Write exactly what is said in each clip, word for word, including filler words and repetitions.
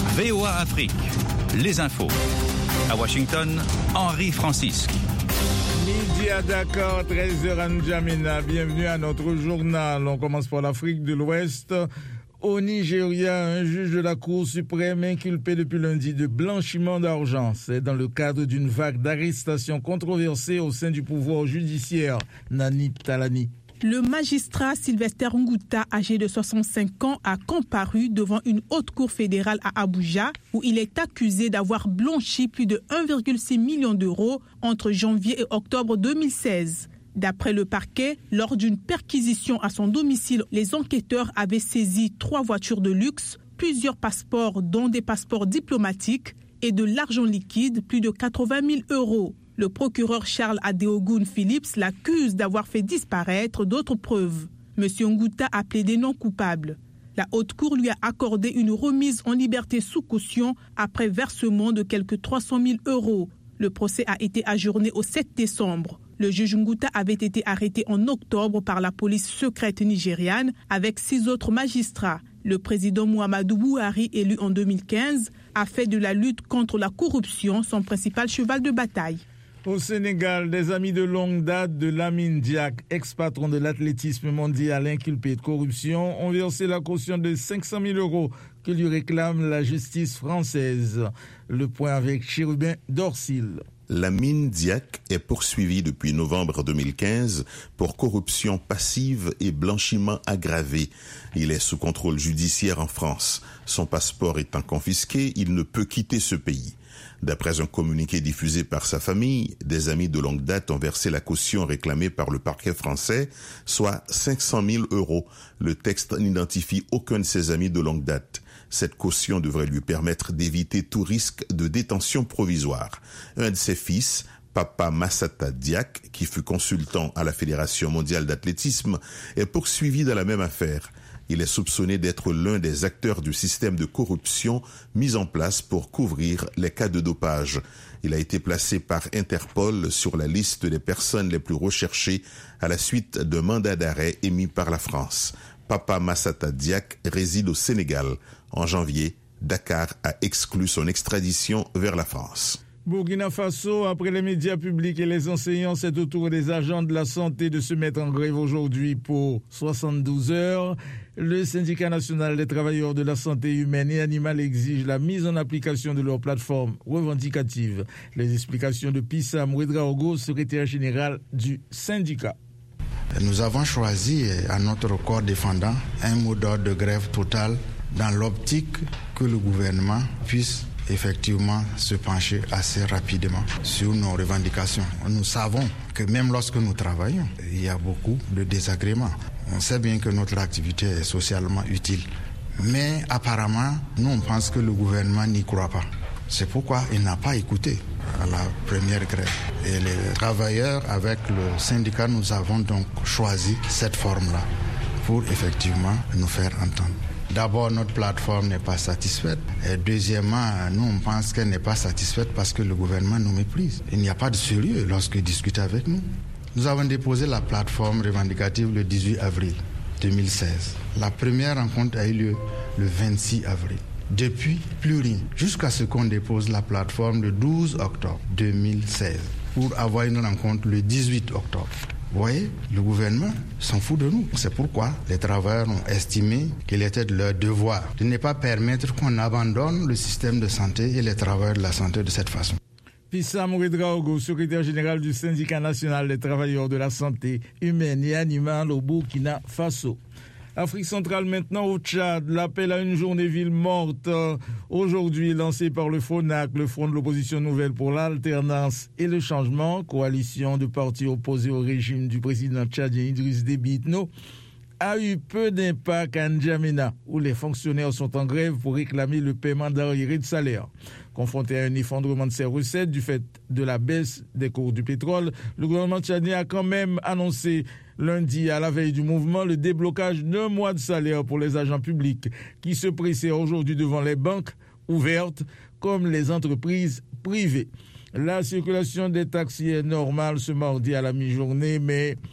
V O A Afrique, les infos. À Washington, Henri Francisque. Midi à Dakar, treize heures à N'Djamena. Bienvenue à notre journal. On commence par l'Afrique de l'Ouest. Au Nigeria, un juge de la Cour suprême inculpé depuis lundi de blanchiment d'argent. C'est dans le cadre d'une vague d'arrestations controversées au sein du pouvoir judiciaire. Nani Talani. Le magistrat Sylvester Nguta, âgé de soixante-cinq ans, a comparu devant une haute cour fédérale à Abuja, où il est accusé d'avoir blanchi plus de un virgule six million d'euros entre janvier et octobre deux mille seize. D'après le parquet, lors d'une perquisition à son domicile, les enquêteurs avaient saisi trois voitures de luxe, plusieurs passeports, dont des passeports diplomatiques, et de l'argent liquide, plus de quatre-vingt mille euros. Le procureur Charles Adeogun Phillips l'accuse d'avoir fait disparaître d'autres preuves. M. Nguta a plaidé non coupable. La haute cour lui a accordé une remise en liberté sous caution après versement de quelques trois cent mille euros. Le procès a été ajourné au sept décembre. Le juge Nguta avait été arrêté en octobre par la police secrète nigériane avec six autres magistrats. Le président Muhammadu Buhari, élu en deux mille quinze, a fait de la lutte contre la corruption son principal cheval de bataille. Au Sénégal, des amis de longue date de Lamine Diack, ex-patron de l'athlétisme mondial inculpé de corruption, ont versé la caution de cinq cent mille euros que lui réclame la justice française. Le point avec Chérubin Dorsil. Lamine Diack est poursuivi depuis novembre deux mille quinze pour corruption passive et blanchiment aggravé. Il est sous contrôle judiciaire en France. Son passeport étant confisqué, il ne peut quitter ce pays. D'après un communiqué diffusé par sa famille, des amis de longue date ont versé la caution réclamée par le parquet français, soit cinq cent mille euros. Le texte n'identifie aucun de ses amis de longue date. Cette caution devrait lui permettre d'éviter tout risque de détention provisoire. Un de ses fils, Papa Massata Diack, qui fut consultant à la Fédération mondiale d'athlétisme, est poursuivi dans la même affaire. Il est soupçonné d'être l'un des acteurs du système de corruption mis en place pour couvrir les cas de dopage. Il a été placé par Interpol sur la liste des personnes les plus recherchées à la suite d'un mandat d'arrêt émis par la France. Papa Massata Diack réside au Sénégal. En janvier, Dakar a exclu son extradition vers la France. Burkina Faso, après les médias publics et les enseignants, c'est au tour des agents de la santé de se mettre en grève aujourd'hui pour soixante-douze heures. Le syndicat national des travailleurs de la santé humaine et animale exige la mise en application de leur plateforme revendicative. Les explications de Pissam Ouedraogo, secrétaire général du syndicat. Nous avons choisi à notre corps défendant un mot d'ordre de grève totale dans l'optique que le gouvernement puisse effectivement se pencher assez rapidement sur nos revendications. Nous savons que même lorsque nous travaillons, il y a beaucoup de désagréments. On sait bien que notre activité est socialement utile. Mais apparemment, nous on pense que le gouvernement n'y croit pas. C'est pourquoi il n'a pas écouté à la première grève. Et les travailleurs, avec le syndicat, nous avons donc choisi cette forme-là pour effectivement nous faire entendre. D'abord, notre plateforme n'est pas satisfaite. Et deuxièmement, nous, on pense qu'elle n'est pas satisfaite parce que le gouvernement nous méprise. Il n'y a pas de sérieux lorsqu'il discute avec nous. Nous avons déposé la plateforme revendicative le dix-huit avril deux mille seize. La première rencontre a eu lieu le vingt-six avril. Depuis, plus rien. Jusqu'à ce qu'on dépose la plateforme le douze octobre deux mille seize pour avoir une rencontre le dix-huit octobre. Vous voyez, le gouvernement s'en fout de nous. C'est pourquoi les travailleurs ont estimé qu'il était de leur devoir de ne pas permettre qu'on abandonne le système de santé et les travailleurs de la santé de cette façon. Pissam Ouedraogo, secrétaire général du syndicat national des travailleurs de la santé humaine et animale au Burkina Faso. Afrique centrale maintenant au Tchad, l'appel à une journée ville morte aujourd'hui lancé par le FONAC, le Front de l'opposition nouvelle pour l'alternance et le changement, coalition de partis opposés au régime du président tchadien Idriss Déby Itno, a eu peu d'impact à N'Djamena, où les fonctionnaires sont en grève pour réclamer le paiement d'arriérés de salaire. Confronté à un effondrement de ses recettes du fait de la baisse des cours du pétrole, le gouvernement tchadien a quand même annoncé lundi, à la veille du mouvement, le déblocage d'un mois de salaire pour les agents publics qui se pressaient aujourd'hui devant les banques ouvertes comme les entreprises privées. La circulation des taxis est normale ce mardi à la mi-journée, mais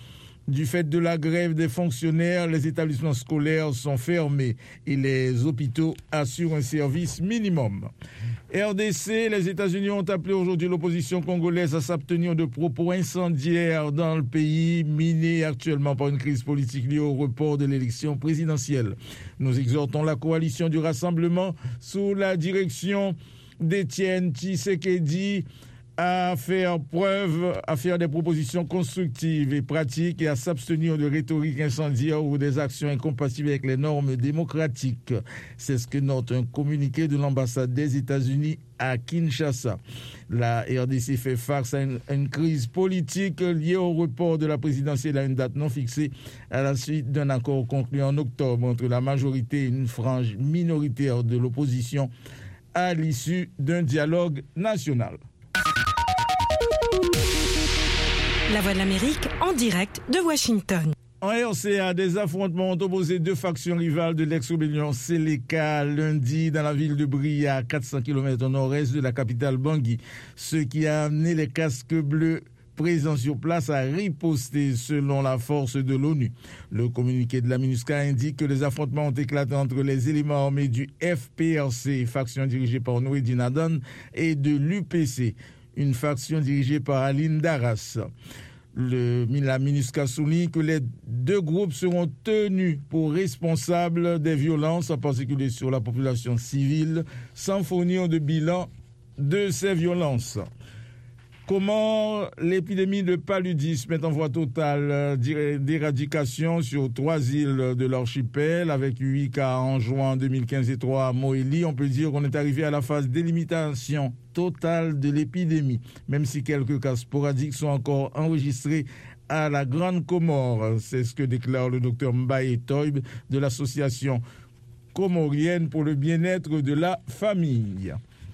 Du fait de la grève des fonctionnaires, les établissements scolaires sont fermés et les hôpitaux assurent un service minimum. R D C, les États-Unis ont appelé aujourd'hui l'opposition congolaise à s'abstenir de propos incendiaires dans le pays, miné actuellement par une crise politique liée au report de l'élection présidentielle. Nous exhortons la coalition du rassemblement sous la direction d'Étienne Tshisekedi à faire preuve, à faire des propositions constructives et pratiques et à s'abstenir de rhétorique incendiaire ou des actions incompatibles avec les normes démocratiques. C'est ce que note un communiqué de l'ambassade des États-Unis à Kinshasa. La R D C fait face à une, à une crise politique liée au report de la présidentielle à une date non fixée à la suite d'un accord conclu en octobre entre la majorité et une frange minoritaire de l'opposition à l'issue d'un dialogue national. La Voix de l'Amérique en direct de Washington. En R C A, des affrontements ont opposé deux factions rivales de l'ex-rébellion Séléka lundi dans la ville de Bria, quatre cents kilomètres au nord-est de la capitale Bangui, ce qui a amené les casques bleus présents sur place à riposter selon la force de l'ONU. Le communiqué de la MINUSCA indique que les affrontements ont éclaté entre les éléments armés du F P R C, faction dirigée par Noureddine Adan, et de l'U P C, une faction dirigée par Aline Daras. Le, la MINUSCA souligne que les deux groupes seront tenus pour responsables des violences, en particulier sur la population civile, sans fournir de bilan de ces violences. Comment l'épidémie de paludisme est en voie totale d'éradication sur trois îles de l'archipel, avec huit cas en juin deux mille quinze et trois à Moélie. On peut dire qu'on est arrivé à la phase d'élimitation totale de l'épidémie, même si quelques cas sporadiques sont encore enregistrés à la Grande Comore. C'est ce que déclare le docteur Mbaye Toib de l'association comorienne pour le bien-être de la famille.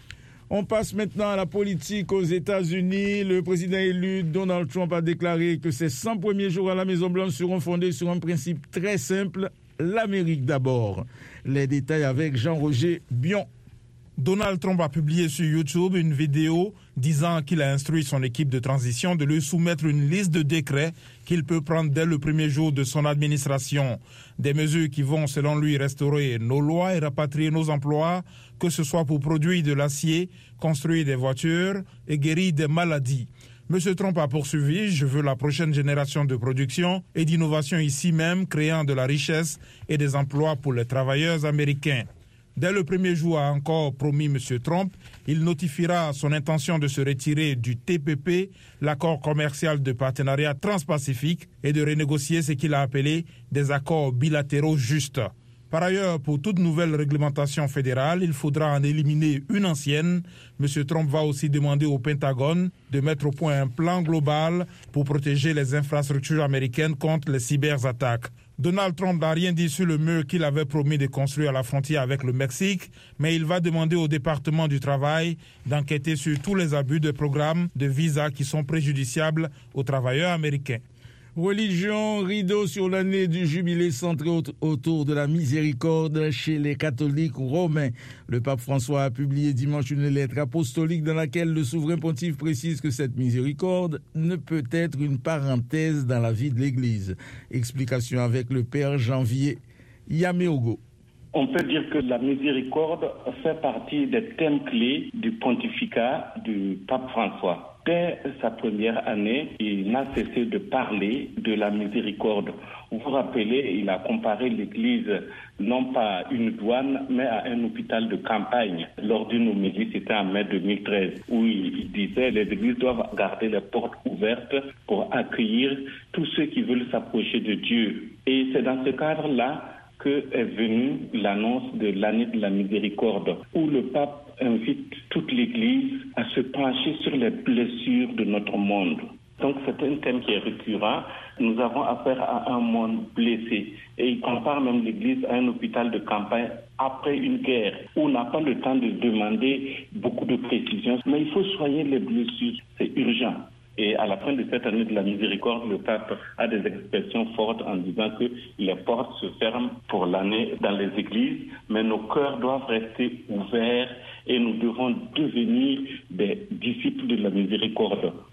On passe maintenant à la politique aux États-Unis. Le président élu Donald Trump a déclaré que ses cent premiers jours à la Maison-Blanche seront fondés sur un principe très simple, l'Amérique d'abord. Les détails avec Jean-Roger Bion. Donald Trump a publié sur YouTube une vidéo disant qu'il a instruit son équipe de transition de lui soumettre une liste de décrets qu'il peut prendre dès le premier jour de son administration. Des mesures qui vont, selon lui, restaurer nos lois et rapatrier nos emplois, que ce soit pour produire de l'acier, construire des voitures et guérir des maladies. M. Trump a poursuivi « Je veux la prochaine génération de production et d'innovation ici même, créant de la richesse et des emplois pour les travailleurs américains ». Dès le premier jour, a encore promis M. Trump, il notifiera son intention de se retirer du T P P, l'accord commercial de partenariat transpacifique, et de renégocier ce qu'il a appelé des accords bilatéraux justes. Par ailleurs, pour toute nouvelle réglementation fédérale, il faudra en éliminer une ancienne. M. Trump va aussi demander au Pentagone de mettre au point un plan global pour protéger les infrastructures américaines contre les cyberattaques. Donald Trump n'a rien dit sur le mur qu'il avait promis de construire à la frontière avec le Mexique, mais il va demander au département du travail d'enquêter sur tous les abus de programmes de visa qui sont préjudiciables aux travailleurs américains. Religion, rideau sur l'année du jubilé centré autour de la miséricorde chez les catholiques romains. Le pape François a publié dimanche une lettre apostolique dans laquelle le souverain pontife précise que cette miséricorde ne peut être une parenthèse dans la vie de l'Église. Explication avec le père Janvier Yameogo. On peut dire que la miséricorde fait partie des thèmes clés du pontificat du pape François. Dès sa première année, il n'a cessé de parler de la miséricorde. Vous vous rappelez, il a comparé l'Église non pas à une douane, mais à un hôpital de campagne. Lors d'une homélie, c'était en mai deux mille treize, où il disait que les églises doivent garder les portes ouvertes pour accueillir tous ceux qui veulent s'approcher de Dieu. Et c'est dans ce cadre-là que est venue l'annonce de l'année de la miséricorde, où le pape invite toute l'Église à se pencher sur les blessures de notre monde. Donc c'est un thème qui est récurrent. Nous avons affaire à un monde blessé. Et il compare même l'Église à un hôpital de campagne après une guerre, où on n'a pas le temps de demander beaucoup de précisions. Mais il faut soigner les blessures, c'est urgent. Et à la fin de cette année de la miséricorde, le pape a des expressions fortes en disant que les portes se ferment pour l'année dans les églises, mais nos cœurs doivent rester ouverts et nous devons devenir des disciples de la miséricorde.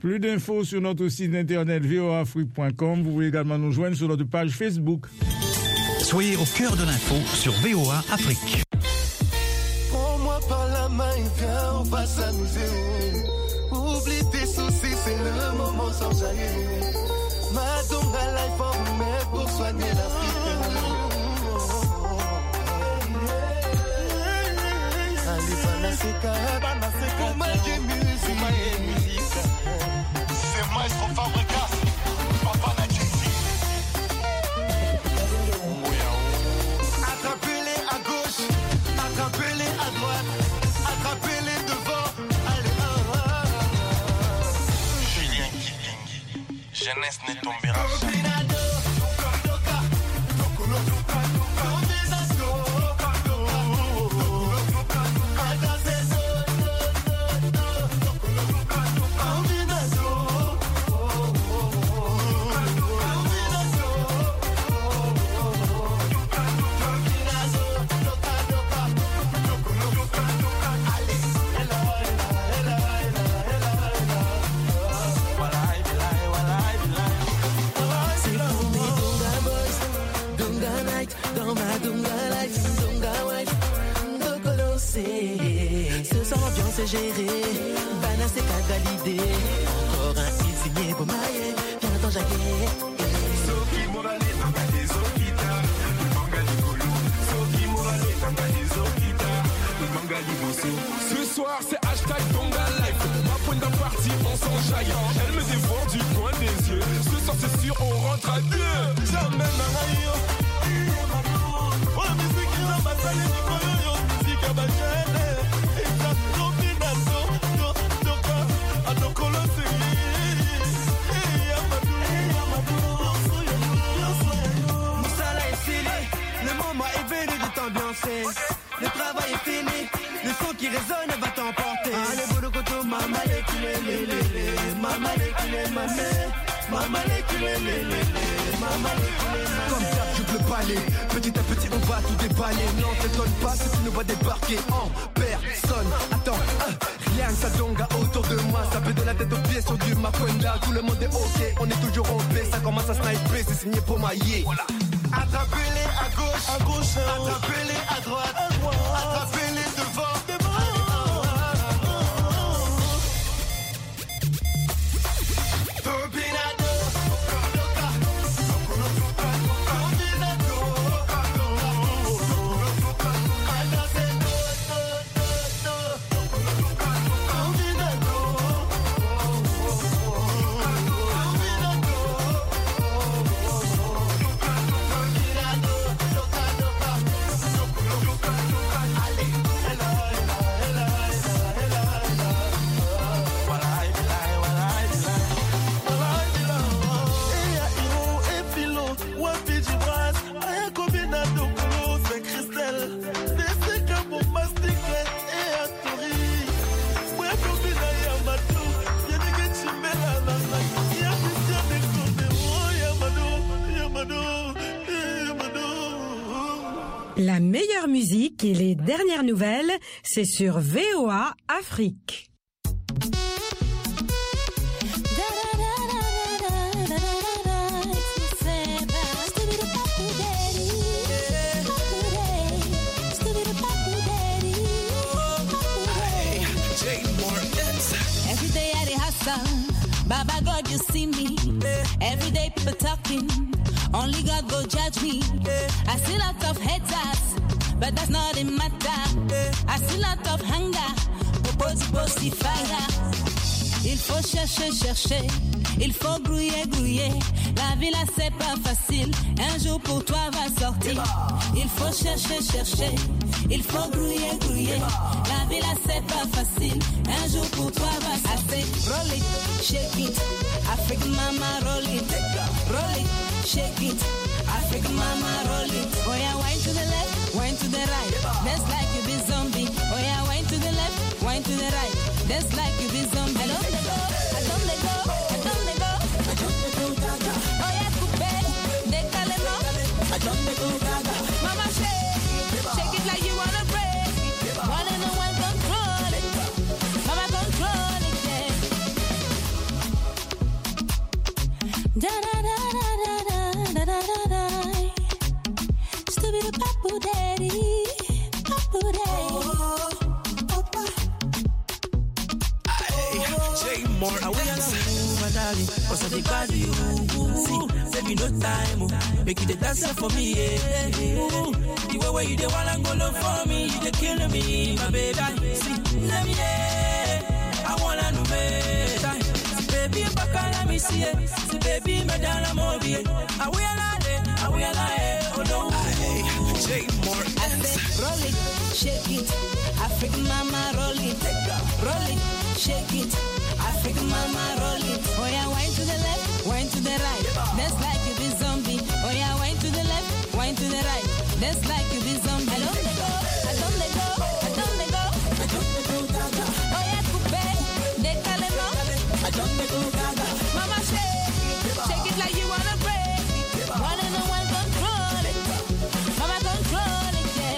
Plus d'infos sur notre site internet v o a afrique point com. Vous pouvez également nous joindre sur notre page Facebook. Soyez au cœur de l'info sur V O A Afrique. Prends-moi par la main et viens, on va s'amuser. Oublie tes soucis, c'est le moment sans jaillir. Madonga life en remède pour soigner l'Afrique. Allez, Banaseka, pour ma musique. C'est Maestro Fabregas, Papa Nadjesi. Attrapez-les à gauche, attrapez-les à droite, attrapez-les devant. Allez, ah, ah, ah. Julien Kilingi, jeunesse ne tombera jamais. Ce soir l'ambiance est gérée, Banaseka validé. Encore un hit signé pour Maïe, viens t'en jaguer. Soki Morale, Tangani Zokita, le Mangali Golo. Soki Morale, Tangani Zokita, le Mangali Bosso. Ce soir c'est hashtag Donga Life. Ma pointe d'un parti, on s'enjaille. Elle me dévore du coin des yeux. Ce soir c'est sûr, on rentre à deux. Jamais Maïe. Oh, musique qui n'a pas salé du coyoyo. Musique à Bajane. Et ça, Robinazo. Doka, Adokolo, Moussala est scellé, le moment est venu de t'ambiancer. Le travail est fini, le son qui résonne va t'emporter. Allez, Bouloukoto, maman, les culés, maman, les culés, maman, maman, les culés, maman, les culés. Comme d'hab, je peux parler. Petit à petit, on va tout déballer. Non, t'étonne pas si tu nous vois débarquer en personne. Attends, hein, rien que ça donga autour de moi. Ça fait de la tête aux pieds sur du Makonda. Tout le monde est ok, on est toujours en paix. Ça commence à sniper, c'est signé pour mailler. Voilà. Attrapez-les à gauche, à gauche, attrapez-les à droite, à droite. Attrapez-les devant. La meilleure musique et les dernières nouvelles, c'est sur V O A Afrique. Every day I dey hustle, Baba God you see me. Every day people talking, only God go judge me. I see lot of haters, but that's not the matter. I see lot of hunger, propose bossy fire. Il faut chercher, chercher, il faut grouiller, grouiller. La vie là c'est pas facile, un jour pour toi va sortir. Il faut chercher, chercher, il faut grouiller, grouiller. La vie là c'est pas facile, un jour pour toi va sortir. Roll it, shake it, African mama roll it. Roll it, shake it, African mama roll it. Oh yeah, wine to the left, wine to the right. That's like you be zombie. Oh yeah, wine to the left, wine to the right. That's like you be zombie. I don't let go, I don't let go, I don't let go. I don't let go, gaga. Oh yeah, coupe, décale no. I don't let go, gaga. Mama shake, shake it like you wanna break it. Wanna know one control it. Mama control it, yeah. more. I will alone, my darling, cause I think about you. See, baby, no time, oh. Make you the dancer for me, yeah. Ooh, the way where you the one and go look for me, you the killing me, my baby. See, let me, yeah. I wanna know, baby. See, baby, back and let me see it. See, baby, my darling, I'm over it. I will alone, I will alone, oh no. I say more. I say, roll it, shake it. African mama, roll it. Roll it, shake it. African mama, roll it. Oh yeah, wine to the left, wine to the right. That's like you be zombie. Oh yeah, wine to the left, wine to the right. That's like you be zombie. I don't let go, I don't let go, I don't let go. I don't let go, gaga. Oh yeah, coupe, décalé non. I don't let go, gaga. Mama shake, shake it like you wanna break. Wanna know one control it. Mama control it, yeah.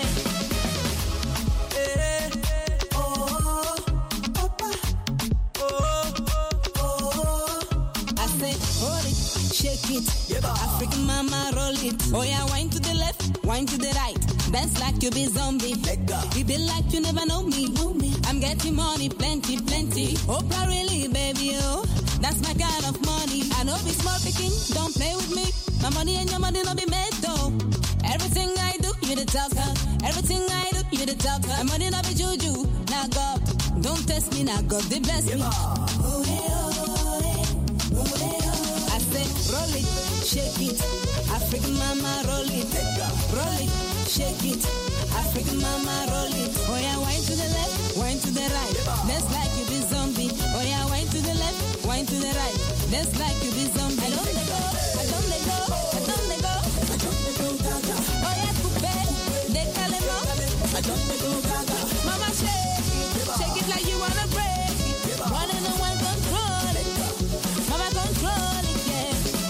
Hey, oh, papa, oh, oh. I say, hold it, shake it. African mama, roll it. Oh yeah, wine to the left, wine to the right. Dance like you be zombie. You be like you never know me. I'm getting money, plenty, plenty. Oprah really, baby, oh. That's my kind of money. I know be small picking, don't play with me. My money and your money no be made though. Everything I do, you the talker. Everything I do, you the talker. My money no be juju. Now God, don't test me, now God, they bless me. Oh, hey, oh, hey, oh, hey, oh. I say, roll it, shake it. African mama, roll it. Roll it, shake it. African mama, roll it. Oh yeah, wine to the left, wine to the right. That's like you be zombie. Oh yeah, wine to the left, wine to the right. That's like you be zombie. I don't let go, I don't let go, I don't let go. I don't let go, gaga. Oh yeah, coupe, décalé non. I don't let go, gaga. Mama shake, shake it like you wanna break. Wanna know one control it. Mama control it, yeah.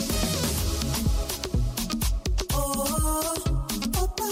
Oh, papa,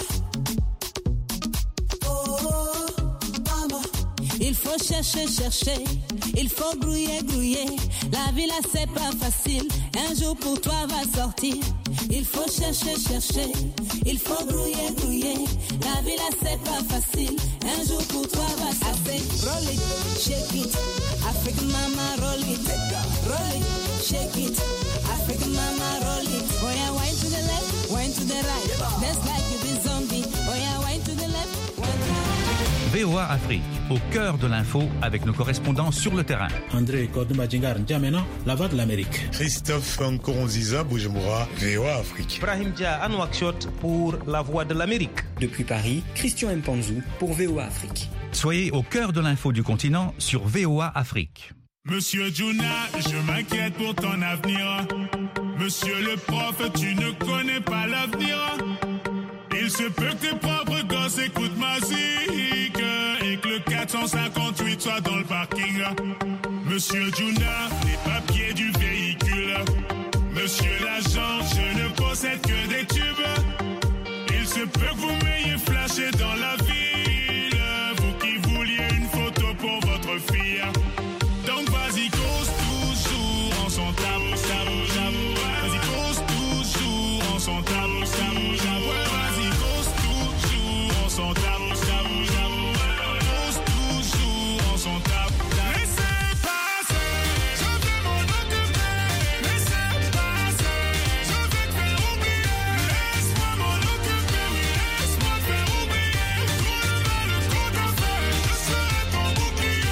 oh, mama. Il faut chercher, chercher. Il faut grouiller, grouiller. La vie là c'est pas facile. Un jour pour toi va sortir. Il faut chercher, chercher. Il faut grouiller, grouiller. La vie là c'est pas facile. Un jour pour toi va sortir. Roll it, shake it. African mama, roll it. Roll it, shake it. African mama, roll it. Oh yeah, wine to the left, wine to the right. That's like you be zombie. Oh yeah, wine to the left, wine to the right. V O A Afrique, au cœur de l'info avec nos correspondants sur le terrain. André Kodoumadjingar N'Djamena, la voix de l'Amérique. Christophe Nkoronziza Bujumbura, V O A Afrique. Brahim Dia à Nouakchott pour la voix de l'Amérique. Depuis Paris, Christian Mpanzou pour V O A Afrique. Soyez au cœur de l'info du continent sur V O A Afrique. Monsieur Juna, je m'inquiète pour ton avenir. Monsieur le prof, tu ne connais pas l'avenir. Il se peut que tes propres gosses écoutent ma musique et que le quatre cent cinquante-huit soit dans le parking. Monsieur Juna, les papiers du véhicule. Monsieur l'agent, je ne possède que des tubes. Il se peut que vous m'ayez flashé dans la ville. Vous qui vouliez une photo pour votre fille. Donc vas-y, cause toujours en son tabou, tabou, tabou. Vas-y, cause toujours en son tabou, tabou, tabou. Vas-y, cause toujours en son tabou, tabou, tabou. Cause toujours en son tabou. Laissez passer, je vais m'en occuper. Laissez passer, je vais te faire oublier. Laisse-moi m'en occuper, oui, laisse-moi te faire oublier. Tout le mal qu'on t'a fait, je serai ton bouclier.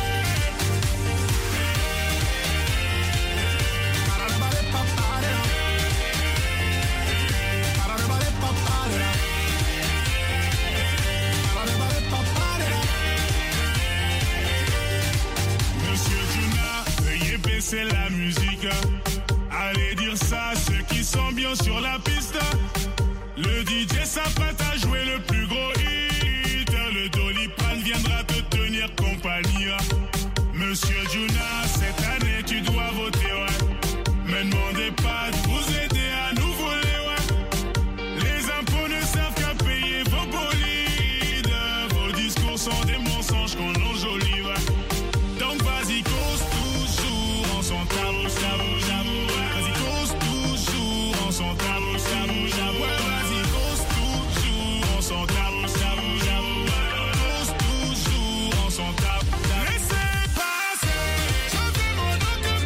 C'est la musique. Allez dire ça à ceux qui sont bien sur la piste. Le D J s'apprête à jouer le plus gros hit. Le Doliprane viendra te tenir compagnie. Monsieur Juna, cette année tu dois voter, ouais. Me demandez pas de vous aider à nous voler, ouais. Les impôts ne servent qu'à payer vos bolides. Vos discours sont des mensonges qu'on enjolive. Donc vas-y, cause toujours en son tabou, tabou, tabou. Vas-y, cause toujours en son tabou, tabou, tabou. Vas-y, cause toujours en son tabou, tabou, tabou. Cause toujours en son tabou. Laissez passer, je vais m'en occuper.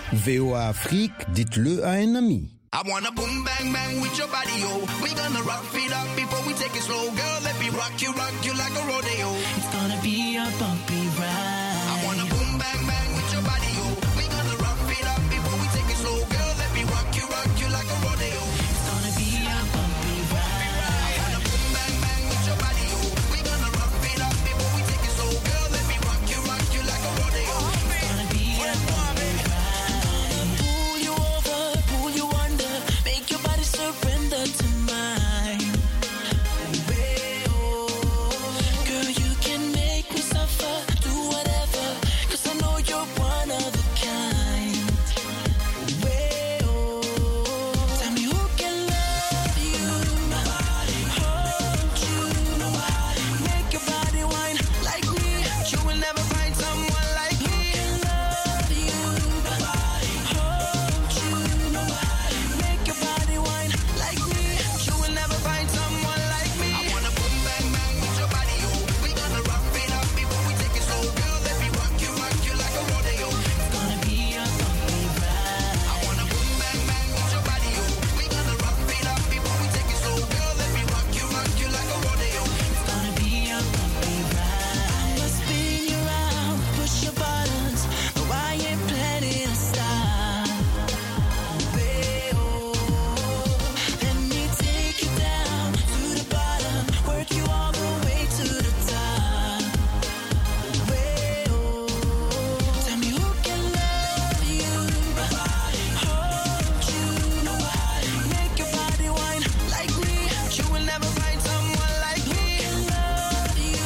V O A Afrique, dites-le à un ami. I wanna boom bang bang with your body, yo. We gonna rock it up before we take it slow. Girl, let me rock you, rock you like a rodeo. It's gonna be a bumpy ride. I wanna boom bang bang with your body, yo. We gonna rock it up before we take it slow. Girl, let me rock you, rock you like a rodeo. It's gonna be a bumpy ride. I wanna boom bang bang with your body, yo. We gonna rock it up before we take it slow. Girl, let me rock you, rock you like a rodeo. It's gonna be a bumpy ride. Pull you over, pull you under, make your body surrender to mine. Girl, you can make me suffer, do whatever, 'cause I know you're one of a kind. Tell me who can love you, hold you, make your body whine like me. You will never find someone like me. Love you, hold you, Make your body whine like me. You will never find someone like me. I wanna boom bang bang with your body, yo. We gonna rock it up before we take it slow. Girl, let me rock you, rock you like a rodeo. It's gonna be a bumpy ride. I wanna boom bang bang with your body, yo. We gonna rock it up before we take it slow. Girl, let me rock you, rock you like a rodeo. It's gonna be a bumpy ride. I'ma spin you around, push your buttons, but I ain't planning to stop. Let me take you down to the bottom, work you all the way to the top. Tell me who can love you, hold you, Make your body whine like me. You will never find someone like me. love you,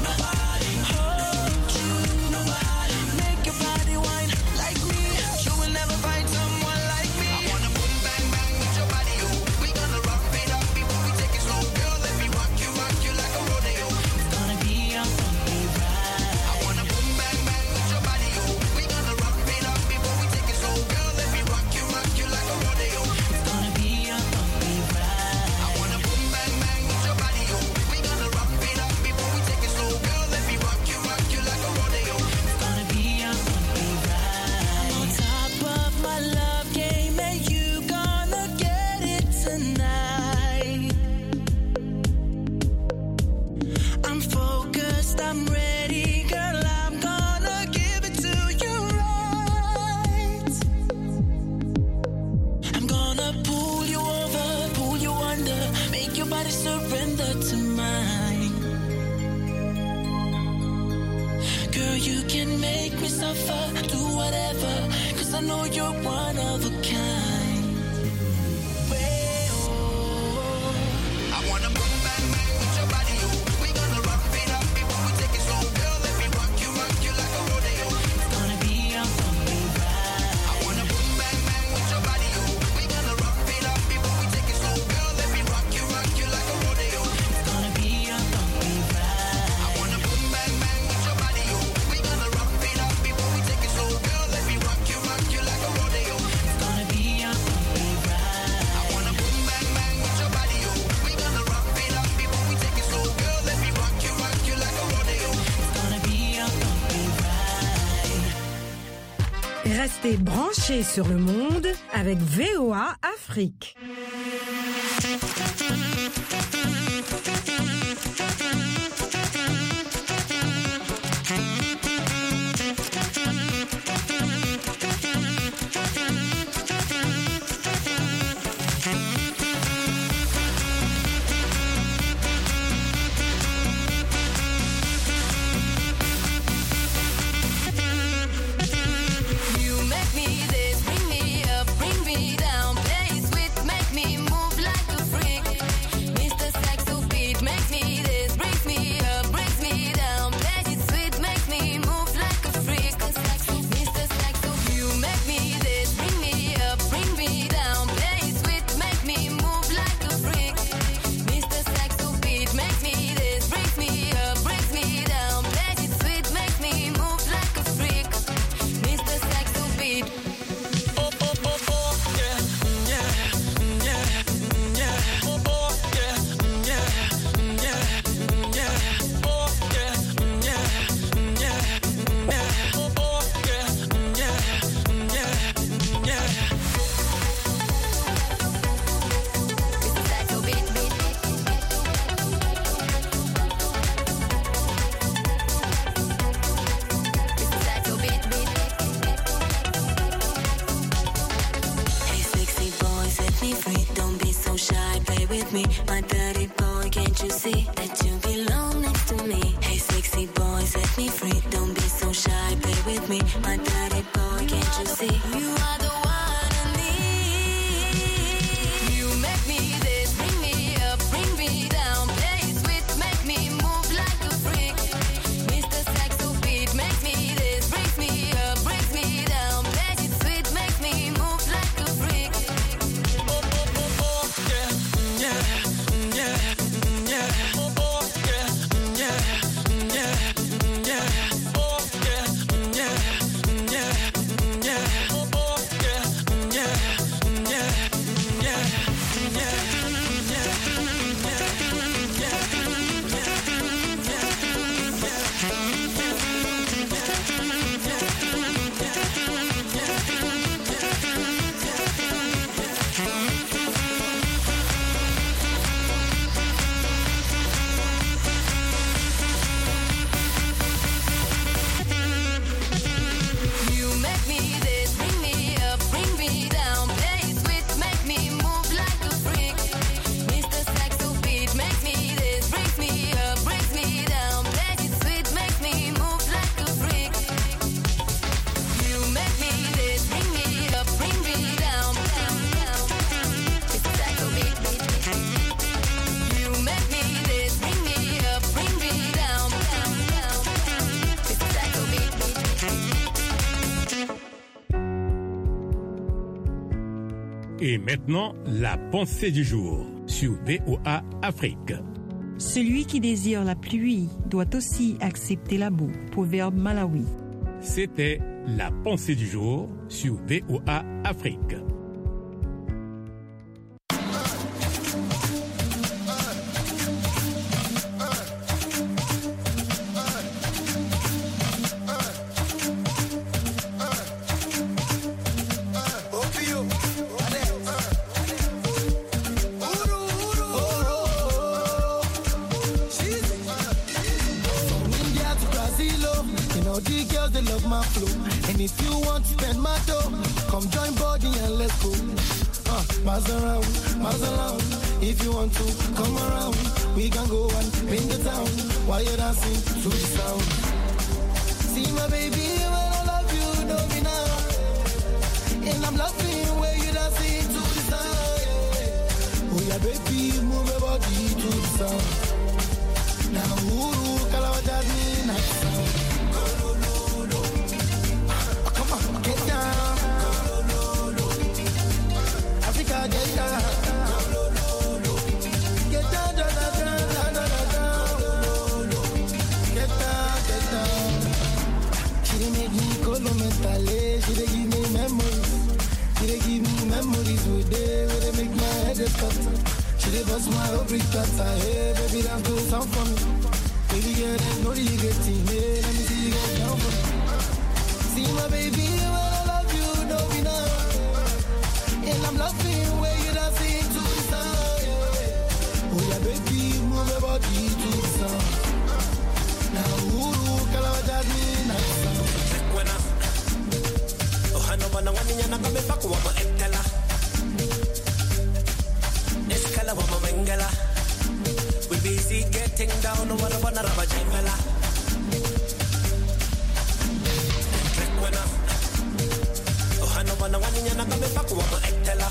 Hold you. Make your body whine like me. You will never find someone like me. I wanna boom bang bang with your body, yo. We gonna rock it up before we take it slow. Girl, let me rock you, rock you like a rodeo. It's gonna be a bumpy ride. I wanna boom bang bang with your body, yo. We gonna rock it up before we take it slow. Girl, let me rock you, rock you like a rodeo. It's gonna be a bumpy ride. I wanna boom bang bang with your body, yo. We gonna rock it up before we take it slow. Girl, let me rock you, rock you like a rodeo. It's gonna be a bumpy ride. On top of my love game, and you gonna get it tonight. I'm focused, I'm ready, girl. I'm gonna give it to you right. I'm gonna pull you over, pull you under, make your body surrender to mine. Girl, you can make me suffer, do whatever, 'cause I know you're one of a kind. I wanna boom bang bang with your body, yo. We gonna rock it up before we take it slow. Girl, let me rock you, rock you like a rodeo. It's gonna be a bumpy ride. I wanna boom bang bang with your body, yo. We gonna rock it up before we take it slow. Girl, let me rock you, rock you like a rodeo. It's gonna be a bumpy ride. I wanna boom bang bang with your body, yo. We gonna rock it up before we take it slow. Girl, let me rock you, rock you like a rodeo. It's gonna be a bumpy ride. I wanna boom bang bang with your body, yo. We gonna rock it up before we take it slow. Girl, let me rock you, rock you like a rodeo. It's gonna be a bumpy ride. Restez branchés sur le monde avec V O A Afrique. You make me this, bring me up, bring me down, play sweet, make with me, my dirty boy. Can't you see that you belong next to me? Hey, sexy boy, set me free. Don't be so shy, play with me, my dirty boy. Can't you see you are the one I need? You make me this, bring me up, bring me down. Play it sweet, make me move like a freak. Mister Saxo beat makes me this, brings me up, brings me down. Play it sweet, makes me move like a freak. Oh, oh, oh, oh, yeah, yeah, yeah, yeah. Oh, oh, yeah, yeah, yeah, yeah. Oh, yeah, yeah, yeah, yeah. Oh, oh, yeah, yeah, yeah, yeah, yeah, You make me this, bring me up, bring me down. Play it sweet, make me move like a freak. Mister Saxo beat makes me this, brings me up, brings me down. Play it sweet, makes me move like a freak. You make me this, bring me up, bring me down. Mister Saxo beat, beat, beat. You make me this, bring me up, bring me down. Mister Saxo beat, beat, beat. Et maintenant, la pensée du jour sur V O A Afrique. Celui qui désire la pluie doit aussi accepter la boue. Proverbe malawi. C'était la pensée du jour sur V O A Afrique. From India to Brazil, oh, you know the girls they love my flow. And if you want to spend my dough, come join body and let's go. Uh, miles around, miles around. If you want to come around, we can go and paint the town while you're dancing to the sound. See my baby, when I love you, know me now. And I'm loving where you dancing to the sound. Oh yeah, baby, move your body to the sound. Now, Uru, Kalawajani, not sound. Come on, get down. Africa, get down. Get down, down, down, down, down, down. Get down, get down. She dey make me colo mentally. She dey give me memories. She dey give me memories with day where they make my head cut. She dey bust my whole brick cutter. Hey, baby, dance to the sound for me. Baby girl, there's no regretting. Hey, let me see you get down for me. See my baby, when I love you, know me now. And I'm loving where you dancing to the sound. Oh yeah, baby, move your body to the sound. Now, Uru, Kalawajani, not sound. Oh, I know one wani nyana kame paku wama ekala. Eskala wama mengala. We busy getting down, no one wanna raba jemela. Oh, I know one wani nyana kame paku wama ekala.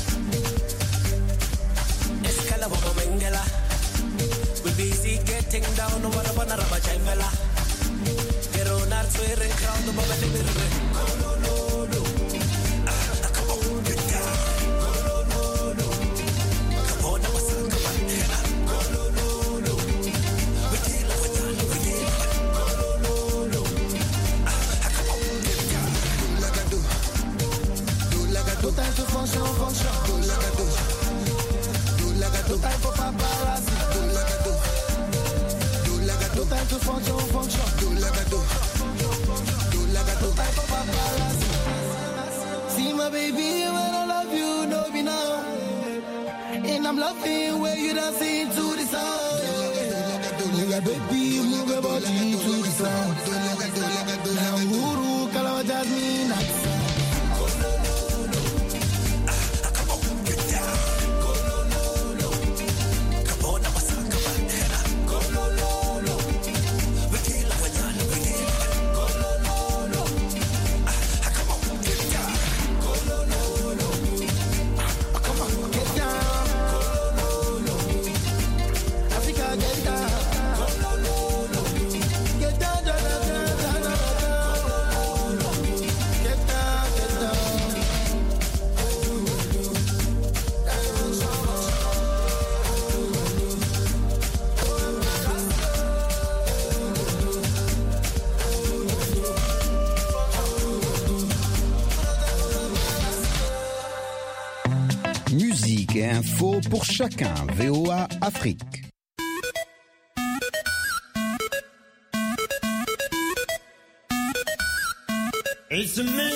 Eskala wama mengala. We busy getting down, no one wanna raba jemela. Pero nar suere crowd no baba de mirre. No no no. Ah, come on, get down. No no no. Come on, now what's up? Come on, no no no. We deal with that, we deal. No no no. Ah, come on, get down. Do like I do. Do like I do. Time to function, function. Do like I do. Do like I do. Time for paparazzi. Do like I do. Do like I do. Time to function, function. Do like I do. Do like I do. Time for paparazzi. See my baby, when I love you, know me now. And I'm loving where you dancing to the sound. Yeah, baby, move your body to the sound. Now, Uru, Kalawajani, not sound. Musique et info pour chacun. V O A Afrique. It's me.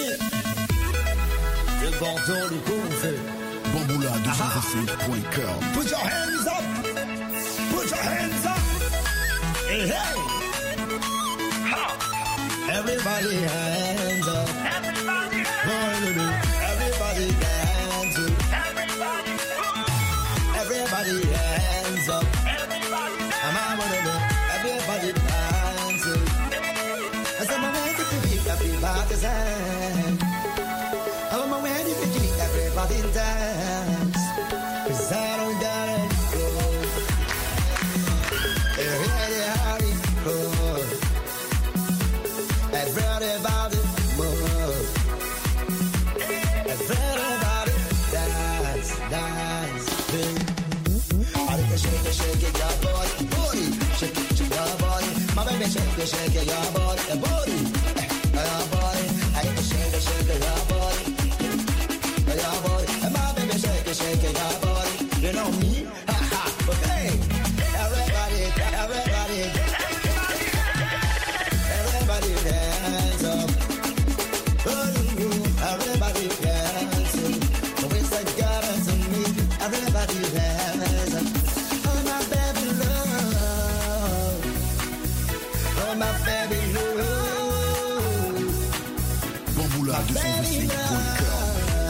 Le Bordeaux, le coup, on fait. Bamboula deux cent vingt-cinq point com. Put your hands up. Put your hands up. Hey, hey. Ha. Everybody hands up. Everybody hands up. Everybody hands up. Everybody Everybody hands up. Everybody I'm out of Everybody hands up. I said my way to beat everybody's hand. I'm my way to beat everybody dance. Cause I don't got it. Everybody move. Everybody move. Everybody dance, dance, baby. I like to shake it, shake it, your body, body. Shake it, shake your body. My baby, shake it, shake it, your body, your body, your body. I like to shake it, shake it, your body, your body. My baby, shake it, shake it, your body. You know me, ha ha. Okay, everybody, everybody, everybody dance up. Everybody dance up. We say God to me. Everybody dance up. Oh my baby love. Oh my baby love. Bamboula deux cent vingt-cinq point com.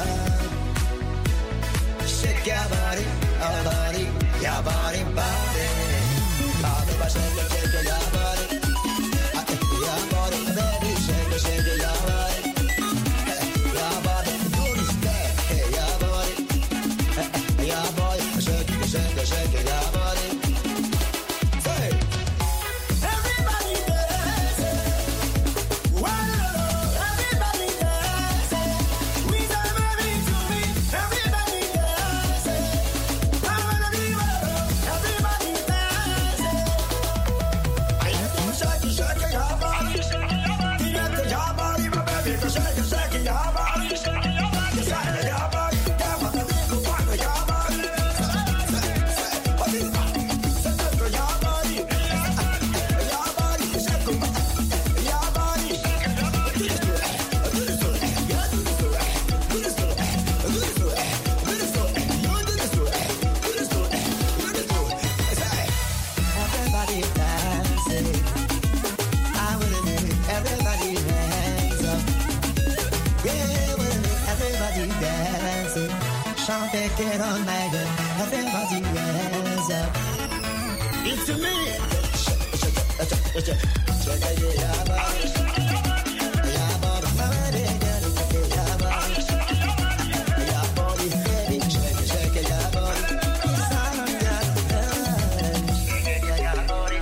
Shake your body, your body, your body, body. Body, body, shake it, shake it, your body. Your body, baby, shake it, shake it, your body. Your body, do this thing, hey, your body. Your body, shake it, shake it, shake it, your body. Say, everybody dance. Wow, everybody dance. We say baby to me, everybody dance. I wanna be well, everybody dance. I let you shake it, shake it, your body. Get to your body, my baby, go shake it, shake it, your body. Shake it, your body, your body. Get my baby, go find your body. Say, say, what is that? Say, say, your body. Your body, shake it, your body. Do this to it, do this to it, yeah, do this to it, do this to it, do this to it, do this to it, you do this to it, do this to it, do this to it. Say, everybody dancing. I will admit, everybody hands up. Yeah, well, everybody dancing. Chante it all night, everybody hands up. It's me. Shake it, shake it, shake it, shake it, shake it, your body. Your body, my baby, girl, shake it, your body. Your body, baby, shake it, shake it, your body. It's all on your body. Shake it, your body.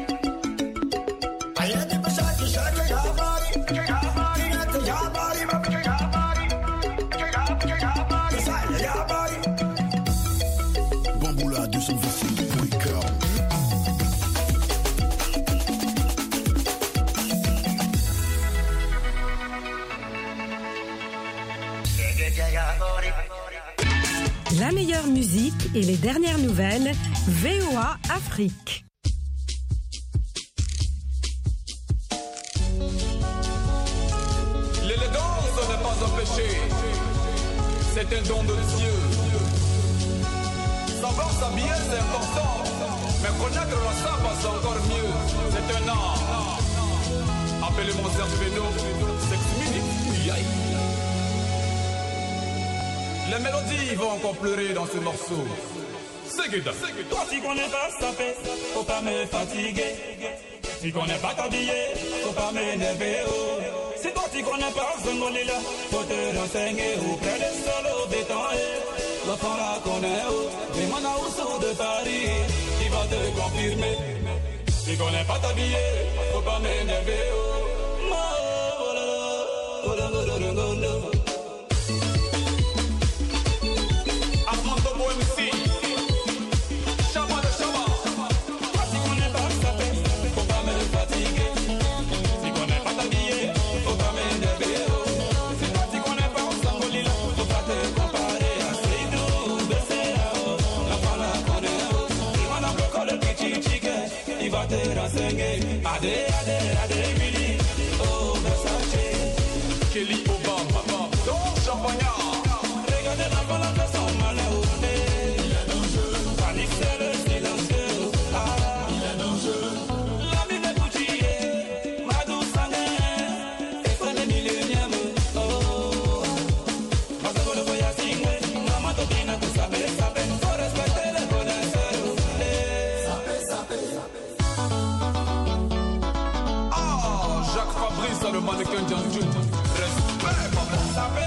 I hear people shake it, shake it, your body. Get to your body, my baby, your body. It's all on your body. Bamboula deux cent vingt-cinq point com. La meilleure musique et les dernières nouvelles, V O A Afrique. L'élégance n'est pas un péché, c'est un don de Dieu. Savoir s'habiller c'est important, mais connaître la samba c'est encore mieux. C'est un art. Appelez-moi Serge Beno, six minutes, aïe. Les mélodies vont encore pleurer dans ce morceau. C'est Guida. Toi tu connais pas saper, faut pas me fatiguer. Tu connais pas t'habiller, faut pas m'énerver. Oh. Si toi tu connais pas Zongolila, faut te renseigner auprès des solos béton. L'enfant la connaît, oh. Mais mon aousso de Paris, il va te confirmer. Tu connais pas t'habiller, faut pas m'énerver. Oh. Armando Bo M C, Chama de Chama. Toi tu connais pas saper, faut pas me fatiguer. Tu connais pas t'habiller, faut pas m'énerver. Si toi tu connais pas Zongolila, faut pas te comparer à Seydou. Kelly Obama, Don Champagnat. Regardez la balade sans malheur. Il est dangereux. Panique, c'est le silencieux. Ah, il est dangereux. L'ami de Gucci, Madou Sané, et son millénium. Oh, parce que le voyage signe, non, ma topine, tout ça, mais ça fait, faut respecter les connaisseurs. Sapé, sapé, sapé. Ah, Jacques Fabrice, le mannequin Djanjou. Respect, papa. Sapé.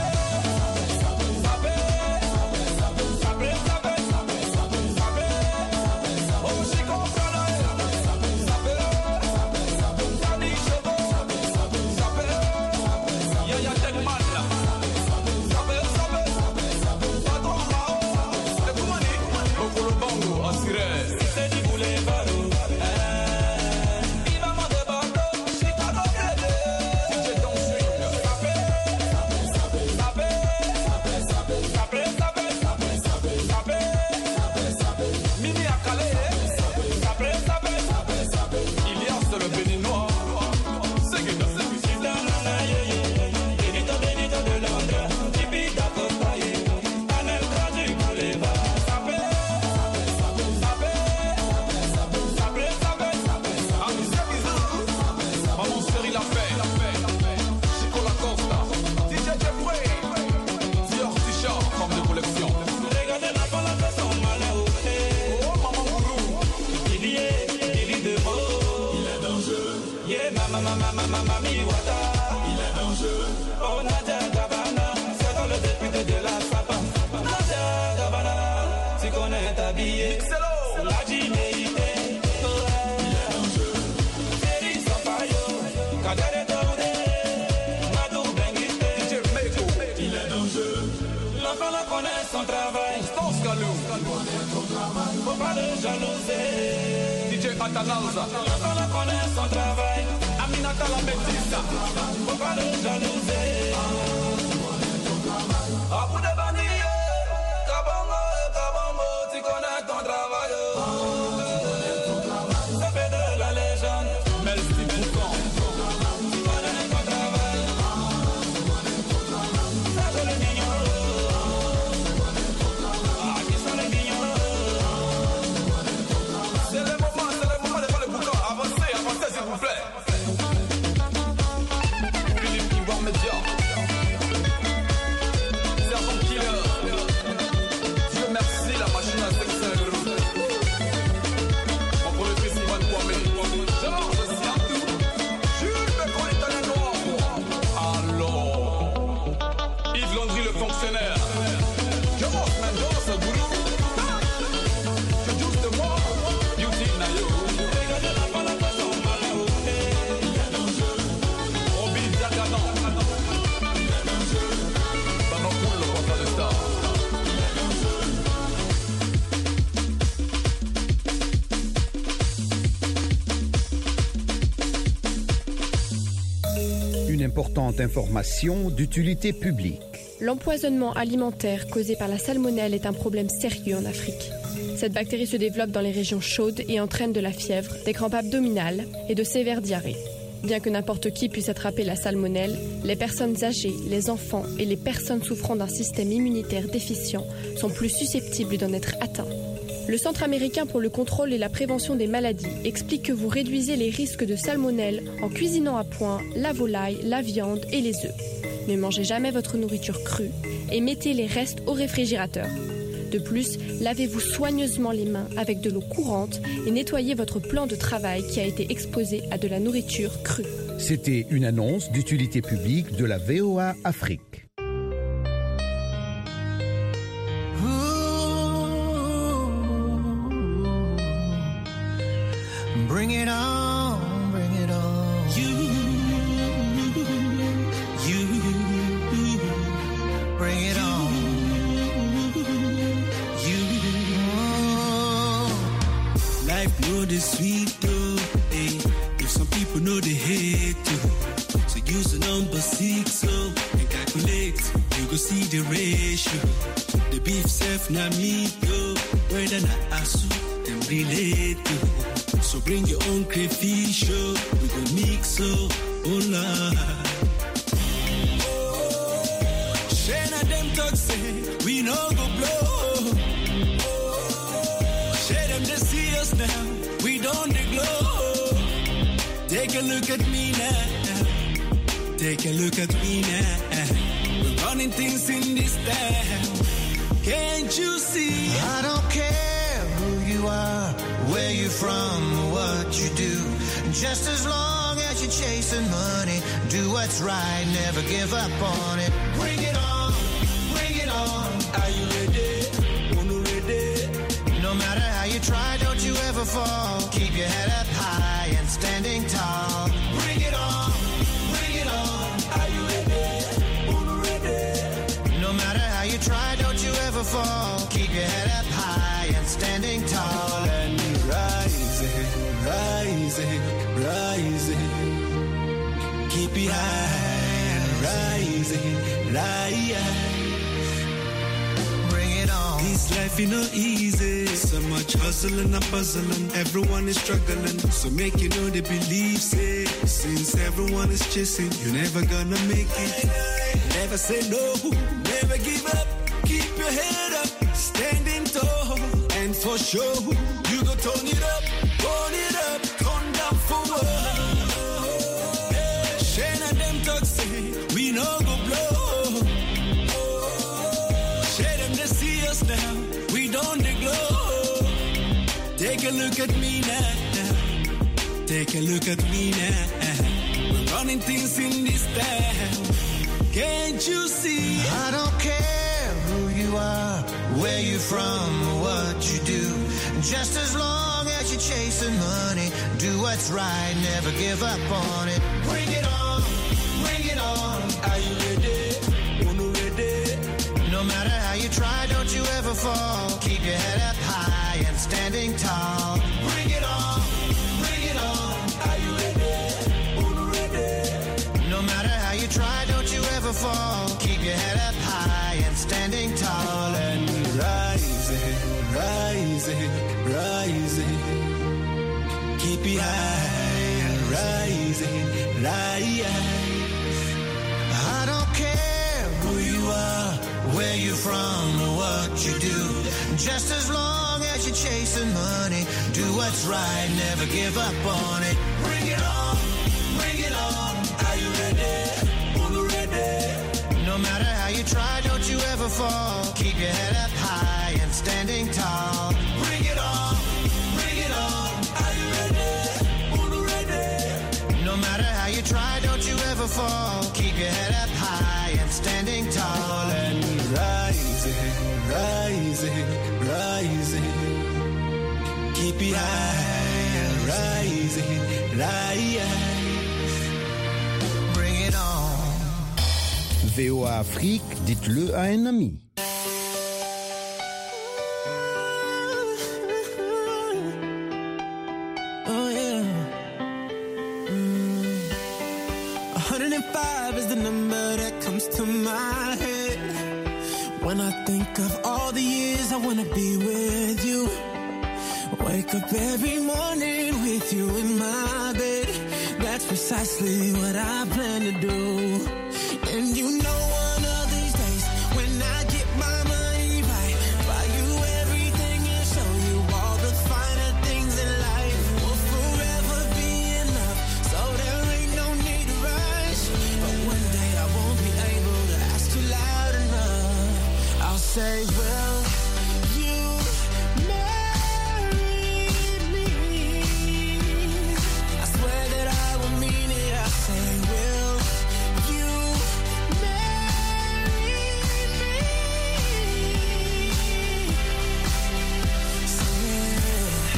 Atanalza, on la connaît son travail. Aminata la métisse, faut pas le jalouser. À bout de bandits, Kabongo, Kabongo, tu connais ton travail. Ça fait de la légende, mais le style boucan. Tu connais ton travail. Ça c'est le mignon. Ah, qui sont les mignons? C'est le moment, c'est le moment de faire le boucan. Avancez, avancez s'il vous plaît. Philippe Ivoire Média. Servant Killer. Dieu merci, la machine à sexer. Mon premier fils Ivan Kwame. Georges Siantou. Jules Becon, l'italien noir. Alors, Yves Landry, le fonctionnaire. Joss Mendoza, gourou. Que juste moi. Beauty Nayo. Regardez la balade sans malheur. Il est dangereux. Roby Diagadan. Il est dangereux. Banokoul, le porteur de star. Il est dangereux. Une importante information d'utilité publique. L'empoisonnement alimentaire causé par la salmonelle est un problème sérieux en Afrique. Cette bactérie se développe dans les régions chaudes et entraîne de la fièvre, des crampes abdominales et de sévères diarrhées. Bien que n'importe qui puisse attraper la salmonelle, les personnes âgées, les enfants et les personnes souffrant d'un système immunitaire déficient sont plus susceptibles d'en être atteints. Le Centre américain pour le contrôle et la prévention des maladies explique que vous réduisez les risques de salmonelle en cuisinant à point la volaille, la viande et les œufs. Ne mangez jamais votre nourriture crue et mettez les restes au réfrigérateur. De plus, lavez-vous soigneusement les mains avec de l'eau courante et nettoyez votre plan de travail qui a été exposé à de la nourriture crue. C'était une annonce d'utilité publique de la V O A Afrique. Bring it on, bring it on. You, you, bring it on. You, oh. Life know the sweet though, hey. If some people know the hate too, so use the number six so and calculate. You go see the ratio. The beef self na me go, whether na asu them relate to. So bring your own crayfish, oh, we go mix, oh, oh la. no go blow. Share them to see us now. We don't glow. Take a look at me now. Take a look at me now. We're running things in this town. Can't you see? I don't care who you are, where you're from, what you do. Just as long as you're chasing money, do what's right, never give up on it. Bring it on, bring it on. Are you ready? Wanna ready? No matter how you try, don't you ever fall. Keep your head up high and standing tall. Bring it on, bring it on. Are you ready? Wanna ready? No matter how you try, don't you ever fall. Keep your head up high and standing tall. And rising, rising, rising. Keep it high, rising, rising. Bring it on. This life is not easy. So much hustling and puzzling. Everyone is struggling. So make you know they believe, say. Since everyone is chasing, you're never gonna make it. Never say no, never give up. Keep your head up, standing tall. And for sure, you go turn it up, turn it up, turn down for what? Shane and them talk say, we no go blow. Share them to see us now, we don't glow. Take a look at me now, take a look at me now. We're running things in this town. Can't you see? I don't care who you are, where you're from, what you do. Just as long as you're chasing money, do what's right, never give up on it. Bring it on, bring it on. Are you ready? Wanna ready? No matter how you try, don't you ever fall. Keep your head up high and standing tall. Bring it on, bring it on. Are you ready? Wanna ready? No matter how you try, don't you ever fall. Keep your head up high and standing tall. And rising, rising, rising. Keep it high, rising, rising. I don't care who you are, where you're from, or what you do. Just as long as you're chasing money, do what's right, never give up on it. Bring it on, bring it on. Are you ready? Wanna ready? No matter how you try, don't you ever fall. Keep your head up high and standing tall. Bring it on, bring it on. Are you ready? Wanna ready? No matter how you try, don't you ever fall. Keep your head up high and standing tall. And rising, rising, rising. Keep it high, rising, rising. Bring it on. V O A Afrique, dites-le à un ami. Oh yeah. Mm. one hundred five is the number that comes to my head when I think of all the years I wanna be with you. Wake up every morning with you in my bed. That's precisely what I plan to do. And you know one of these days when I get my money right, buy you everything and show you all the finer things in life. We'll forever be in love, so there ain't no need to rush. But one day I won't be able to ask you loud enough. I'll say, will you marry me? I swear that I will mean it. I say, will you marry me? Say it.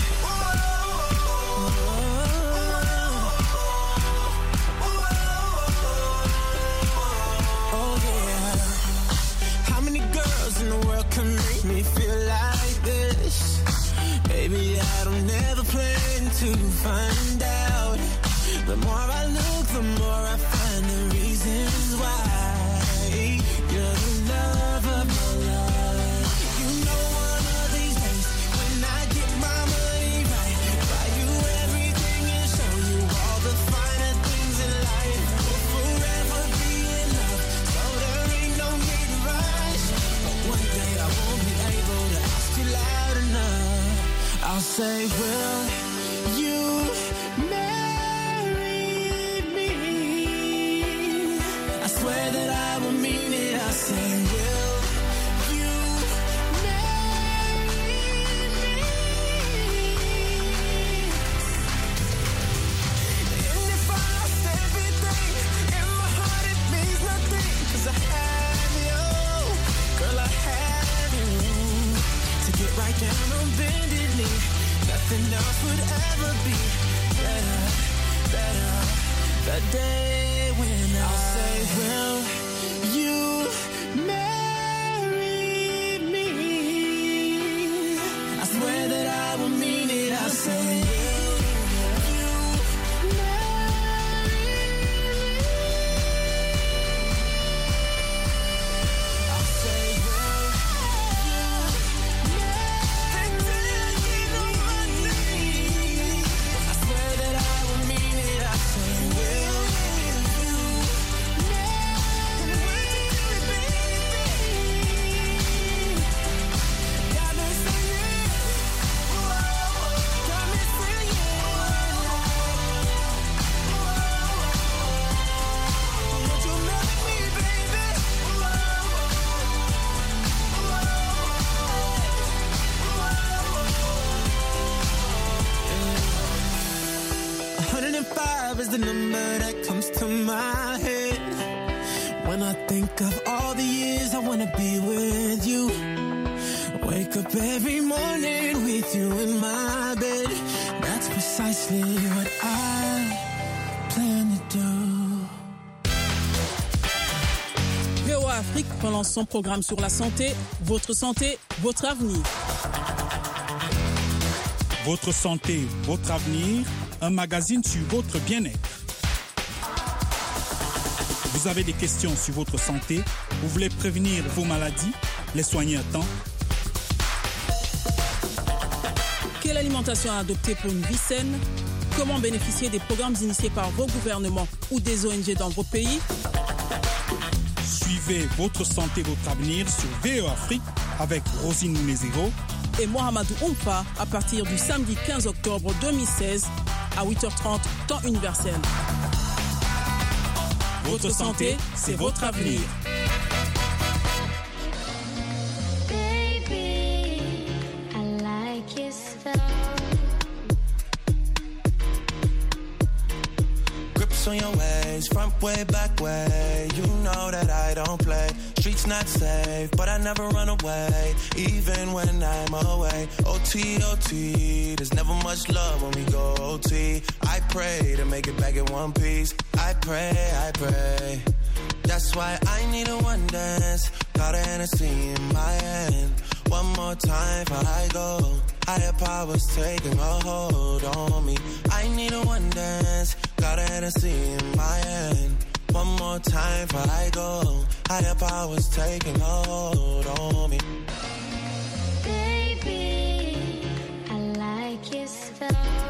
Oh yeah. How many girls in the world can make me feel like this? Baby, I don't ever plan to find out. The more I look, the more I find the reasons why. You're the love of my life. You know one of these days when I get my money right, buy you everything and show you all the finer things in life. We'll forever be in love, so there ain't no need to rush. But one day I say, will you marry me? I swear that I will mean it. I say, will you marry me? And if I lost everything in my heart, it means nothing, 'cause I have you, girl, I have you. To get right down on bended knee, nothing else would ever be better, better. The day when I'll say, will you marry me? I swear that I will mean it. I'll say, will you marry me? I'll say, will you marry me? I swear that I will mean it. I say, will you got me singing, got me singing. Would you marry me, baby? one hundred five is the number that comes to my head when I think of all the years I wanna be with you. Wake up every morning with you in my bed. That's precisely what I plan to do. V O A Afrique relance son programme sur la santé, votre santé, votre avenir. Votre santé, votre avenir, un magazine sur votre bien-être. Vous avez des questions sur votre santé, vous voulez prévenir vos maladies, les soigner à temps. Quelle alimentation adopter pour une vie saine? Comment bénéficier des programmes initiés par vos gouvernements ou des O N G dans vos pays? Suivez votre santé, votre avenir sur V O A Afrique avec Rosine Mounezero et Mohamedou Oumfa à partir du samedi quinze octobre deux mille seize à huit heures trente, temps universel. Votre santé, c'est votre avenir. Baby, I like your stuff. Grips on your ways, front way, back way. You know that I don't play. Streets not safe, but I never run away, even when I'm away. O T, O T, there's never much love when we go O T. I pray to make it back in one piece. I pray, I pray. That's why I need a one dance. Got a Hennessy in my hand. One more time before I go. Higher powers taking a hold on me. I need a one dance. Got a Hennessy in my hand. One more time before I go. Higher powers taking a hold on me. Baby, I like your stuff.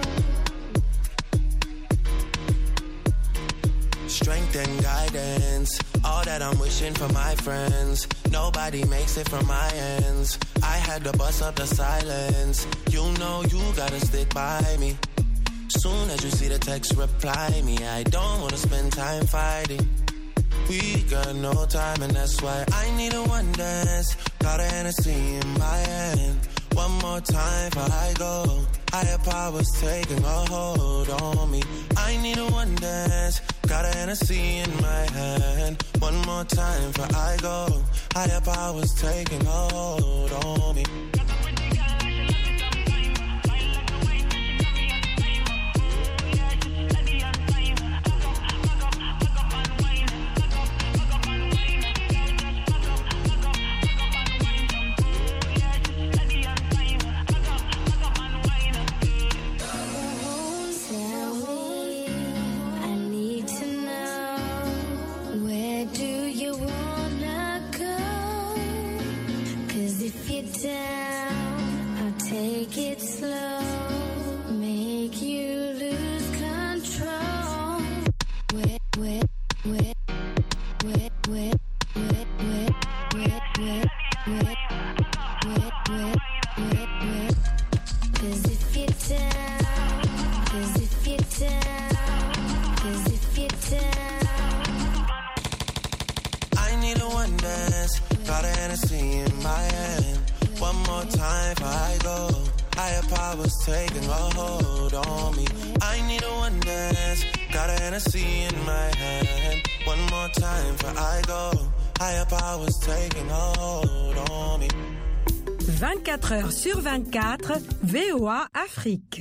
Strength and guidance, all that I'm wishing for my friends. Nobody makes it from my ends. I had to bust up the silence. You know you gotta stick by me. Soon as you see the text, reply me. I don't wanna spend time fighting. We got no time, and that's why I need a one dance. Got a Hennessy in my hand. One more time before I go. Higher powers taking a hold on me. I need a one dance. Got a Hennessy in my hand. One more time before I go. Higher powers taking a hold on me. Cause if you Got a Hennessy in my hand. One more time before I go. Higher powers taking a hold on me. I need a one dance. Got a Hennessy in my hand. One more time before I go. Higher powers taking a hold on me. vingt-quatre heures sur vingt-quatre, V O A Afrique.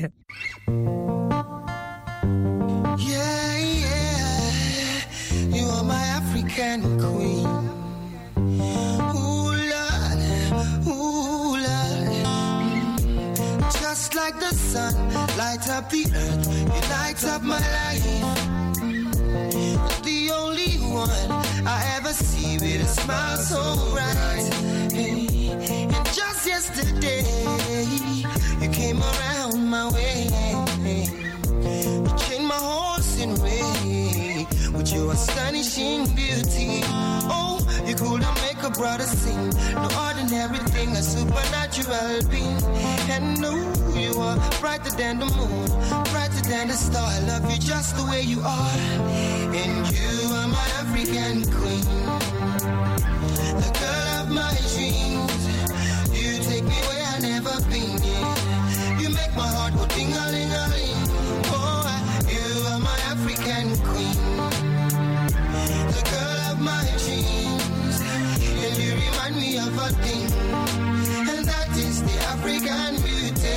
Yeah, yeah, you are my African queen. Ooh, Lord, ooh, Lord. Just like the sun, light up the earth, you light up my life. The only one I ever see with a smile so bright. Hey, and just yesterday, you came around my way. You changed my horse in way with your astonishing beauty. Oh, you couldn't make a brother sing. No ordinary thing, a supernatural being. And no, you are brighter than the moon, brighter than the star. I love you just the way you are. And you are my African queen, the girl of my dreams. You take me where I've never been. You make my heart go ding-a-ling-a-ling. Oh, you are my African queen, the girl of my dreams. And you remind me of a thing, and that is the African beauty.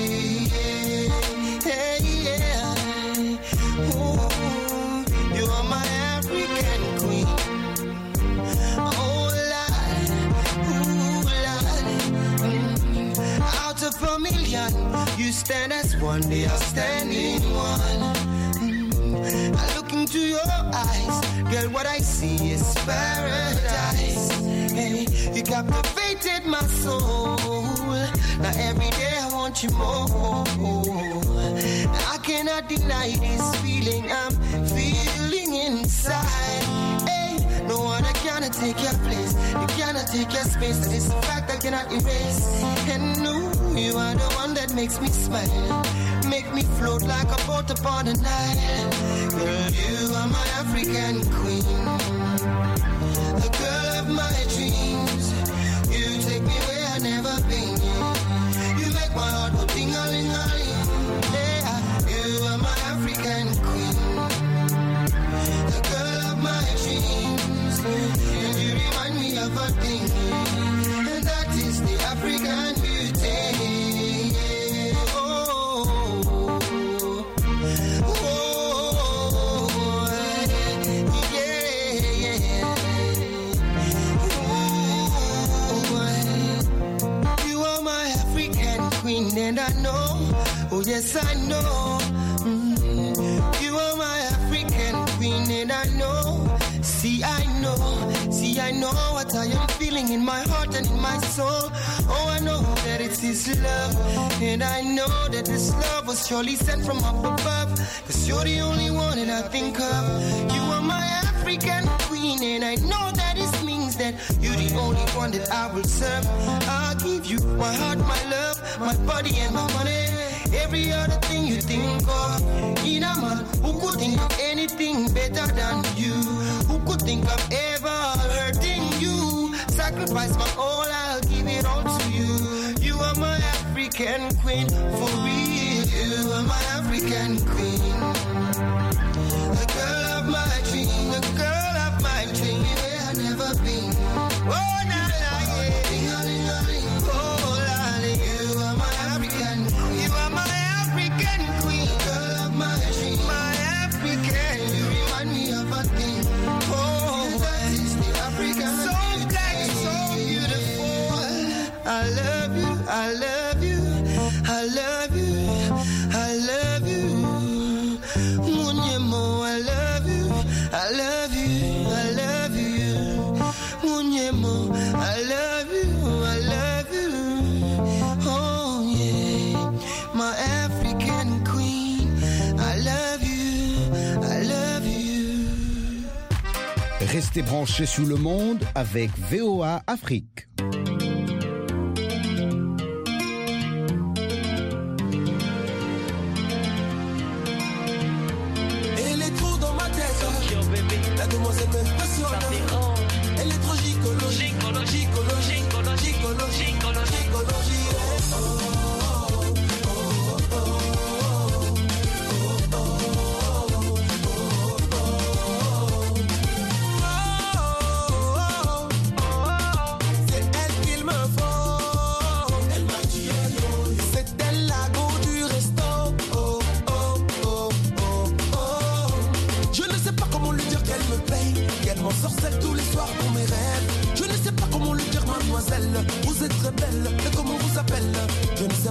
Hey, yeah. Ooh, you are my African queen. Oh, Lord, ooh, Lord. Mm. Out of a million, you stand as one, the outstanding one. Mm. I look into your eyes, girl, what I see is paradise. Hey, you captivated my soul. Now every day I want you more. I cannot deny this feeling I'm feeling inside. Hey, no one cannot take your place, you cannot take your space. That is a fact I cannot erase. And no, you are the one that makes me smile, make me float like a boat upon the Nile. Girl, you are my African queen, the girl of my dreams. You take me where I've never been. You make my heart go ding-a-ling-a-ling. Yeah, you are my African queen, the girl of my dreams. And you remind me of a thing, and that is the African beauty. Oh, oh, yeah, yeah. Ooh, you are my African queen, and I know, oh yes I know. Mm, you are my African queen, and I know. See, I know, see, I know what I am feeling in my heart and in my soul. Oh, I know that it's His love, and I know that this love was surely sent from up above. Cause you're the only one that I think of. You are my African queen, and I know that this means that you're the only one that I will serve. I'll give you my heart, my love, my body and my money. Every other thing you think of. In a man who could think of anything better than you, who could think of ever hurting you. Sacrifice my all, I'll give it all to you. You are my African queen, for real. You are my African queen, the girl of my dream, the girl of my dream. Where I've never been. Oh, nah, nah, yeah. Oh, lolly, you are my African queen. You are my African queen, girl of my dream, my African. You remind me of a thing. Oh, that is the African. So black, so beautiful. I love you, I love you, I love you, I love you. Munyemo, I love you, I love you, I love you. Munyemo, I love you, I love you. Oh yeah, my African queen, I love you, I love you. Restez branchés sous le monde avec V O A Afrique. Elle est trop dans ma tête, la demoiselle me passionne. Elle est trop gicolo, gicolo,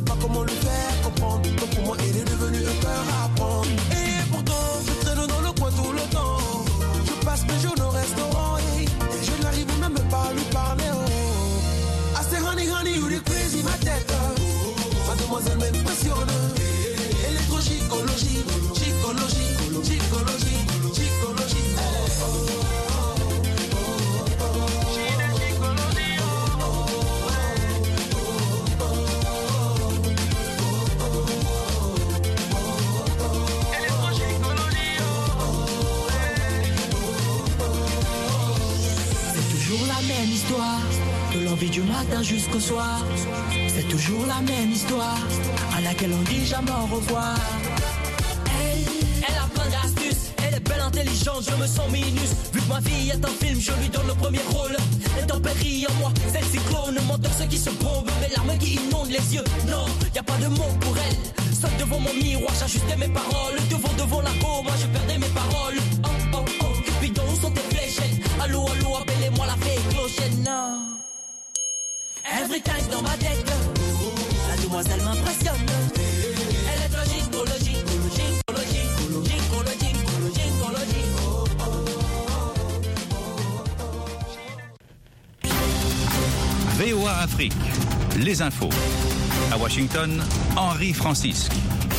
pas comment le faire comprendre. Donc pour moi, il est devenu un cœur à prendre. Et pourtant, je traîne dans le coin tout le temps. Je passe mes jours au restaurant et, et je n'arrive même pas à lui parler. Oh. I say honey, honey, you the crazy, ma tête. Mademoiselle m'impressionne. Électro-gicologie, gicologie, gicologie, gicologie. Oh, oh. Même histoire, de l'envie du matin jusqu'au soir. C'est toujours la même histoire, à laquelle on dit jamais au revoir. Elle, elle a plein d'astuces, elle est belle, intelligente, je me sens minus. Vu que ma vie est un film, je lui donne le premier rôle. L'intempérie en moi, c'est le cyclone, menteur ceux qui se bombent, mes larmes qui inondent les yeux. Non, y a pas de mots pour elle. Seul devant mon miroir, j'ajustais mes paroles. Devant, devant la peau, moi je perdais mes paroles. Oh, oh, oh, Cupidon, où sont tes fléchettes? Allô, allô, appelez-moi la fée clochette, non. Every time dans ma tête, la demoiselle m'impressionne. Elle est logique, gicologie, gicologie, gicologie, gicologie. V O A Afrique, les infos. À Washington, Henri Francisque.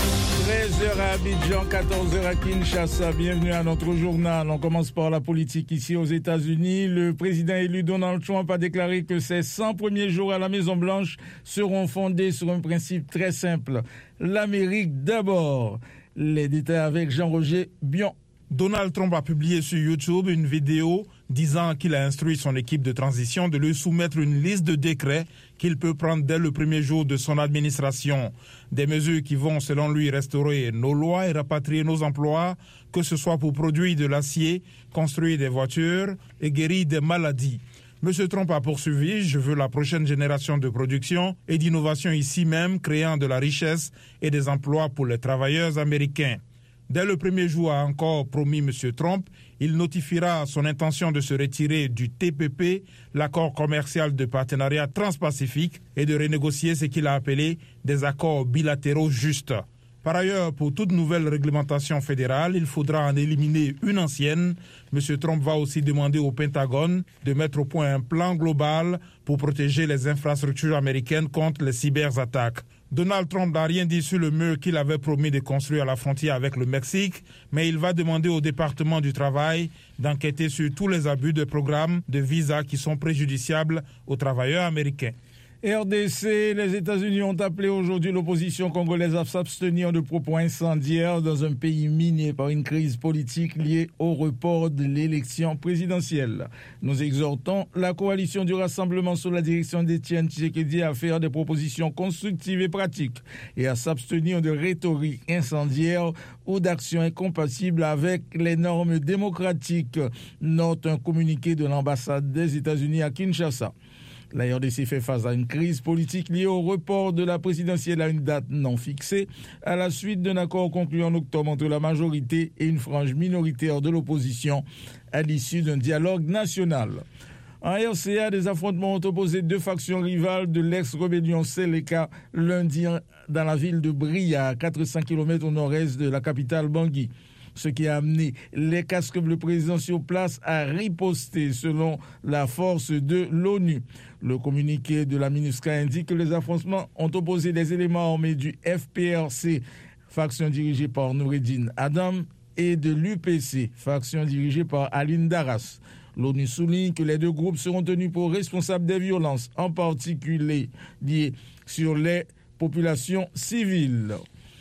treize heures à Abidjan, quatorze heures à Kinshasa. Bienvenue à notre journal. On commence par la politique ici aux États-Unis. Le président élu Donald Trump a déclaré que ses cent premiers jours à la Maison-Blanche seront fondés sur un principe très simple. L'Amérique d'abord. Les détails avec Jean-Roger Bion. Donald Trump a publié sur YouTube une vidéo disant qu'il a instruit son équipe de transition de lui soumettre une liste de décrets qu'il peut prendre dès le premier jour de son administration. Des mesures qui vont, selon lui, restaurer nos lois et rapatrier nos emplois, que ce soit pour produire de l'acier, construire des voitures et guérir des maladies. M. Trump a poursuivi « Je veux la prochaine génération de production et d'innovation ici même, créant de la richesse et des emplois pour les travailleurs américains ». Dès le premier jour, a encore promis M. Trump, il notifiera son intention de se retirer du T P P, l'accord commercial de partenariat transpacifique, et de renégocier ce qu'il a appelé des accords bilatéraux justes. Par ailleurs, pour toute nouvelle réglementation fédérale, il faudra en éliminer une ancienne. M. Trump va aussi demander au Pentagone de mettre au point un plan global pour protéger les infrastructures américaines contre les cyberattaques. Donald Trump n'a rien dit sur le mur qu'il avait promis de construire à la frontière avec le Mexique, mais il va demander au département du travail d'enquêter sur tous les abus de programmes de visa qui sont préjudiciables aux travailleurs américains. R D C, les États-Unis ont appelé aujourd'hui l'opposition congolaise à s'abstenir de propos incendiaires dans un pays miné par une crise politique liée au report de l'élection présidentielle. Nous exhortons la coalition du Rassemblement sous la direction d'Étienne Tshisekedi à faire des propositions constructives et pratiques et à s'abstenir de rhétorique incendiaire ou d'actions incompatibles avec les normes démocratiques, note un communiqué de l'ambassade des États-Unis à Kinshasa. La R D C fait face à une crise politique liée au report de la présidentielle à une date non fixée, à la suite d'un accord conclu en octobre entre la majorité et une frange minoritaire de l'opposition, à l'issue d'un dialogue national. En R C A, des affrontements ont opposé deux factions rivales de l'ex-rébellion Seleka lundi dans la ville de Bria, à quatre cents kilomètres au nord-est de la capitale Bangui. Ce qui a amené les casques bleus présents sur place à riposter selon la force de l'ONU. Le communiqué de la MINUSCA indique que les affrontements ont opposé des éléments armés du F P R C, faction dirigée par Noureddine Adam, et de l'U P C, faction dirigée par Aline Daras. L'ONU souligne que les deux groupes seront tenus pour responsables des violences, en particulier liées sur les populations civiles.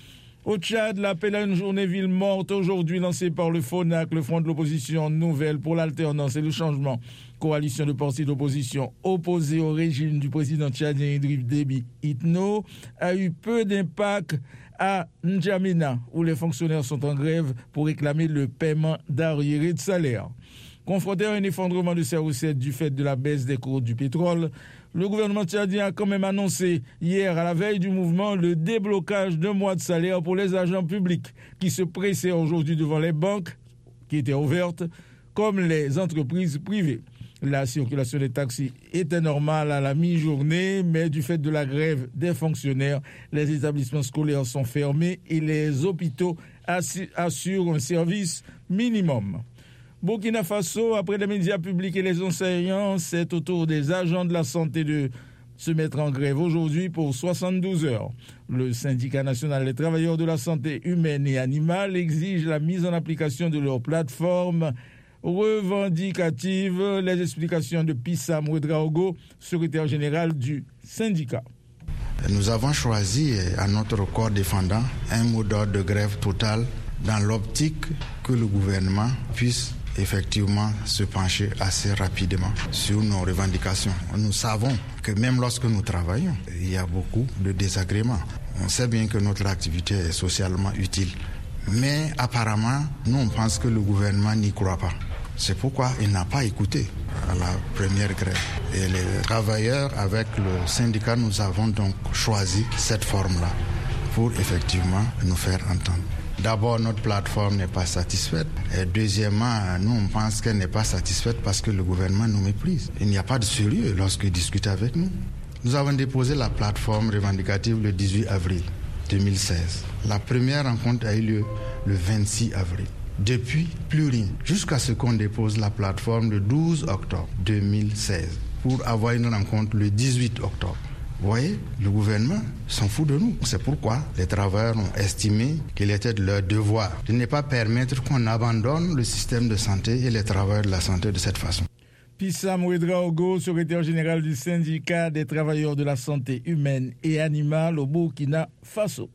Au Tchad, l'appel à une journée ville morte aujourd'hui lancé par le FONAC, le Front de l'opposition nouvelle pour l'alternance et le changement, coalition de partis d'opposition opposés au régime du président tchadien Idriss Déby Itno, a eu peu d'impact à N'Djamena, où les fonctionnaires sont en grève pour réclamer le paiement d'arriérés de salaire. Confronté à un effondrement de ses recettes du fait de la baisse des cours du pétrole, le gouvernement tchadien a quand même annoncé hier à la veille du mouvement le déblocage d'un mois de salaire pour les agents publics qui se pressaient aujourd'hui devant les banques qui étaient ouvertes comme les entreprises privées. La circulation des taxis était normale à la mi-journée, mais du fait de la grève des fonctionnaires, les établissements scolaires sont fermés et les hôpitaux assurent un service minimum. Burkina Faso, après les médias publics et les enseignants, c'est au tour des agents de la santé de se mettre en grève aujourd'hui pour soixante-douze heures. Le syndicat national des travailleurs de la santé humaine et animale exige la mise en application de leur plateforme revendicative. Les explications de Pissam Ouedraogo, secrétaire général du syndicat. Nous avons choisi à notre corps défendant un mot d'ordre de grève totale dans l'optique que le gouvernement puisse effectivement se pencher assez rapidement sur nos revendications. Nous savons que même lorsque nous travaillons, il y a beaucoup de désagréments. On sait bien que notre activité est socialement utile. Mais apparemment, nous on pense que le gouvernement n'y croit pas. C'est pourquoi il n'a pas écouté à la première grève. Et les travailleurs, avec le syndicat, nous avons donc choisi cette forme-là pour effectivement nous faire entendre. D'abord, notre plateforme n'est pas satisfaite. Et deuxièmement, nous, on pense qu'elle n'est pas satisfaite parce que le gouvernement nous méprise. Il n'y a pas de sérieux lorsqu'il discute avec nous. Nous avons déposé la plateforme revendicative le dix-huit avril deux mille seize. La première rencontre a eu lieu le vingt-six avril. Depuis, plus rien. Jusqu'à ce qu'on dépose la plateforme le douze octobre deux mille seize pour avoir une rencontre le dix-huit octobre. Vous voyez, le gouvernement s'en fout de nous. C'est pourquoi les travailleurs ont estimé qu'il était de leur devoir de ne pas permettre qu'on abandonne le système de santé et les travailleurs de la santé de cette façon. Pissam Ouedraogo, secrétaire général du syndicat des travailleurs de la santé humaine et animale au Burkina Faso.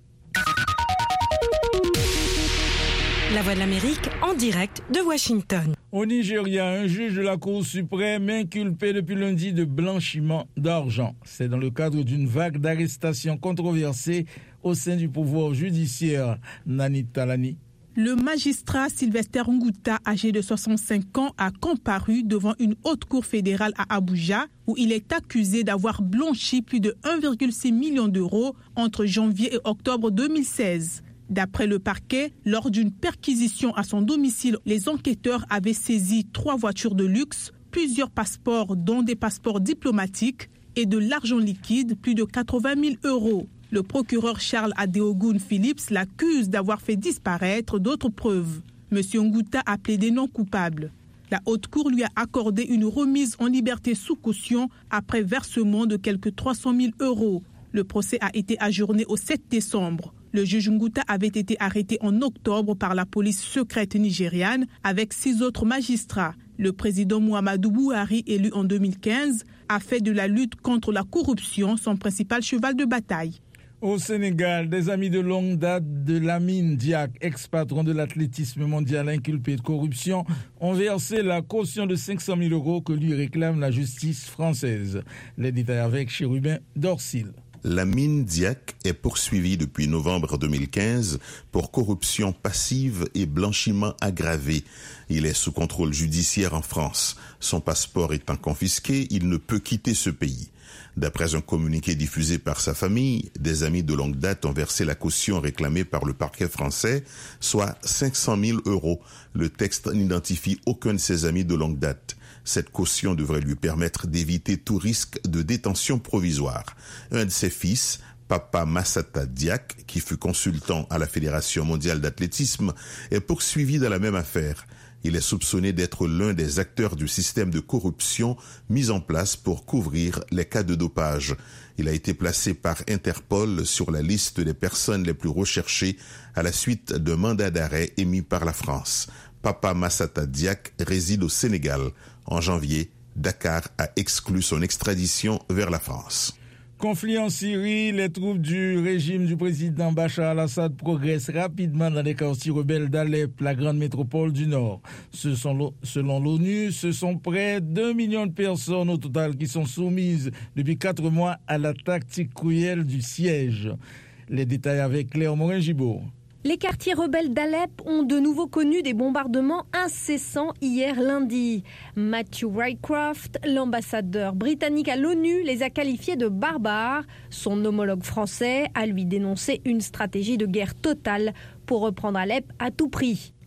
La Voix de l'Amérique en direct de Washington. Au Nigeria, un juge de la Cour suprême inculpé depuis lundi de blanchiment d'argent. C'est dans le cadre d'une vague d'arrestations controversées au sein du pouvoir judiciaire. Nani Talani. Le magistrat Sylvester Nguta, âgé de soixante-cinq ans, a comparu devant une haute cour fédérale à Abuja, où il est accusé d'avoir blanchi plus de un virgule six million d'euros entre janvier et octobre deux mille seize. D'après le parquet, lors d'une perquisition à son domicile, les enquêteurs avaient saisi trois voitures de luxe, plusieurs passeports, dont des passeports diplomatiques, et de l'argent liquide, plus de quatre-vingt mille euros. Le procureur Charles Adeogun Phillips l'accuse d'avoir fait disparaître d'autres preuves. Monsieur Nguta a plaidé non coupable. La haute cour lui a accordé une remise en liberté sous caution après versement de quelque trois cent mille euros. Le procès a été ajourné au sept décembre. Le juge Nguta avait été arrêté en octobre par la police secrète nigériane avec six autres magistrats. Le président Muhammadu Buhari, élu en deux mille quinze, a fait de la lutte contre la corruption son principal cheval de bataille. Au Sénégal, des amis de longue date de Lamine Diack, ex-patron de l'athlétisme mondial inculpé de corruption, ont versé la caution de cinq cent mille euros que lui réclame la justice française. Les détails avec Chérubin Dorsil. Lamine Diack est poursuivi depuis novembre deux mille quinze pour corruption passive et blanchiment aggravé. Il est sous contrôle judiciaire en France. Son passeport étant confisqué, il ne peut quitter ce pays. D'après un communiqué diffusé par sa famille, des amis de longue date ont versé la caution réclamée par le parquet français, soit cinq cent mille euros. Le texte n'identifie aucun de ses amis de longue date. Cette caution devrait lui permettre d'éviter tout risque de détention provisoire. Un de ses fils, Papa Massata Diack, qui fut consultant à la Fédération mondiale d'athlétisme, est poursuivi dans la même affaire. Il est soupçonné d'être l'un des acteurs du système de corruption mis en place pour couvrir les cas de dopage. Il a été placé par Interpol sur la liste des personnes les plus recherchées à la suite d'un mandat d'arrêt émis par la France. Papa Massata Diack réside au Sénégal. En janvier, Dakar a exclu son extradition vers la France. Conflit en Syrie, les troupes du régime du président Bachar al-Assad progressent rapidement dans les quartiers rebelles d'Alep, la grande métropole du Nord. Ce sont, selon l'ONU, ce sont près d'un million de personnes au total qui sont soumises depuis quatre mois à la tactique cruelle du siège. Les détails avec Claire Morin-Gibault. Les quartiers rebelles d'Alep ont de nouveau connu des bombardements incessants hier lundi. Matthew Rycroft, l'ambassadeur britannique à l'ONU, les a qualifiés de barbares. Son homologue français a lui dénoncé une stratégie de guerre totale pour reprendre Alep à tout prix.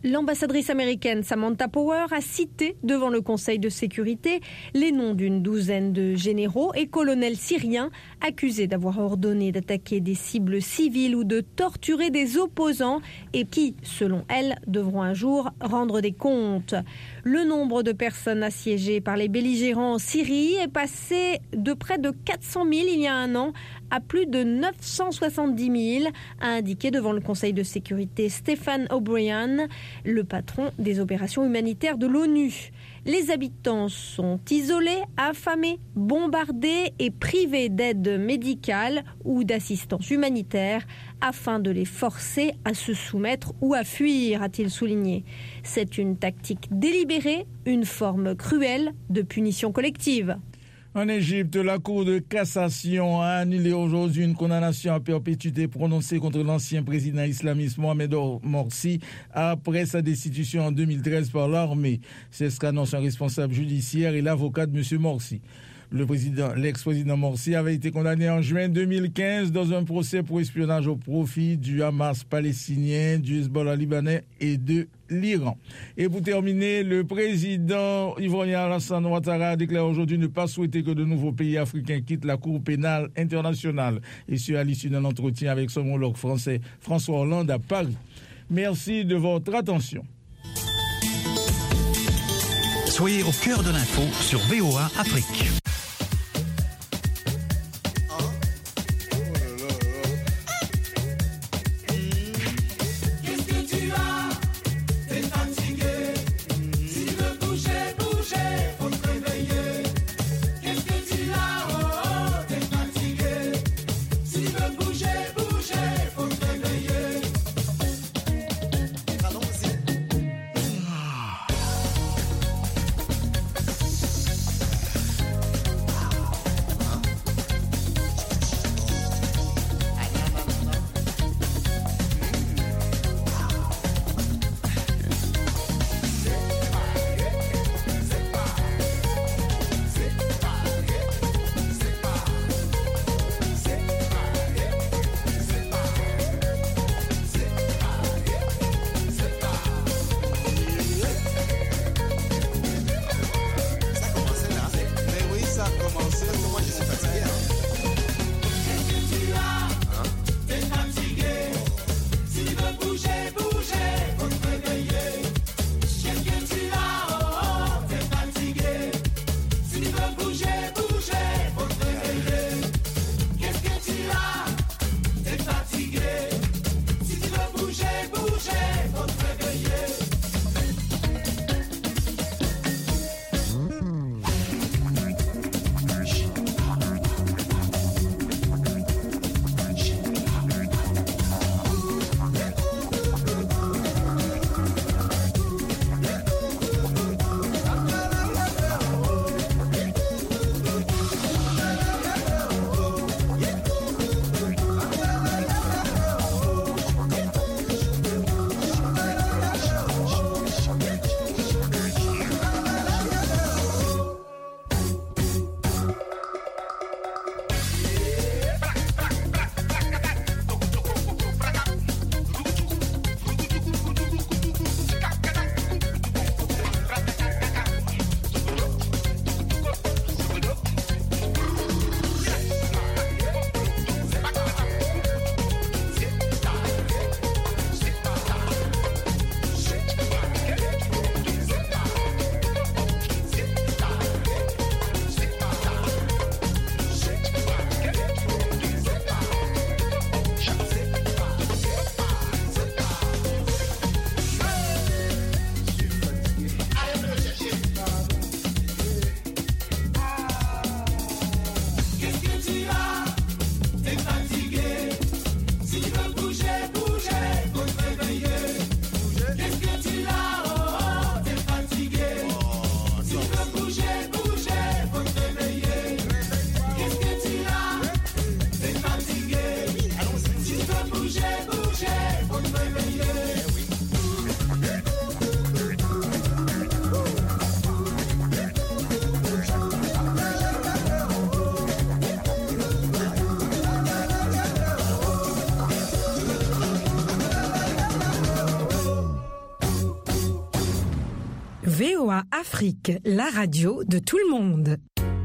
L'ambassadrice américaine Samantha Power a cité devant le Conseil de sécurité les noms d'une douzaine de généraux et colonels syriens accusés d'avoir ordonné d'attaquer des cibles civiles ou de torturer des opposants et qui, selon elle, devront un jour rendre des comptes. Le nombre de personnes assiégées par les belligérants en Syrie est passé de près de quatre cent mille il y a un an à plus de neuf cent soixante-dix mille, a indiqué devant le Conseil de sécurité Stephen O'Brien, le patron des opérations humanitaires de l'ONU. Les habitants sont isolés, affamés, bombardés et privés d'aide médicale ou d'assistance humanitaire afin de les forcer à se soumettre ou à fuir, a-t-il souligné. C'est une tactique délibérée, une forme cruelle de punition collective. En Égypte, la Cour de cassation a annulé aujourd'hui une condamnation à perpétuité prononcée contre l'ancien président islamiste Mohamed Morsi après sa destitution en deux mille treize par l'armée. C'est ce qu'annonce un responsable judiciaire et l'avocat de M. Morsi. Le président, l'ex-président Morsi avait été condamné en juin deux mille quinze dans un procès pour espionnage au profit du Hamas palestinien, du Hezbollah libanais et de l'Iran. Et pour terminer, le président ivoirien Alassane Ouattara a déclaré aujourd'hui ne pas souhaiter que de nouveaux pays africains quittent la Cour pénale internationale. Et ce, à l'issue d'un entretien avec son homologue français François Hollande à Paris. Merci de votre attention. Soyez au cœur de l'info sur V O A Afrique. Afrique, la radio de tout le monde.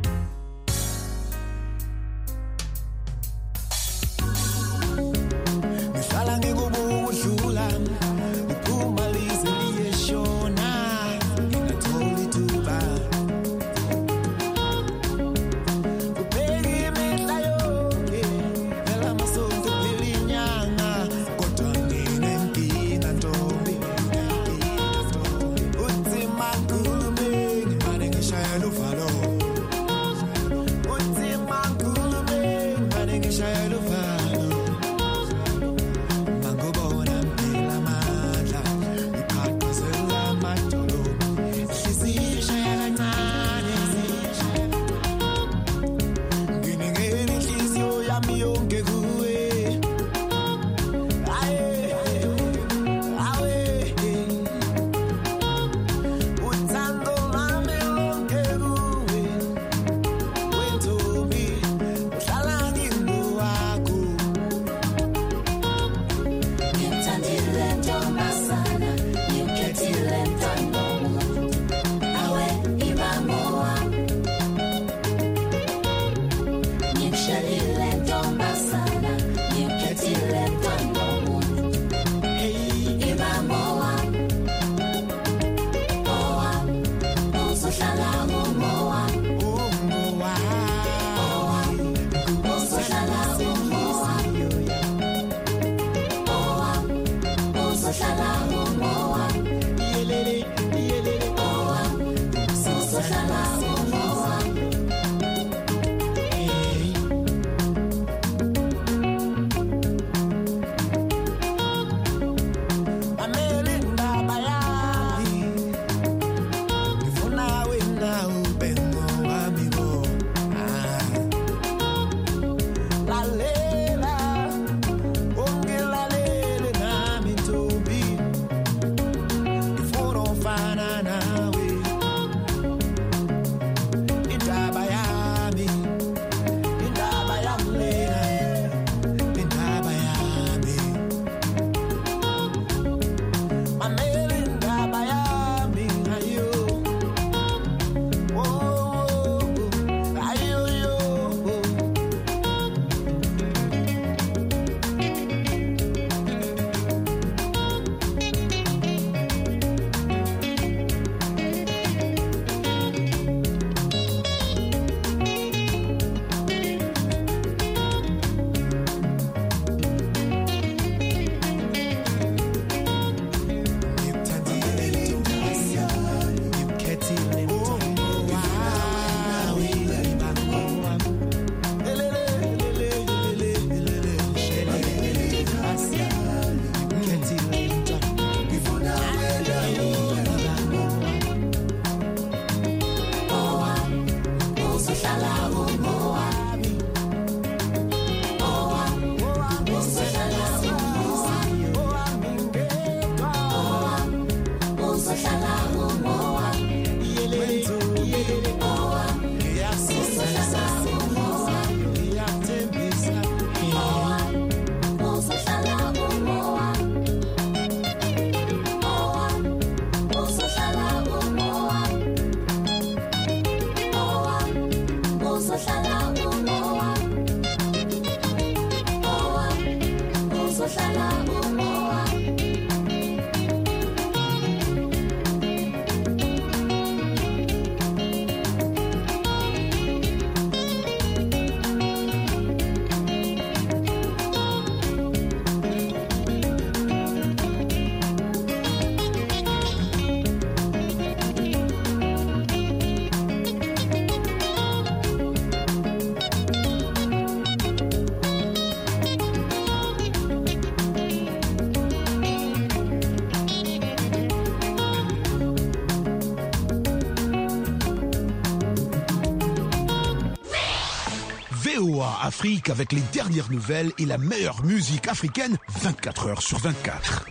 V O A Afrique avec les dernières nouvelles et la meilleure musique africaine vingt-quatre heures sur vingt-quatre.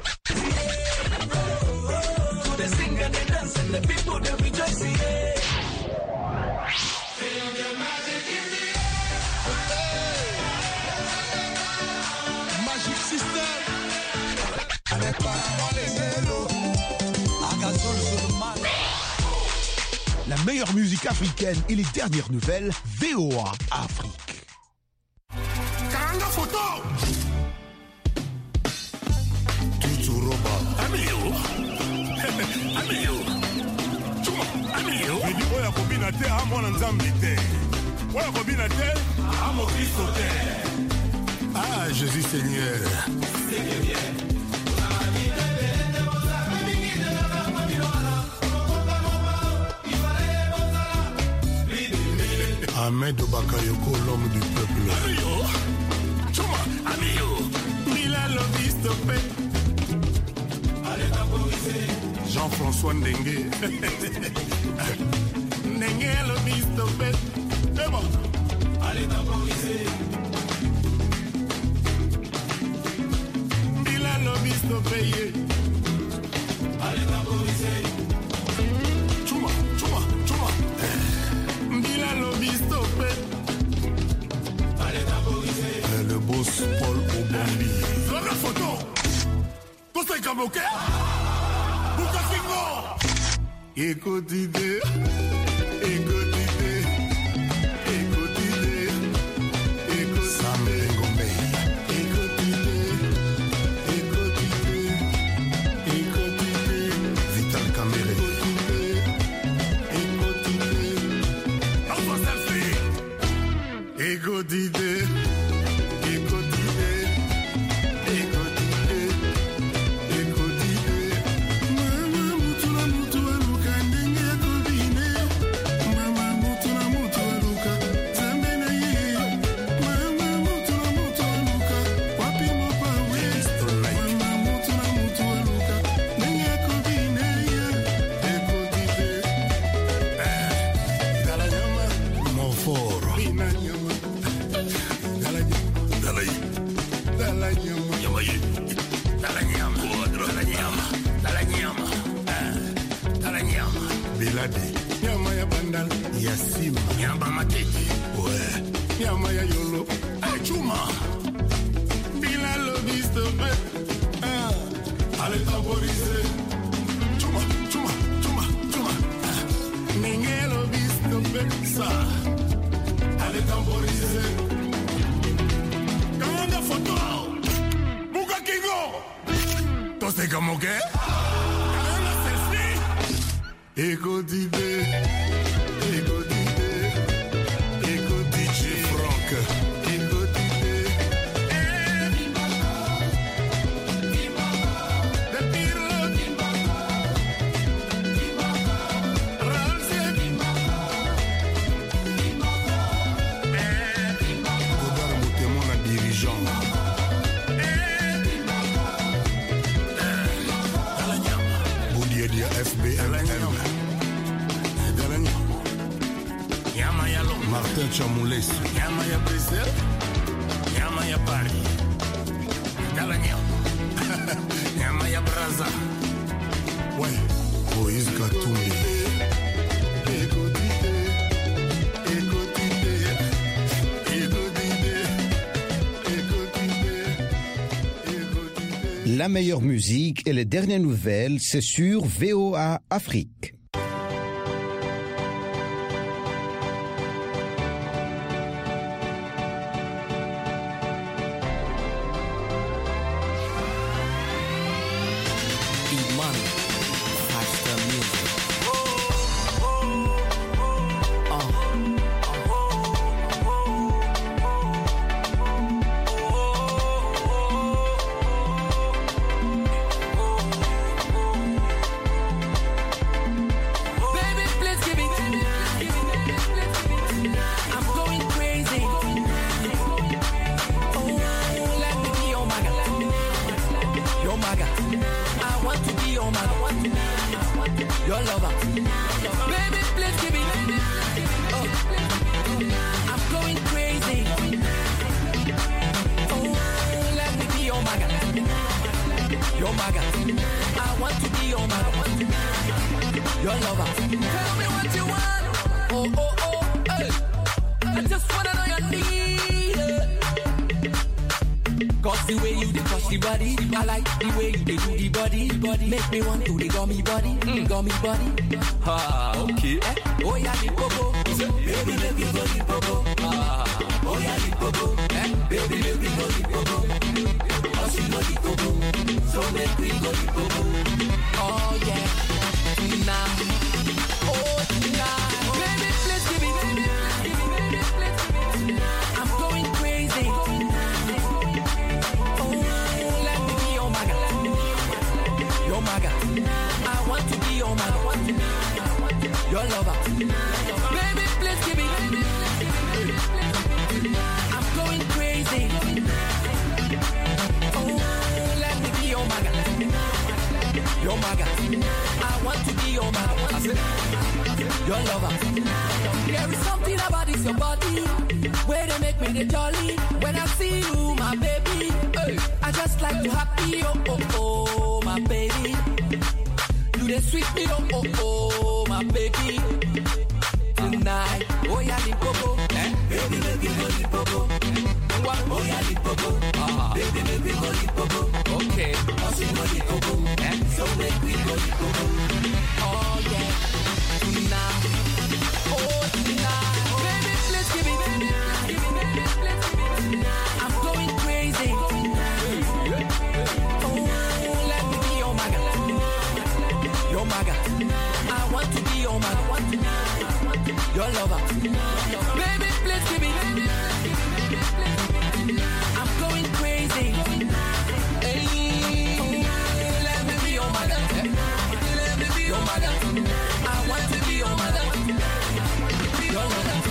Magic System. Allez, pas, allez, hello. Agazol sur le mic. meilleure musique africaine et les dernières nouvelles, V O A Afrique. Karanga photo. Tuturoba. Amiyo. Amiyo. Chuma. Amiyo. Midi oya kobina te amona nzambe te. Oya kobina te amo Kristo te. Ah, Jésus Seigneur. Ahmed Bakayoko, l'homme du peuple. Amiyo, Chuma, Amiyo, Mila Lobistope. Allez temporiser. Jean-François Ndengue. Ndengue Lobistope. C'est bon. Allez temporiser. Mila Lobistope. Allez temporiser. Chuma, Chuma, Chuma. Bila Lobistope. Allez temporiser. Le boss Paul Obambi. La photo. Tout ça est comme ok. Bukakingo. Écoute idée. Écoute idée. Écoute idée. Écoute Sam Ngombe. Écoute idée. Écoute idée. Écoute idée. Vital Kamere. Ego d'idée, ego d'idée, ego d'idée, ego d'idée. Mama mutuna mutu aluka ndenge ya kobine. Mama mutuna mutu aluka zambe na ye. Mama mutuna mutu aluka wapi mopawe. Mama mutuna mutu aluka ndenge ya kobine. Ego d'idée. Eh, dala nyama moforo. Bina nyama. Biladi, nyama ya bandal, ya sima, nyama matete, ouais, nyama ya yolo, ay chuma, bila Lobistope, ah, allez temporiser, chuma, chuma, chuma, chuma, ah, Nenge Lobistope, ça, allez temporiser, Karanga photo, Bukakingo, t'es comme ok? Ego d'idée, ego d'idée, ego D J Franck, ego d'idée. De Pirlo, Ramsey, Godard Moutemon, la dirigeant. Boudiadia F B M M. Martin Chamoules. Nyama ya Bruxelles. Nyama ya Paris. Dala nyama. Nyama ya Brazza. Ouais. Moïse Katumbi. La meilleure musique et les dernières nouvelles, c'est sur V O A Afrique. Cause the way you dey touch the body. I like the way you dey do the body. Body make me want to the gummy body, mm. gummy body. Ah, okay. Eh? Oh yeah, the popo, baby, make me go the popo. Ah, oh yeah, the popo, eh? Baby, make me go the popo. Oh, she know the popo, so make me go the popo. Oh yeah, tonight, oh tonight, baby, please give me, baby, please give me. I'm going crazy. Oh, let me be your maga, your maga. I want to be your maga, your lover. Baby, please give me. I'm going crazy. Oh, let me be your maga, your maga. I want to be your maga, I said, your lover. There is something about this your body where they make me the jolly. When I see you, my baby, hey, I just like to happy. Oh oh oh, my baby. You they sweet me, oh oh oh, my baby. Tonight, oh yeah, the popo, eh? Baby, baby, go the popo. Oh yeah, the popo, ah, baby, baby, go the popo. Okay, oh she go the popo, eh? So make me go the popo. Oh yeah, tonight, oh tonight, baby, please give me, I'm going crazy. Oh, let me be your maga, your maga. I want to be your maga, your lover. Baby, please give me. I'm going crazy. Hey, let me be your mother. Let me be your mother. I want to be your mother. Your mother.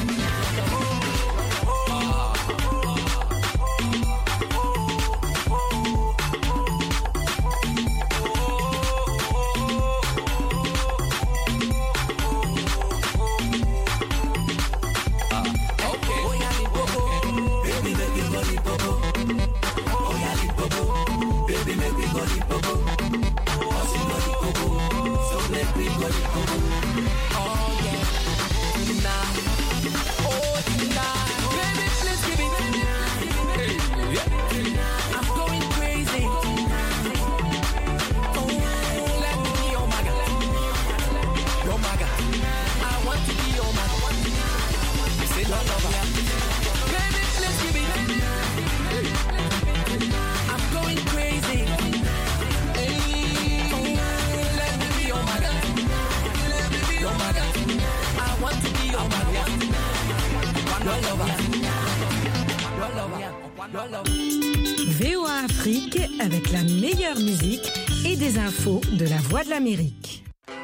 V O A Afrique avec la meilleure musique et des infos de la Voix de l'Amérique.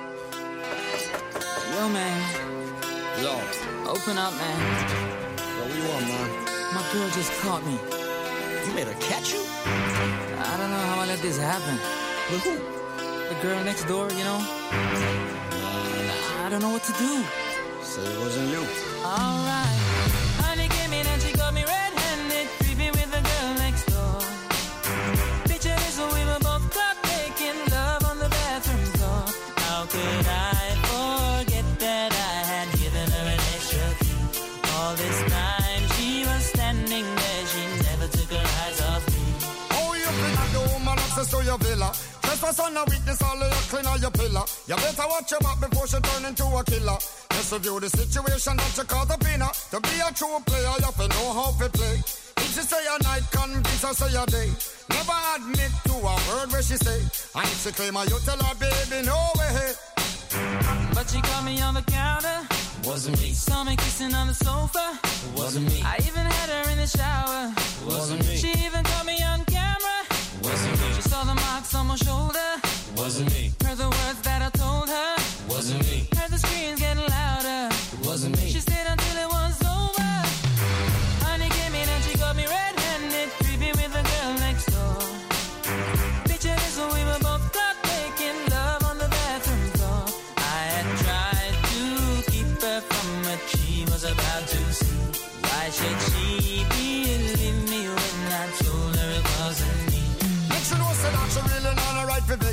Yo, man. Yo. Open up, man. Yo, what you want, man? My girl just caught me. You made her catch you? I don't know how I let this happen. With who? The girl next door, you know? Uh, I don't know what to do. So it wasn't you. Alright. Honey came in and she got me red-handed, creepy with the girl next door. Picture this, so we were both caught making love on the bathroom floor. How could I forget that I had given her an extra key? All this time she was standing there, she never took her eyes off me. Oh, you bring a the woman access to your villa. Trespass on a witness, all of your clean on your pillar. You better watch your back before she turn into a killer. Just review the situation that you call the winner. To be a true player, you have to know how to play. If she say a night, convince her say a day. Never admit to a word where she say. And if she claim her, you tell her, baby, no way. But she caught me on the counter. Wasn't me. Saw me kissing on the sofa. Wasn't me. I even had her in the shower. Wasn't me. She even caught me on camera. Wasn't me. She saw the marks on my shoulder. Wasn't me. Heard the words that I told her. Wasn't me. Heard the screams getting louder. Wasn't me. She stayed until it was over. Honey came in and she got me red-handed, creepy with the girl next door. Picture this, so we were both caught making love on the bathroom floor. I had tried to keep her from what she was about to see. Why should she believe me when I told her it wasn't me? Make she know say that she really not a right for vex.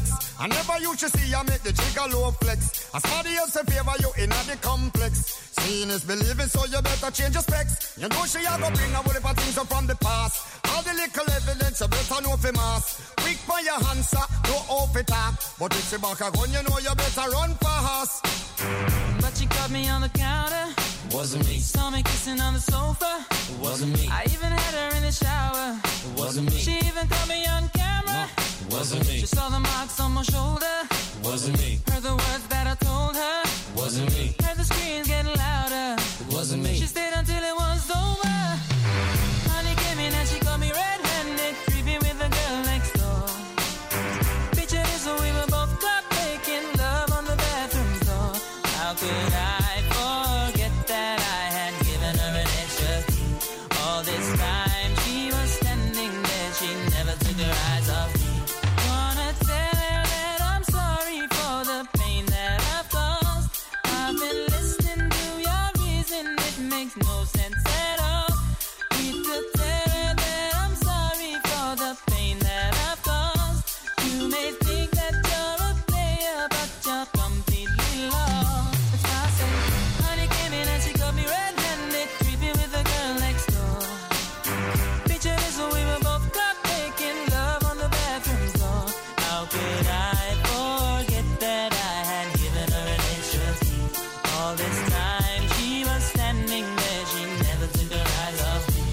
I never used to see you make the jigger low flex. As somebody else in favor you in the complex. Seeing is believing, so you better change your specs. You know she a go bring a whole heap of things up from the past. All the little evidence you better know for mass. Quick for your answer, no off it up. But if she back a gun, you know you better run fast. But she caught me on the counter. Wasn't me. Saw me kissing on the sofa. It wasn't me. I even had her in the shower. It wasn't me. She even caught me on camera. It wasn't me. She saw the marks on my shoulder. It wasn't me. Heard the words that I told her. It wasn't me. Heard the screams getting louder. It wasn't me. She stayed until it was over. Honey came in and she caught me red-handed, creepy with the girl next door. Picture this, so we were both caught making love on the bathroom floor. How could I forget that I had given her an extra key? All this time she was standing there, she never took her eyes off me. Wanna tell her that I'm sorry for the pain that I've caused. I've been listening to your reason, it makes no sense at all. Need to tell her that I'm sorry for the pain that I've caused. You may think that you're a player, but you're completely lost. That's why I say, honey came in and she caught me red-handed, creepy with the girl next door. Picture this, so we were both caught making love on the bathroom floor. How could I forget that I had given her an extra key? All this time she was standing there, she never took her eyes off me.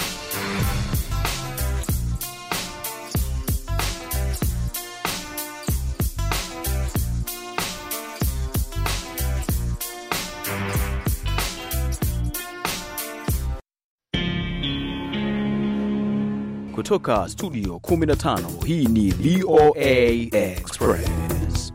Kutoka studio kumi na tano, hii ni V O A Express.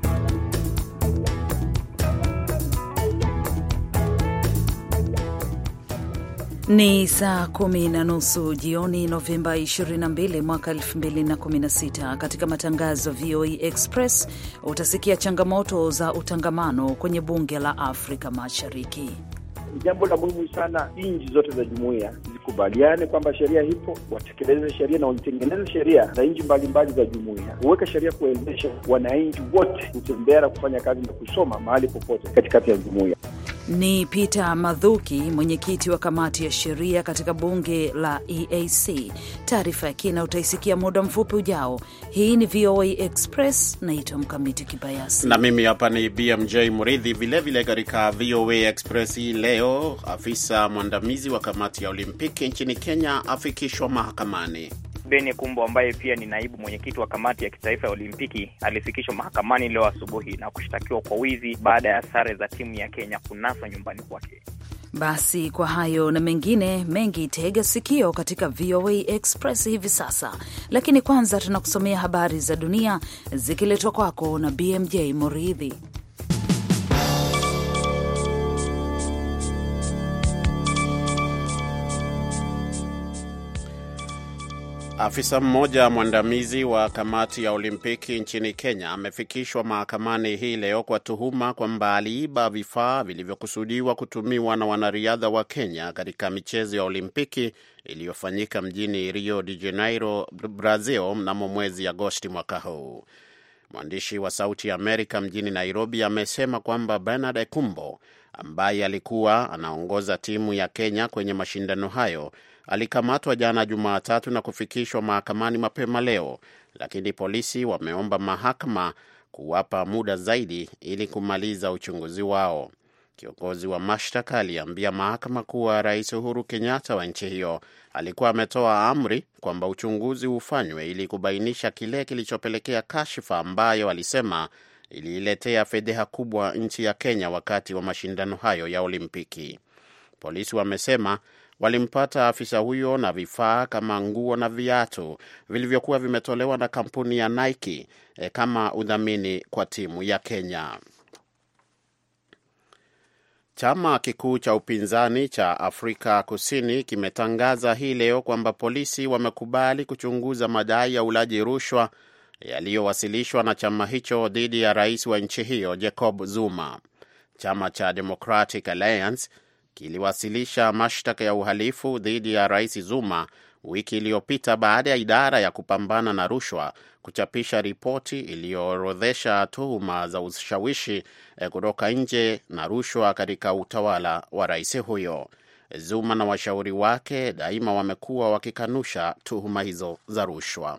Ni saa kumi na nusu jioni, Novemba ishirini na mbili mwaka elfu mbili na kumi na sita. Katika matangazo V O A Express utasikia changamoto za utangamano kwenye bunge la Afrika Mashariki. Jambo la muhimu sana, nchi zote za jumuiya zikubaliane kwamba sheria ipo, watekeleze sheria na watengeneze sheria za nchi mbalimbali za jumuiya. Uweke sheria kuendesha wananchi wote kutembea na kufanya kazi na kusoma mahali popote katikati ya jumuiya. Ni Peter Mathuki, mwenyekiti wa kamati ya sheria katika bunge la E A C. Taarifa ya kina utaisikia muda mfupi ujao. Hii ni V O A Express, naitwa Mkamiti Kibayasi. Na mimi hapa ni B M J Muridhi. Vile vile katika V O A Express hii leo, afisa mwandamizi wa kamati ya Olimpiki nchini Kenya afikishwa mahakamani. Beni Kumbo ambaye pia ni naibu mwenyekiti wa kamati ya kitaifa ya Olimpiki alifikishwa mahakamani leo asubuhi na kushtakiwa kwa wizi baada ya sare za timu ya Kenya kunaswa nyumbani kwake. Basi kwa hayo na mengine mengi, tega sikio katika V O A Express hivi sasa. Lakini kwanza tunakusomea habari za dunia zikiletwa kwako na B M J Muridhi. Afisa mmoja mwandamizi wa kamati ya Olimpiki nchini Kenya amefikishwa mahakamani hii leo kwa tuhuma kwamba aliiba vifaa vilivyokusudiwa kutumiwa na wanariadha wa Kenya katika michezo ya Olimpiki iliyofanyika mjini Rio de Janeiro, Brazil mnamo mwezi Agosti mwaka huu. Mwandishi wa Sauti ya Amerika mjini Nairobi amesema kwamba Bernard Ekumbo ambaye alikuwa anaongoza timu ya Kenya kwenye mashindano hayo alikamatwa jana Jumatatu na kufikishwa mahakamani mapema leo, lakini polisi wameomba mahakama kuwapa muda zaidi ili kumaliza uchunguzi wao. Kiongozi wa mashtaka aliambia mahakama kuwa Rais Uhuru Kenyatta wa nchi hiyo alikuwa ametoa amri kwamba uchunguzi ufanywe ili kubainisha kile kilichopelekea kashifa ambayo alisema ililetea fedheha kubwa nchi ya Kenya wakati wa mashindano hayo ya Olimpiki. Polisi wamesema walimpata afisa huyo na vifaa kama nguo na viatu vilivyokuwa vimetolewa na kampuni ya Nike eh, kama udhamini kwa timu ya Kenya. Chama kikuu cha upinzani cha Afrika Kusini kimetangaza hii leo kwamba polisi wamekubali kuchunguza madai ya ulaji rushwa yaliyowasilishwa na chama hicho dhidi ya rais wa nchi hiyo Jacob Zuma. Chama cha Democratic Alliance kiliwasilisha mashtaka ya uhalifu dhidi ya Rais Zuma wiki iliyopita baada ya idara ya kupambana na rushwa kuchapisha ripoti iliyoorodhesha tuhuma za ushawishi kutoka nje na rushwa katika utawala wa rais huyo. Zuma na washauri wake daima wamekuwa wakikanusha tuhuma hizo za rushwa.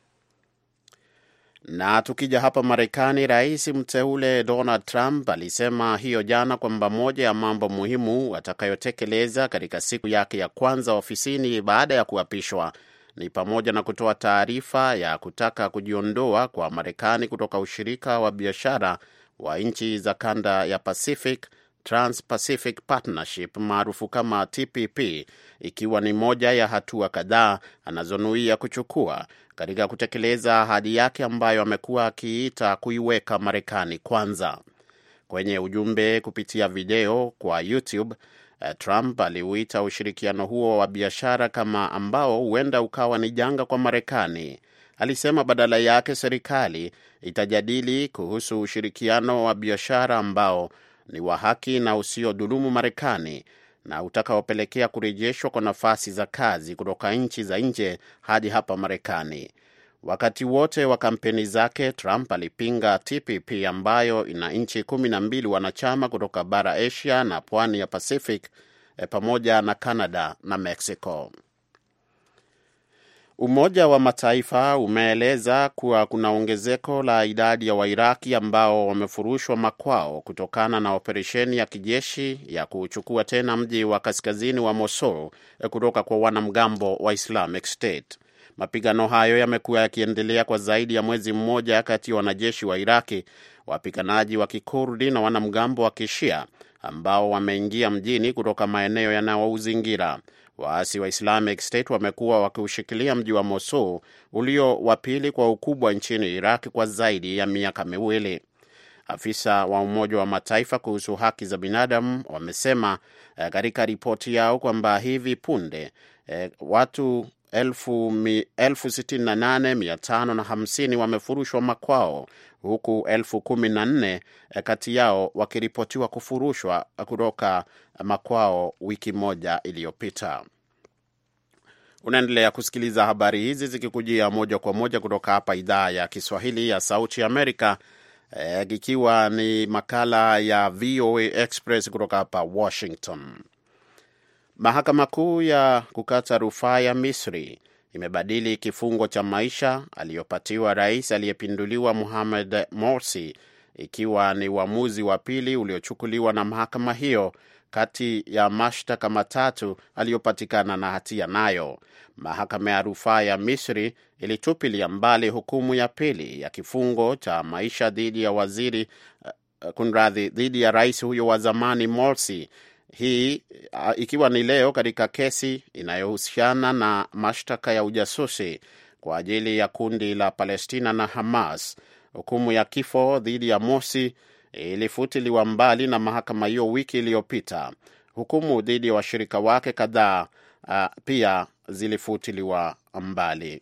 Na tukija hapa Marekani, rais mteule Donald Trump alisema hiyo jana kwamba moja ya mambo muhimu atakayotekeleza katika siku yake ya kwanza ofisini baada ya kuapishwa ni pamoja na kutoa taarifa ya kutaka kujiondoa kwa Marekani kutoka ushirika wa biashara wa nchi za kanda ya Pacific, Trans-Pacific Partnership maarufu kama T P P, ikiwa ni moja ya hatua kadhaa anazonuia kuchukua katika kutekeleza ahadi yake ambayo amekuwa akiita kuiweka Marekani kwanza. Kwenye ujumbe kupitia video kwa YouTube, Trump aliuita ushirikiano huo wa biashara kama ambao huenda ukawa ni janga kwa Marekani. Alisema badala yake serikali itajadili kuhusu ushirikiano wa biashara ambao ni wa haki na usiodhulumu Marekani na utakaopelekea kurejeshwa kwa nafasi za kazi kutoka nchi za nje hadi hapa Marekani. Wakati wote wa kampeni zake, Trump alipinga T P P ambayo ina nchi kumi na mbili wanachama kutoka bara Asia na pwani ya Pacific eh, pamoja na Canada na Mexico. Umoja wa Mataifa umeeleza kuwa kuna ongezeko la idadi ya Wairaki ambao wamefurushwa makwao kutokana na operesheni ya kijeshi ya kuchukua tena mji wa kaskazini wa Mosul kutoka kwa wanamgambo wa Islamic State. Mapigano hayo yamekuwa yakiendelea kwa zaidi ya mwezi mmoja kati ya wanajeshi wa Iraki, wapiganaji wa Kikurdi na wanamgambo wa Kishia ambao wameingia mjini kutoka maeneo yanayouzingira. Waasi wa Islamic State wamekuwa wakiushikilia mji wa Mosul ulio wa pili kwa ukubwa nchini Iraq kwa zaidi ya miaka miwili. Afisa wa Umoja wa Mataifa kuhusu haki za binadamu wamesema eh, katika ripoti yao kwamba hivi punde eh, watu elfu, mi, elfu sitini na nane mia tano na hamsini wamefurushwa makwao, huku elfu kumi na nne kati yao wakiripotiwa kufurushwa kutoka makwao wiki moja iliyopita. Unaendelea kusikiliza habari hizi zikikujia moja kwa moja kutoka hapa idhaa ya Kiswahili ya Sauti Amerika, eh, ikiwa ni makala ya V O A Express kutoka hapa Washington. Mahakama Kuu ya kukata rufaa ya Misri imebadili kifungo cha maisha aliyopatiwa rais aliyepinduliwa Mohamed Morsi, ikiwa ni uamuzi wa pili uliochukuliwa na mahakama hiyo kati ya mashtaka matatu aliyopatikana na hatia nayo. Mahakama ya rufaa ya Misri ilitupilia mbali hukumu ya pili ya kifungo cha maisha dhidi ya waziri uh, kunradhi dhidi ya rais huyo wa zamani Morsi. Hii uh, ikiwa ni leo katika kesi inayohusiana na mashtaka ya ujasusi kwa ajili ya kundi la Palestina na Hamas. Hukumu ya kifo dhidi ya Morsi ilifutiliwa mbali na mahakama hiyo wiki iliyopita. Hukumu dhidi ya washirika wake kadhaa uh, pia zilifutiliwa mbali.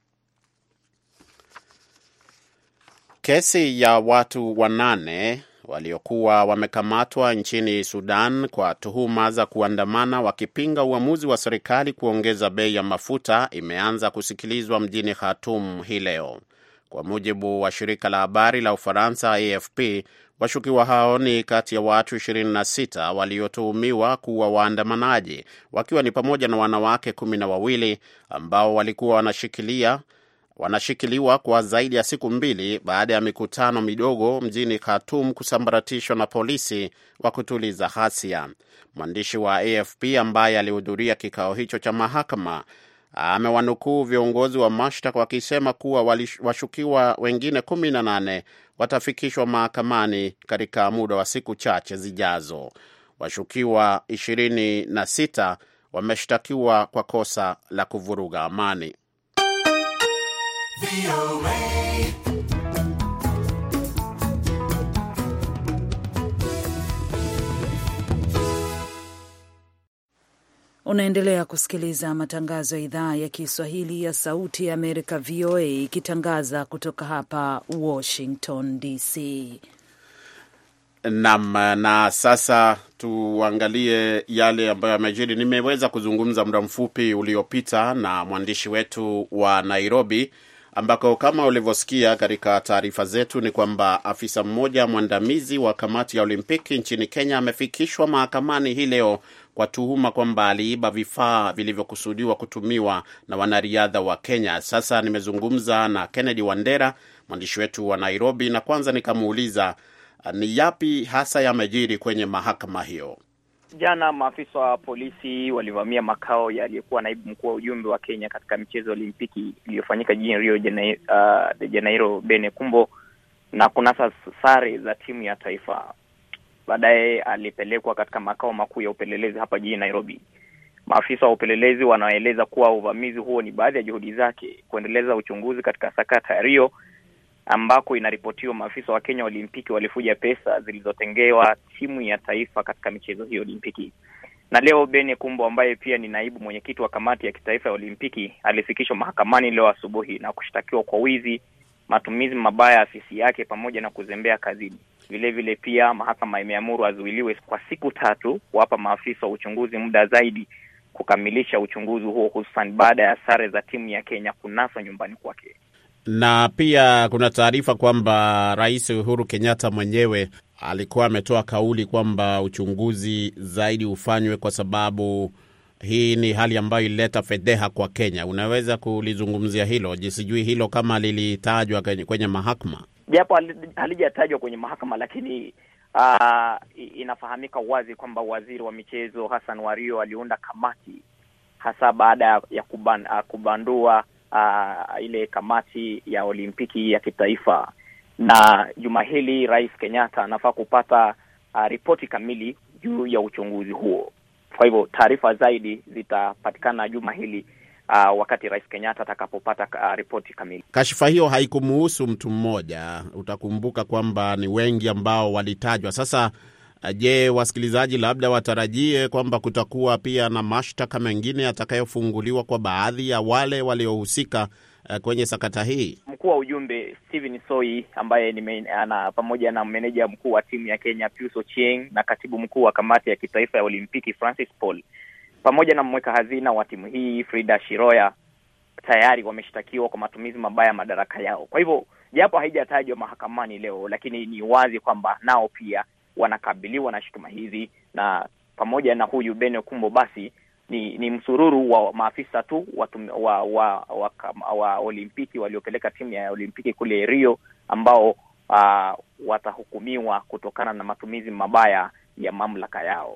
Kesi ya watu wanane waliokuwa wamekamatwa nchini Sudan kwa tuhuma za kuandamana wakipinga uamuzi wa serikali kuongeza bei ya mafuta imeanza kusikilizwa mjini Khartoum hii leo. Kwa mujibu wa shirika la habari la Ufaransa A F P, washukiwa hao ni kati ya watu ishirini na sita waliotuhumiwa kuwa waandamanaji, wakiwa ni pamoja na wanawake kumi na wawili ambao walikuwa wanashikilia wanashikiliwa kwa zaidi ya siku mbili baada ya mikutano midogo mjini Khartoum kusambaratishwa na polisi wa kutuliza ghasia. Mwandishi wa A F P ambaye alihudhuria kikao hicho cha mahakama amewanukuu viongozi wa mashtaka wakisema kuwa washukiwa wengine kumi na nane watafikishwa mahakamani katika muda wa siku chache zijazo. Washukiwa ishirini na sita wameshtakiwa kwa kosa la kuvuruga amani. Unaendelea kusikiliza matangazo ya idhaa ya Kiswahili ya Sauti ya Amerika V O A ikitangaza kutoka hapa Washington D C. Naam, na sasa tuangalie yale ambayo yamejiri. Nimeweza kuzungumza muda mfupi uliopita na mwandishi wetu wa Nairobi, ambako kama ulivyosikia katika taarifa zetu ni kwamba afisa mmoja mwandamizi wa kamati ya Olimpiki nchini Kenya amefikishwa mahakamani hii leo kwa tuhuma kwamba aliiba vifaa vilivyokusudiwa kutumiwa na wanariadha wa Kenya. Sasa nimezungumza na Kennedy Wandera, mwandishi wetu wa Nairobi, na kwanza nikamuuliza ni yapi hasa yamejiri kwenye mahakama hiyo. Jana maafisa wa polisi walivamia makao ya aliyekuwa naibu mkuu wa ujumbe wa Kenya katika michezo ya Olimpiki iliyofanyika jijini Rio de Janeiro, Bene Kumbo, na kunasa sare za timu ya taifa. Baadaye alipelekwa katika makao makuu ya upelelezi hapa jijini Nairobi. Maafisa wa upelelezi wanaeleza kuwa uvamizi huo ni baadhi ya juhudi zake kuendeleza uchunguzi katika sakata ya Rio, ambako inaripotiwa maafisa wa Kenya Olimpiki walifuja pesa zilizotengewa timu ya taifa katika michezo hiyo Olimpiki. Na leo Bene Kumbo, ambaye pia ni naibu mwenyekiti wa kamati ya kitaifa ya Olimpiki, alifikishwa mahakamani leo asubuhi na kushtakiwa kwa wizi, matumizi mabaya ya afisi yake pamoja na kuzembea kazini. Vile vile pia mahakama imeamuru azuiliwe kwa siku tatu kuwapa maafisa wa uchunguzi muda zaidi kukamilisha uchunguzi huo, hususan baada ya sare za timu ya Kenya kunaswa nyumbani kwake. Na pia kuna taarifa kwamba Rais Uhuru Kenyatta mwenyewe alikuwa ametoa kauli kwamba uchunguzi zaidi ufanywe kwa sababu hii ni hali ambayo ilileta fedheha kwa Kenya. Unaweza kulizungumzia hilo? Sijui hilo kama lilitajwa kwenye mahakama. Japo halijatajwa kwenye mahakama, lakini uh, inafahamika wazi kwamba waziri wa michezo Hassan Wario aliunda kamati hasa baada ya kuban, uh, kubandua uh, ile kamati ya Olimpiki ya kitaifa. Na juma hili Rais Kenyatta anafaa kupata uh, ripoti kamili juu ya uchunguzi huo. Kwa hivyo taarifa zaidi zitapatikana juma hili uh, wakati Rais Kenyatta atakapopata uh, ripoti kamili. Kashifa hiyo haikumuhusu mtu mmoja. Utakumbuka kwamba ni wengi ambao walitajwa. Sasa je, wasikilizaji labda watarajie kwamba kutakuwa pia na mashtaka mengine atakayofunguliwa kwa baadhi ya wale waliohusika uh, kwenye sakata hii? Mkuu wa ujumbe Steven Soi, ambaye ni ana pamoja na meneja mkuu wa timu ya Kenya Pius Ochieng na katibu mkuu wa kamati ya kitaifa ya Olimpiki Francis Paul, pamoja na mweka hazina wa timu hii Frida Shiroya, tayari wameshtakiwa kwa matumizi mabaya ya madaraka yao. Kwa hivyo japo haijatajwa mahakamani leo, lakini ni wazi kwamba nao pia wanakabiliwa na shutuma hizi. Na pamoja na huyu Bene Kumbo, basi ni ni msururu wa maafisa tu wa wa, wa, wa, wa Olimpiki waliopeleka timu ya Olimpiki kule Rio, ambao uh, watahukumiwa kutokana na matumizi mabaya ya mamlaka yao.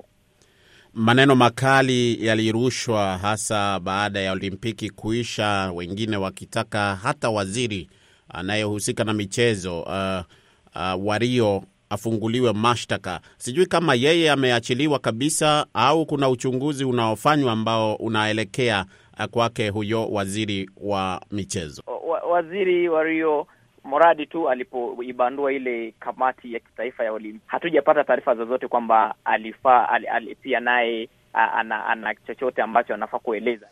Maneno makali yalirushwa hasa baada ya Olimpiki kuisha, wengine wakitaka hata waziri anayehusika na michezo uh, uh, Wario afunguliwe mashtaka. Sijui kama yeye ameachiliwa kabisa au kuna uchunguzi unaofanywa ambao unaelekea kwake huyo waziri wa michezo. Wa, waziri Wario Moradi tu alipoibandua ile kamati ya kitaifa ya Olimpiki, hatujapata taarifa zozote kwamba alifaa al, al, pia naye ana, ana chochote ambacho anafaa kueleza.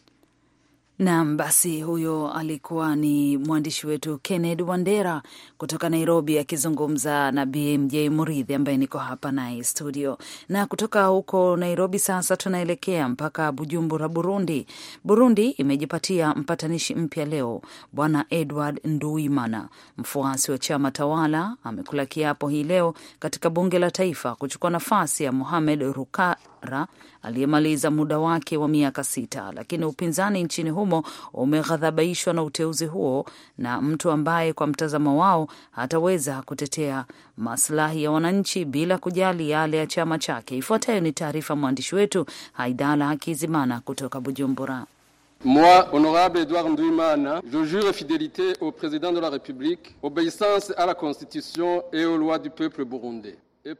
Naam, basi huyo alikuwa ni mwandishi wetu Kennedy Wandera kutoka Nairobi akizungumza na B M J Muridhi ambaye niko hapa naye studio. Na kutoka huko Nairobi sasa tunaelekea mpaka Bujumbura, Burundi. Burundi imejipatia mpatanishi mpya leo, Bwana Edward Nduwimana, mfuasi wa chama tawala. Amekula kiapo hii leo katika bunge la taifa kuchukua nafasi ya Mohamed Rukara aliyemaliza muda wake wa miaka sita, lakini upinzani nchini humo umeghadhabishwa na uteuzi huo na mtu ambaye kwa mtazamo wao hataweza kutetea maslahi ya wananchi bila kujali yale ya chama chake. Ifuatayo ni taarifa mwandishi wetu Haidala Hakizimana kutoka Bujumbura. Moi, honorable Edouard Nduwimana, je jure fidélité au président de la République, obéissance à la Constitution et aux lois du peuple burundais.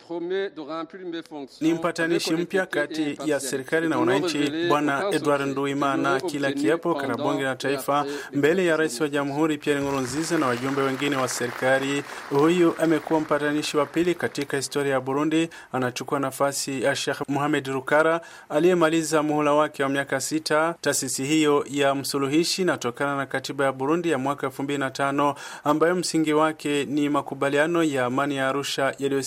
Ni mpatanishi mpya kati ya serikali na wananchi, Bwana Edward Nduwimana kila kiapo katika bunge la taifa mbele ya rais wa jamhuri Pierre Nkurunziza na wajumbe wengine wa serikali. Huyu amekuwa mpatanishi wa pili katika historia ya Burundi. Anachukua nafasi ya Sheikh Mohamed Rukara aliyemaliza muhula wake wa miaka sita. Taasisi hiyo ya msuluhishi inatokana na katiba ya Burundi ya mwaka elfu mbili na tano ambayo msingi wake ni makubaliano ya amani ya Arusha yaliyosainiwa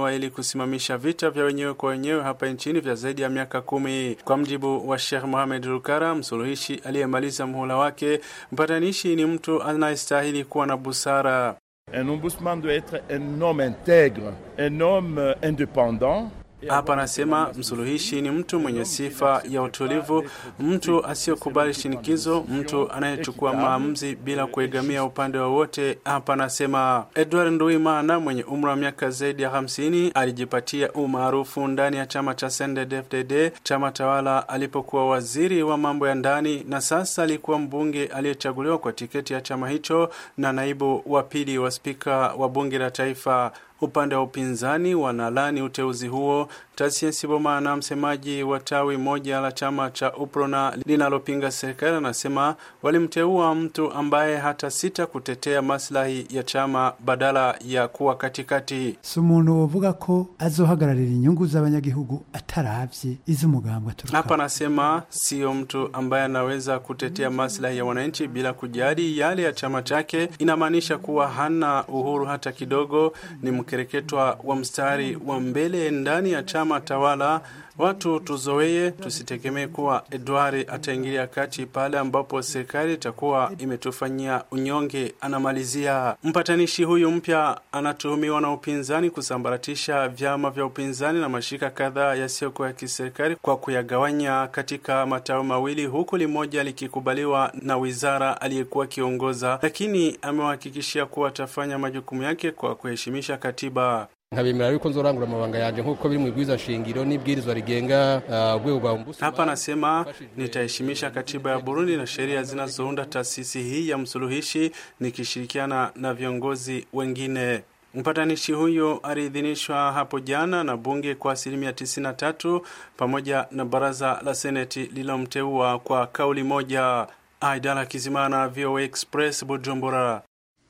dawa ili kusimamisha vita vya wenyewe kwa wenyewe hapa nchini vya zaidi ya miaka kumi. Kwa mjibu wa Sheikh Mohamed Rukara, msuluhishi aliyemaliza muhula wake, mpatanishi ni mtu anayestahili kuwa na busara. Un ombudsman doit être un homme intègre, un homme indépendant. Hapa anasema msuluhishi ni mtu mwenye sifa ya utulivu, mtu asiyekubali shinikizo, mtu anayechukua maamuzi bila kuegamia upande wowote. Hapa anasema Edward Nduwimana mwenye umri wa miaka zaidi ya hamsini alijipatia umaarufu ndani ya chama cha C N D D F D D, chama tawala, alipokuwa waziri wa mambo ya ndani, na sasa alikuwa mbunge aliyechaguliwa kwa tiketi ya chama hicho na naibu wa pili wa spika wa bunge la taifa. Upande wa upinzani wanalani uteuzi huo. Tasia Sibomana, msemaji wa tawi moja la chama cha Uprona linalopinga serikali, anasema walimteua mtu ambaye hata sita kutetea maslahi ya chama badala ya kuwa katikati. Sumuntu uvuga ko azohagararira inyungu z'abanyagihugu ataravye iz'umugambwe turuka. Hapa anasema sio mtu ambaye anaweza kutetea maslahi ya wananchi bila kujali yale ya chama chake. Inamaanisha kuwa hana uhuru hata kidogo, ni mkereketwa wa mstari wa mbele ndani ya chama tawala. Watu tuzoee, tusitegemee kuwa Edward ataingilia kati pale ambapo serikali itakuwa imetufanyia unyonge, anamalizia. Mpatanishi huyu mpya anatuhumiwa na upinzani kusambaratisha vyama vya upinzani na mashirika kadhaa yasiyokuwa ya kiserikali kwa kuyagawanya katika matawi mawili, huku limoja likikubaliwa na wizara aliyekuwa kiongoza, lakini amewahakikishia kuwa atafanya majukumu yake kwa kuheshimisha katiba. nkabemera yuko nzorangura amabanga yanje nkuko biri mu bwiza shingiro n'ibwirizwa rigenga urwego rwa ombudsman. Hapa nasema nitaheshimisha katiba ya Burundi na sheria zinazounda taasisi hii ya msuluhishi nikishirikiana na viongozi wengine. Mpatanishi huyo aliidhinishwa hapo jana na bunge kwa asilimia tisini na tatu pamoja na baraza la seneti lilomteua kwa kauli moja. Aidala Kizimana, V O A Express, Bujumbura.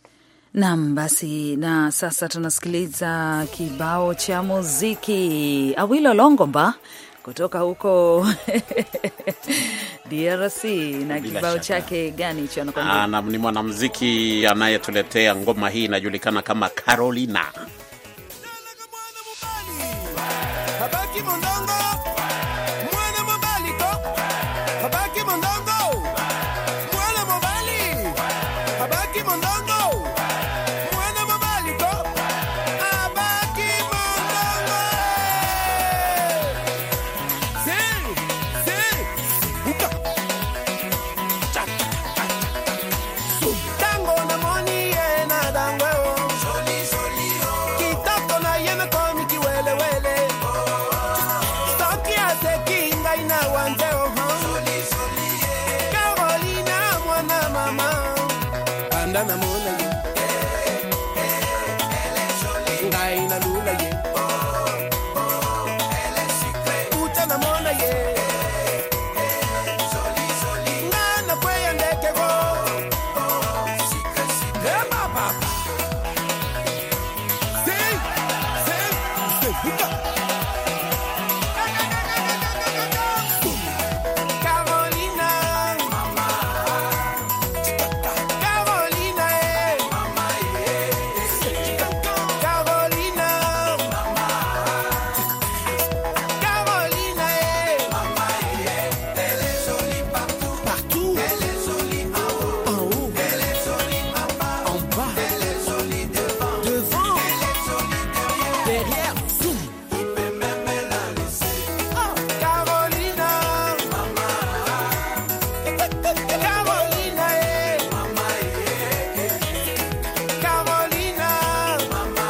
Naam, basi na sasa tunasikiliza kibao cha muziki Awilo Longomba kutoka huko D R C na kibao chake gani hicho anakwambia? Ah, na ni mwanamuziki anayetuletea ngoma hii inajulikana kama Carolina. Habaki mondongo mwana mabaliko, habaki mondongo mwana mabali, habaki mondongo mwana mabaliko, habaki mondongo. Si si uka tango na moni na dangweo soli soli kitoko na yeme komi kiwele wele stoki ase kinga ina wanzeo soli soli Carolina mwana mama anda na mona ye ele soli ngai na lula ye ele sikre uta na mona ye soli soli ngana kwe ndeke go sikre sikre baba say say say uka Carolina mama Carolina eh mama eh Carolina mama Carolina eh mama eh elle est jolie partout partout elle est jolie en haut en haut elle est jolie en bas en bas elle est jolie devant devant elle est jolie derrière derrière zoom il peut même la laisser Carolina mama Carolina eh mama eh Carolina mama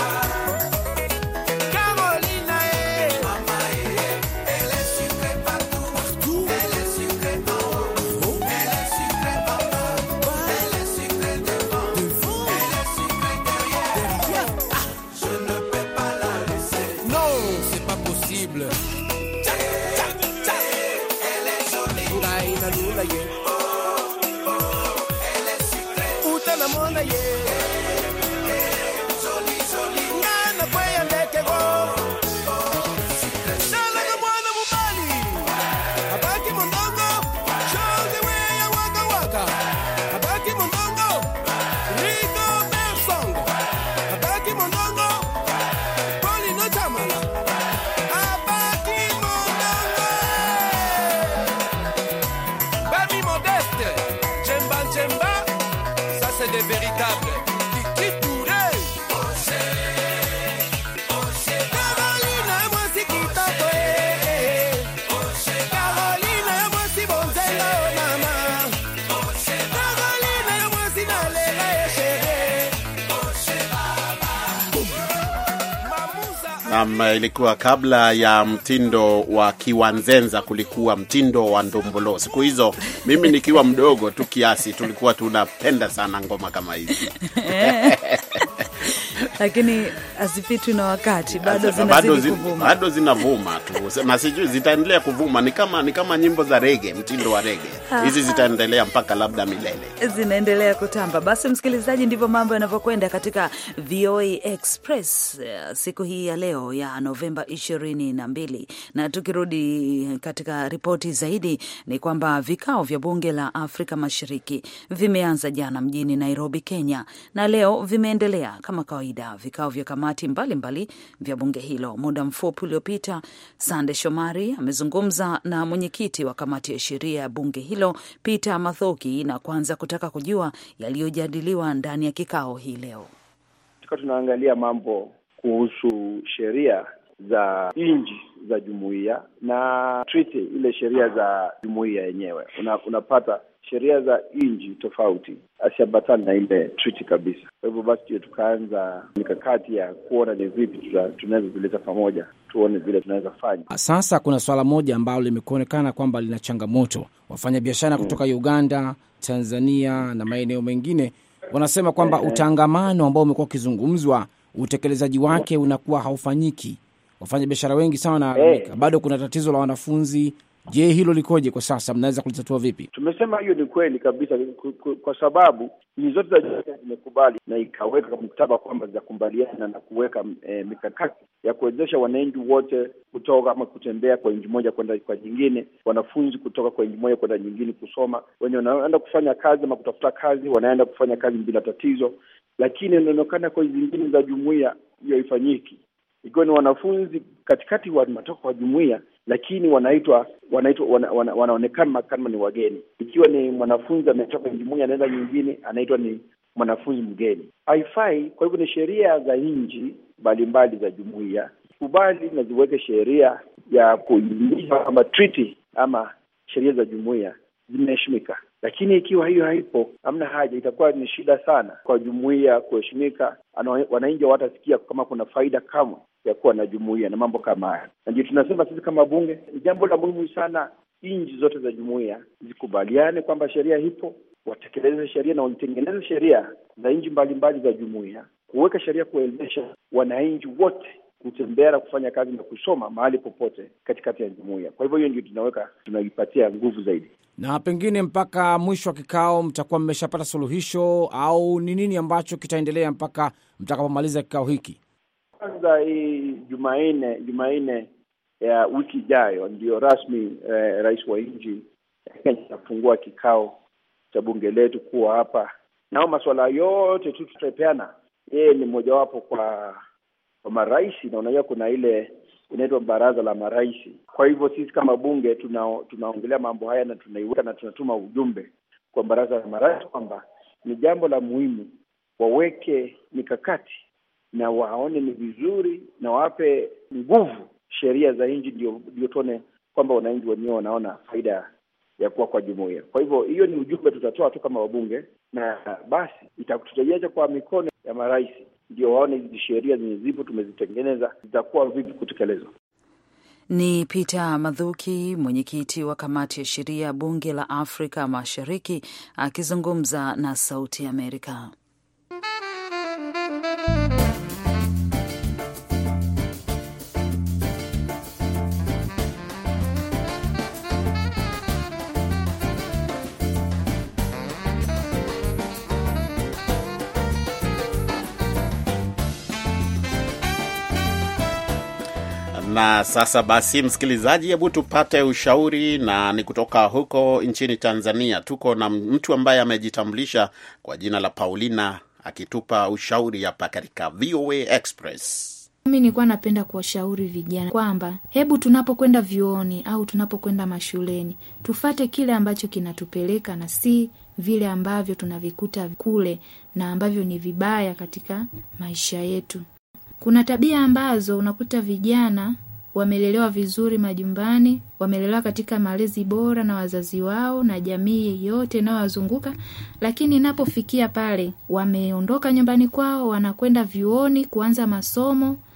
Carolina eh mama eh elle est sucrée partout partout elle est sucrée en haut elle est sucrée en bas elle est sucrée devant devant elle est sucrée derrière derrière je ne peux pas la laisser non c'est pas possible elle est jolie ngai na lula ye elle est sucrée uta na mona ye jolie jolie ngana kwe ndeke go Sala ga mwana mubali habaki mondongo shoze we ya waka waka habaki mondongo Rico Bersong habaki mondongo Polino Um, ilikuwa kabla ya mtindo wa Kiwanzenza, kulikuwa mtindo wa ndombolo. Siku hizo mimi nikiwa mdogo tu kiasi tulikuwa tunapenda sana ngoma kama hizi. Lakini asipitwi na wakati, bado zinazidi kuvuma. Bado zinavuma tu. Na sijui zitaendelea kuvuma, ni kama ni kama nyimbo za reggae, mtindo wa reggae. Hizi zitaendelea mpaka labda milele. Zinaendelea kutamba. Basi msikilizaji, ndivyo mambo yanavyokwenda katika V O A Express siku hii ya leo ya Novemba ishirini na mbili. Na tukirudi katika ripoti zaidi ni kwamba vikao vya bunge la Afrika Mashariki vimeanza jana mjini Nairobi, Kenya, na leo vimeendelea kama kawaida vikao vya kamati mbalimbali mbali vya bunge hilo. Muda mfupi uliopita, Sande Shomari amezungumza na mwenyekiti wa kamati ya sheria ya bunge hilo Peter Mathoki, na kwanza kutaka kujua yaliyojadiliwa ndani ya kikao hii leo. Tunaangalia mambo kuhusu sheria za nchi za jumuiya na treaty, ile sheria za jumuiya yenyewe. Una, unapata sheria za nchi tofauti asiambatana na ile treaty kabisa. Kwa hivyo basi tukaanza mikakati ya kuona ni vipi tunaweza kuleta pamoja, tuone vile tunaweza fanya. Sasa kuna swala moja ambalo limekuonekana kwamba lina changamoto. Wafanya biashara hmm. kutoka Uganda, Tanzania na maeneo mengine wanasema kwamba eh, utangamano ambao umekuwa ukizungumzwa, utekelezaji wake unakuwa haufanyiki. Wafanya biashara wengi sana wanalalamika. Eh. Bado kuna tatizo la wanafunzi. Je, hilo likoje kwa sasa? Mnaweza kulitatua vipi? Tumesema hiyo ni kweli kabisa, kwa sababu hizo zote za jumuiya zimekubali na ikaweka mkataba kwamba za kubaliana na kuweka e, mikakati ya kuwezesha wananchi wote kutoka ama kutembea kwa nchi moja kwenda kwa nyingine, wanafunzi kutoka kwa nchi moja kwenda nyingine kusoma, wenye wanaenda kufanya kazi ama kutafuta kazi wanaenda kufanya kazi bila tatizo. Lakini inaonekana kwa zingine za jumuiya hiyo ifanyiki. Ikiwa ni wanafunzi katikati wanatoka kwa jumuiya, lakini wanaitwa wanaitwa wana, wana, wanaonekana kama ni wageni. Ikiwa ni mwanafunzi ametoka jumuiya anaenda nyingine, anaitwa ni mwanafunzi mgeni. Haifai. Kwa hivyo ni sheria za nchi mbalimbali za jumuiya kubali na ziweke sheria ya kuhimiza kama treaty ama sheria za jumuiya zimeheshimika. Lakini ikiwa hiyo haipo, hamna haja, itakuwa ni shida sana kwa jumuiya kuheshimika. Wananchi watasikia kama kuna faida kama ya kuwa na jumuiya na mambo kama haya. Na ndio tunasema sisi kama bunge, ni jambo la muhimu sana nchi zote za jumuiya zikubaliane kwamba sheria ipo, watekeleze sheria na watengeneze sheria za nchi mbalimbali za jumuiya, kuweka sheria kuelezesha wananchi wote kutembea na kufanya kazi na kusoma mahali popote katikati ya jumuiya. Kwa hivyo hiyo ndio tunaweka tunaipatia nguvu zaidi. Na pengine mpaka mwisho wa kikao mtakuwa mmeshapata suluhisho, au ni nini ambacho kitaendelea mpaka mtakapomaliza kikao hiki? Kwanza hii Jumanne Jumanne ya wiki ijayo ndio rasmi eh, rais wa nchi atafungua kikao cha bunge letu kuwa hapa. Nao masuala yote tu tutapeana. Yeye ni mmoja wapo kwa kwa marais, na unajua kuna ile inaitwa baraza la marais. Kwa hivyo sisi kama bunge tuna tunaongelea mambo haya na tunaiweka na tunatuma ujumbe kwa baraza la marais kwamba ni jambo la muhimu waweke mikakati na waone ni vizuri na wape nguvu sheria za nchi, ndio ndio tuone kwamba wananchi wenyewe wanaona faida ya kuwa kwa jumuiya. Kwa hivyo hiyo ni ujumbe tutatoa tu kama wabunge, na basi itakututajaje kwa mikono ya marais ndio waone hizi sheria zenye zipo tumezitengeneza zitakuwa vipi kutekelezwa. Ni Peter Mathoki, mwenyekiti wa kamati ya sheria bunge la Afrika Mashariki, akizungumza na Sauti Amerika. Na sasa basi, msikilizaji, hebu tupate ushauri, na ni kutoka huko nchini Tanzania. Tuko na mtu ambaye amejitambulisha kwa jina la Paulina akitupa ushauri hapa katika V O A Express. Mimi nilikuwa napenda kuwashauri vijana kwamba hebu tunapokwenda vyuoni au tunapokwenda mashuleni tufate kile ambacho kinatupeleka na si vile ambavyo tunavikuta kule na ambavyo ni vibaya katika maisha yetu. Kuna tabia ambazo unakuta vijana wamelelewa vizuri majumbani, wamelelewa katika malezi bora na wazazi wao na jamii yote inayowazunguka, lakini inapofikia pale wameondoka nyumbani kwao, wanakwenda vyuoni kuanza masomo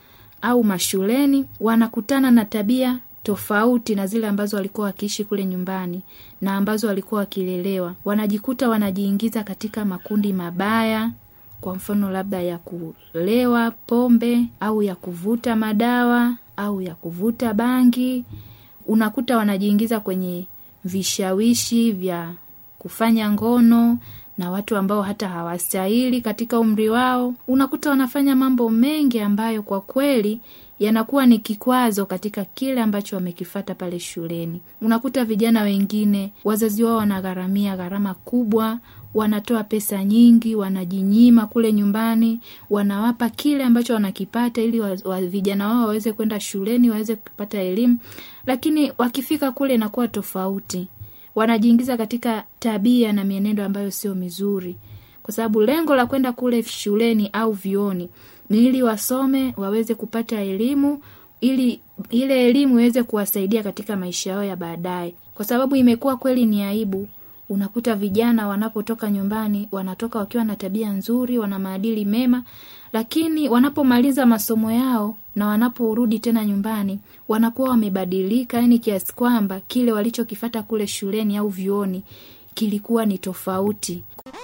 au mashuleni, wanakutana na tabia tofauti na zile ambazo walikuwa wakiishi kule nyumbani na ambazo walikuwa wakilelewa. Wanajikuta wanajiingiza katika makundi mabaya, kwa mfano labda ya kulewa pombe au ya kuvuta madawa au ya kuvuta bangi. Unakuta wanajiingiza kwenye vishawishi vya kufanya ngono na watu ambao hata hawastahili katika umri wao. Unakuta wanafanya mambo mengi ambayo kwa kweli yanakuwa ni kikwazo katika kile ambacho wamekifata pale shuleni. Unakuta vijana wengine wazazi wao wanagharamia gharama kubwa, wanatoa pesa nyingi, wanajinyima kule nyumbani, wanawapa kile ambacho wanakipata ili wa, wa, vijana wao waweze kwenda shuleni, waweze kupata elimu, lakini wakifika kule inakuwa tofauti. Wanajiingiza katika tabia na mienendo ambayo sio mizuri, kwa sababu lengo la kwenda kule shuleni au vioni ni ili wasome, waweze kupata elimu, ili ile elimu iweze kuwasaidia katika maisha yao ya baadaye. Kwa sababu imekuwa kweli ni aibu, unakuta vijana wanapotoka nyumbani wanatoka wakiwa na tabia nzuri, wana maadili mema, lakini wanapomaliza masomo yao na wanaporudi tena nyumbani wanakuwa wamebadilika, yani kiasi kwamba kile walichokifata kule shuleni au vioni kilikuwa ni tofauti.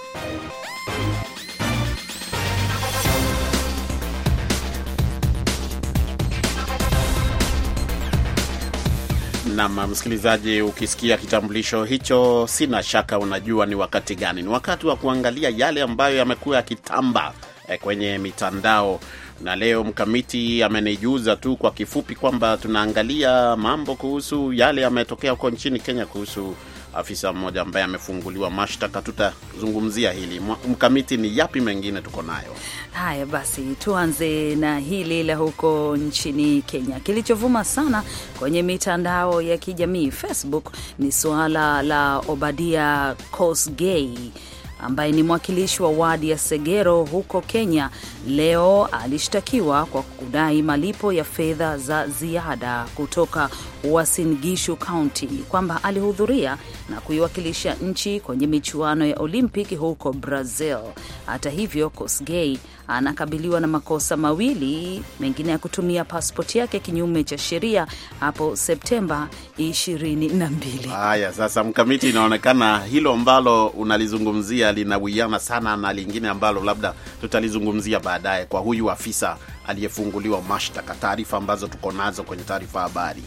Na msikilizaji, ukisikia kitambulisho hicho, sina shaka unajua ni wakati gani. Ni wakati wa kuangalia yale ambayo yamekuwa yakitamba eh, kwenye mitandao. Na leo Mkamiti amenijuza tu kwa kifupi kwamba tunaangalia mambo kuhusu yale yametokea huko nchini Kenya kuhusu afisa mmoja ambaye amefunguliwa mashtaka. Tutazungumzia hili. Mkamiti, ni yapi mengine tuko nayo? Haya basi, tuanze na hili la huko nchini Kenya. Kilichovuma sana kwenye mitandao ya kijamii Facebook ni suala la Obadia Kosgei ambaye ni mwakilishi wa wadi ya Segero huko Kenya. Leo alishtakiwa kwa kudai malipo ya fedha za ziada kutoka Uasin Gishu County, kwamba alihudhuria na kuiwakilisha nchi kwenye michuano ya Olimpiki huko Brazil. Hata hivyo, Kosgei anakabiliwa na makosa mawili mengine ya kutumia pasipoti yake kinyume cha sheria hapo Septemba ishirini na mbili. Haya, sasa Mkamiti, inaonekana hilo ambalo unalizungumzia linawiana sana na lingine ambalo labda tutalizungumzia baadaye kwa huyu afisa aliyefunguliwa mashtaka. Taarifa ambazo tuko nazo kwenye taarifa habari.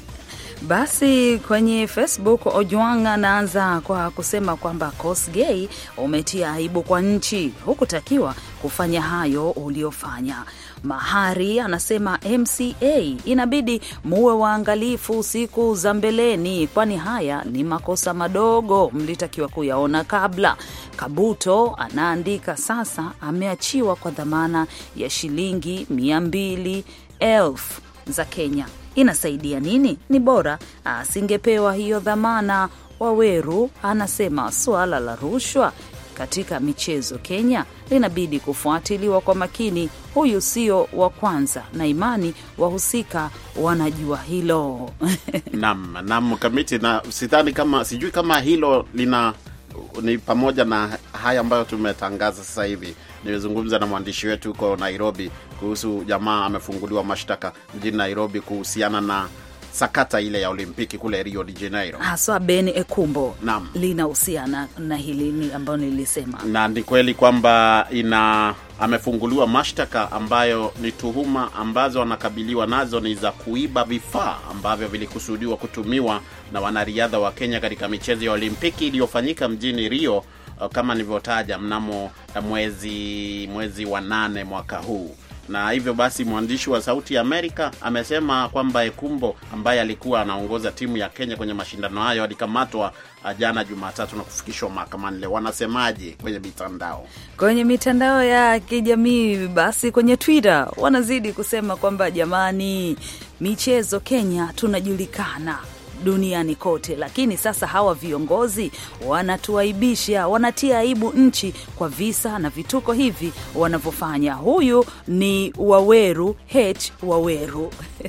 Basi kwenye Facebook Ojwang anaanza kwa kusema kwamba Kosgei umetia aibu kwa nchi, hukutakiwa kufanya hayo uliofanya. Mahari anasema M C A inabidi muwe waangalifu siku za mbeleni, kwani haya ni makosa madogo mlitakiwa kuyaona kabla. Kabuto anaandika sasa ameachiwa kwa dhamana ya shilingi mia mbili elfu za Kenya. Inasaidia nini? Ni bora asingepewa hiyo dhamana. Waweru anasema suala la rushwa katika michezo Kenya linabidi kufuatiliwa kwa makini. Huyu sio wa kwanza, na imani wahusika wanajua hilo. Naam, naam Kamiti, na sidhani kama sijui kama hilo lina ni pamoja na haya ambayo tumetangaza sasa hivi. Nimezungumza na mwandishi wetu huko Nairobi kuhusu jamaa amefunguliwa mashtaka mjini Nairobi kuhusiana na sakata ile ya Olimpiki kule Rio de Janeiro. Haswa Ben Ekumbo linahusiana na hili ambalo nilisema. Na ni kweli kwamba ina amefunguliwa mashtaka ambayo ni tuhuma ambazo anakabiliwa nazo ni za kuiba vifaa ambavyo vilikusudiwa kutumiwa na wanariadha wa Kenya katika michezo ya Olimpiki iliyofanyika mjini Rio kama nilivyotaja mnamo mwezi mwezi wa nane mwaka huu. Na hivyo basi mwandishi wa Sauti ya Amerika amesema kwamba Ekumbo ambaye alikuwa anaongoza timu ya Kenya kwenye mashindano hayo alikamatwa jana Jumatatu na kufikishwa mahakamani leo. Wanasemaje kwenye mitandao? Kwenye mitandao ya kijamii, basi kwenye Twitter wanazidi kusema kwamba jamani, michezo Kenya tunajulikana duniani kote, lakini sasa hawa viongozi wanatuaibisha, wanatia aibu nchi kwa visa na vituko hivi wanavyofanya. Huyu ni Waweru H Waweru.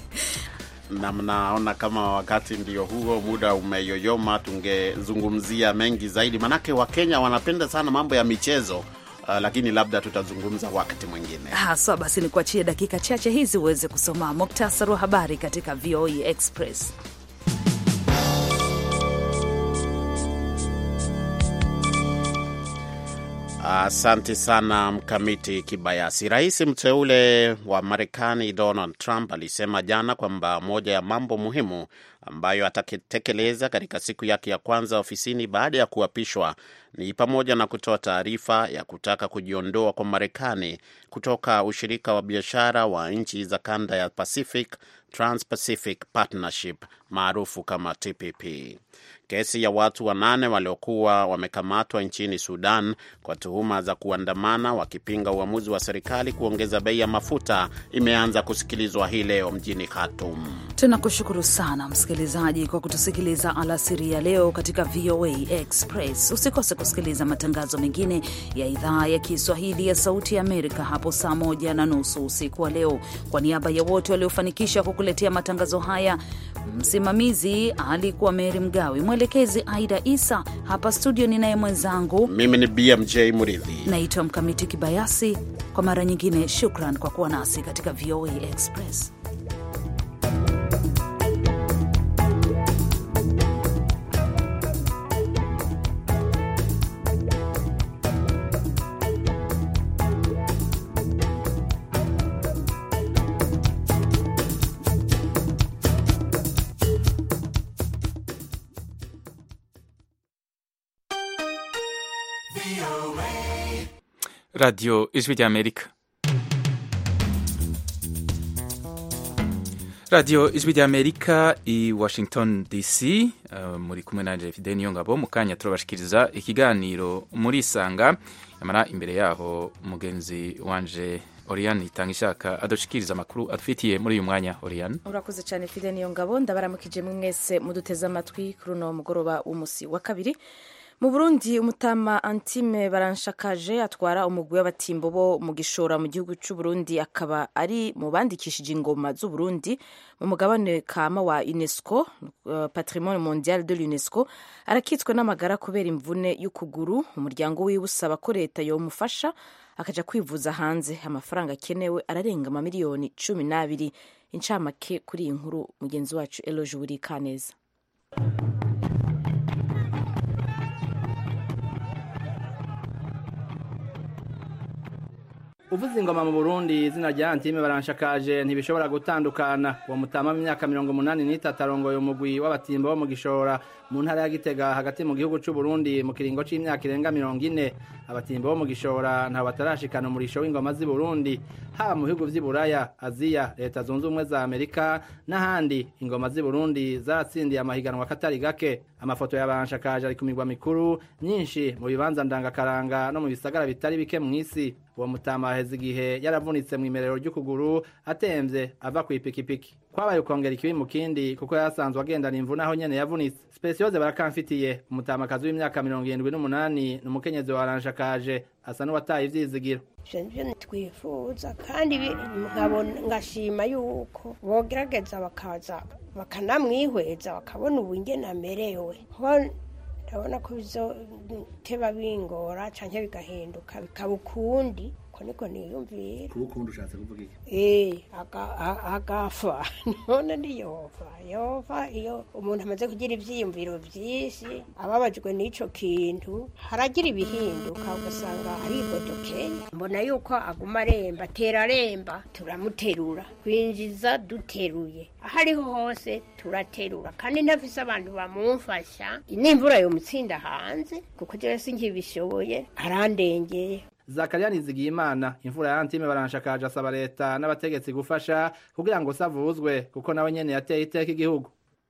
Na mnaona kama wakati ndio huo, muda umeyoyoma, tungezungumzia mengi zaidi, manake Wakenya wanapenda sana mambo ya michezo. uh, lakini labda tutazungumza wakati mwingine. Haswa basi ni kuachie dakika chache hizi uweze kusoma muktasari wa habari katika V O A Express. Asante uh, sana Mkamiti Kibayasi. Rais mteule wa Marekani Donald Trump alisema jana kwamba moja ya mambo muhimu ambayo atatekeleza katika siku yake ya kwanza ofisini baada ya kuapishwa ni pamoja na kutoa taarifa ya kutaka kujiondoa kwa Marekani kutoka ushirika wa biashara wa nchi za kanda ya Pacific, Trans-Pacific Partnership maarufu kama T P P. Kesi ya watu wanane waliokuwa wamekamatwa nchini Sudan kwa tuhuma za kuandamana wakipinga uamuzi wa serikali kuongeza bei ya mafuta imeanza kusikilizwa hii leo mjini Khartoum. Tunakushukuru sana msikilizaji kwa kutusikiliza alasiri ya leo katika V O A Express. Usikose kusikiliza matangazo mengine ya idhaa ya Kiswahili ya Sauti ya Amerika hapo saa moja na nusu usiku wa leo. Kwa niaba ya wote waliofanikisha kukuletea matangazo haya, msimamizi alikuwa Mary Mgawe, mwelekezi Aida Isa, hapa studio ninaye mwenzangu mimi ni B M J Muridhi, naitwa Mkamiti Kibayasi. Kwa mara nyingine shukran kwa kuwa nasi katika V O A Express. Radio Ijwi rya Amerika. Radio Ijwi rya Amerika i Washington D C. Uh, muri kumwe nanje Fidel Niyongabo. Mu kanya turabashikiriza ikiganiro muri Sanga. Yamara imbere yaho mugenzi wanje Oriane Itangishaka adushikiriza amakuru adufitiye muri uyu mwanya. Oriane, urakoze cyane Fidel Niyongabo. Ndabaramukije mwese muduteza amatwi kuri no mugoroba w'umusi wa kabiri. Mu Burundi umutama Antime Baranshakaje atwara umugwi w'abatimbo bo mu gishora mu gihugu cy'u Burundi, akaba ari mu bandikishije ingoma z'u Burundi mu mugabane kama wa UNESCO, uh, Patrimoine Mondial de l'UNESCO. Arakitswe n'amagara kubera imvune y'ukuguru. Umuryango wiwe usaba ko leta yomufasha akaja kwivuza hanze. Amafaranga akenewe ararenga amamiliyoni cumi n'abiri. Incamake kuri iyi nkuru mugenzi wacu Eloge Burikaneza. Uvuze ingoma mu Burundi izina rya Antime Baranshakaje ntibishobora gutandukana. Uwo mutama mu myaka mirongo umunani n'itatu arongoye umugwi w'abatimbo bo mu gishora mu ntara ya Gitega hagati mu gihugu cy'u Burundi mu kiringo c'imyaka irenga mirongo ine. Abatimbo bo mu gishora nta batarashikana umurisho w'ingoma z'i Burundi, haba mu bihugu vy'i Buraya, Aziya, Leta Zunze Ubumwe za Amerika n'ahandi. Ingoma z'i Burundi zaratsindiye amahiganwa katari gake. Amafoto ya Baranshakaje ari ku migwa mikuru nyinshi mu bibanza ndangakaranga no mu bisagara bitari bike mu isi. Uwo mutama aheze igihe yaravunitse mu imerero ry'ukuguru atemvye ava ku ipikipiki. Kwabaye ukongera ikibi mu kindi kuko yasanzwe agendana imvune aho nyene yavunitse. Specioze Barakamfitiye umutamakazi w'imyaka mirongo irindwi n'umunani n'umukenyezi wa Baranshakaje asa n'uwataye ivyizigiro. Jenje nitwifuza kandi nkabona ngashima yuko bogerageza bakaza bakanamwihweza bakabona ubungene amerewe. Ndabona ko bizoteba bingora canke bigahinduka bikaba ukundi, ko niko niyumvira. Kubukundi ushatse kuvuga iki? Eh, aga agafa none ndi yova yova iyo umuntu amaze kugira ivyiyumviro vyinshi ababajwe n'ico kintu haragira ibihinduka ugasanga ari godokeye. Mbona yuko aguma aremba tera aremba turamuterura kwinjiza duteruye ahariho hose turaterura kandi ntafise abantu bamumfasha inimvura yo mutsinda hanze kuko je sinkibishoboye arandengeye. Zakaria Nizigiyimana imfura ya Antime Baranshakaje asaba leta n'abategetsi gufasha kugira ngo savuzwe kuko nawe nyene yateye iteka igihugu.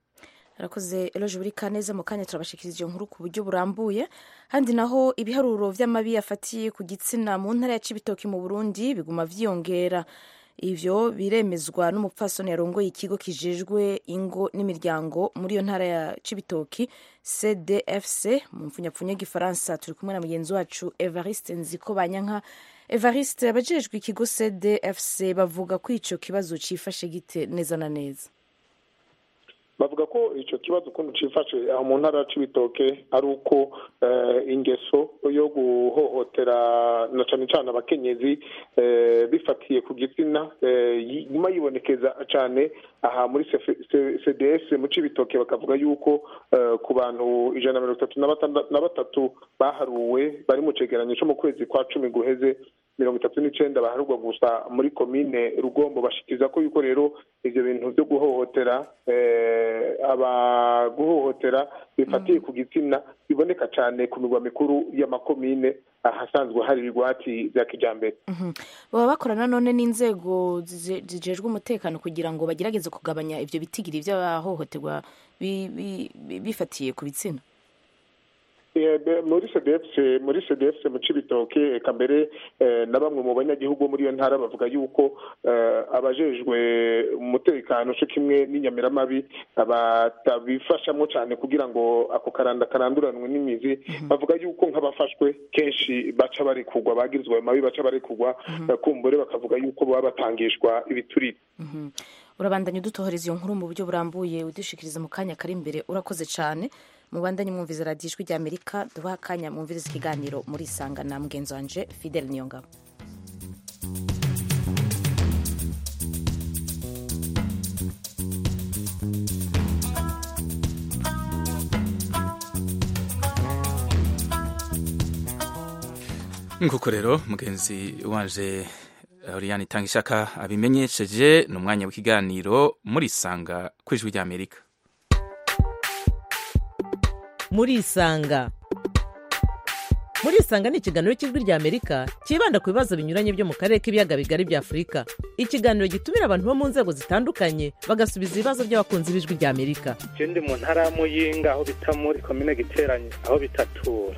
Arakoze Eloge Burikaneza. Mu kanya turabashikiriza inkuru ku buryo burambuye. Handi naho ibiharuro vy'amabi yafatiye ku gitsina mu ntara ya Cibitoki mu Burundi biguma vyiyongera. Ivyo biremezwa n'umupfasoni yarongoye ikigo kijejwe ingo n'imiryango muri yo ntara ya Cibitoki C D F C mu mfunyapfunya y'igifaransa. Turi kumwe na mugenzi wacu Evariste Nzikobanyanka. Evariste, abajejwe ikigo C D F C bavuga ko ico kibazo cifashe gite neza na neza? bavuga ko icyo kibazo ukuntu cifashe aho mu ntara c'ibitoke ari uko ingeso yo guhohotera na cane cane abakenyezi bifatiye ku gitsina nyuma yibonekeza cane aha muri C D S mu c'ibitoke bakavuga yuko ku bantu ijana na mirongo itatu na batatu baharuwe bari mu cegeranyo co mu kwezi kwa cumi guheze mirongo itatu n'icenda baharurwa gusa muri komine Rugombo. Bashikiriza ko yuko rero ivyo bintu vyo guhohotera aba guhohotera bifatiye ku gitsina biboneka cyane ku migwa mikuru y'amakomine ahasanzwe hari ibigwati vya kijambere. Baba bakorana none n'inzego zijejwe umutekano kugira ngo bagerageze kugabanya ivyo bitigiri vy'abahohoterwa bifatiye ku bitsina. muri C D F muri C D F mu c'ibitoke eka mbere na bamwe mu banyagihugu muri iyo ntara bavuga yuko abajejwe umutekano cyo kimwe n'inyamiramabi abatabifashamo cyane kugira ngo ako karanda karanduranwe n'imizi. Bavuga yuko nk'abafashwe kenshi baca bari kugwa bagirizwa mabi baca bari kugwa kumbure bakavuga yuko baba batangishwa ibiturire. Urabandanya udutohereza iyo nkuru mu buryo burambuye udushikiriza mu kanya kari imbere. Urakoze cyane. Mubandanye mwumviza radiyo ijwi rya Amerika, duha akanya mwumviriza ikiganiro muri Isanga na mugenzi wanje Fidel Niyongabo. Nkuko rero mugenzi wanje Oriane Itangishaka abimenyesheje ni umwanya w'ikiganiro muri Isanga ku ijwi rya Amerika. Muri Isanga muri Isanga ni ikiganiro cy'ijwi rya Amerika kibanda ku bibazo binyuranye byo mu karere k'ibiyaga bigari bya Afurika. Ikiganiro gitumira abantu bo mu nzego zitandukanye bagasubiza ibibazo by'abakunzi b'ijwi rya Amerika. Je ndi mu ntara ya Muyinga aho bita muri komine Giteranye aho bitatura.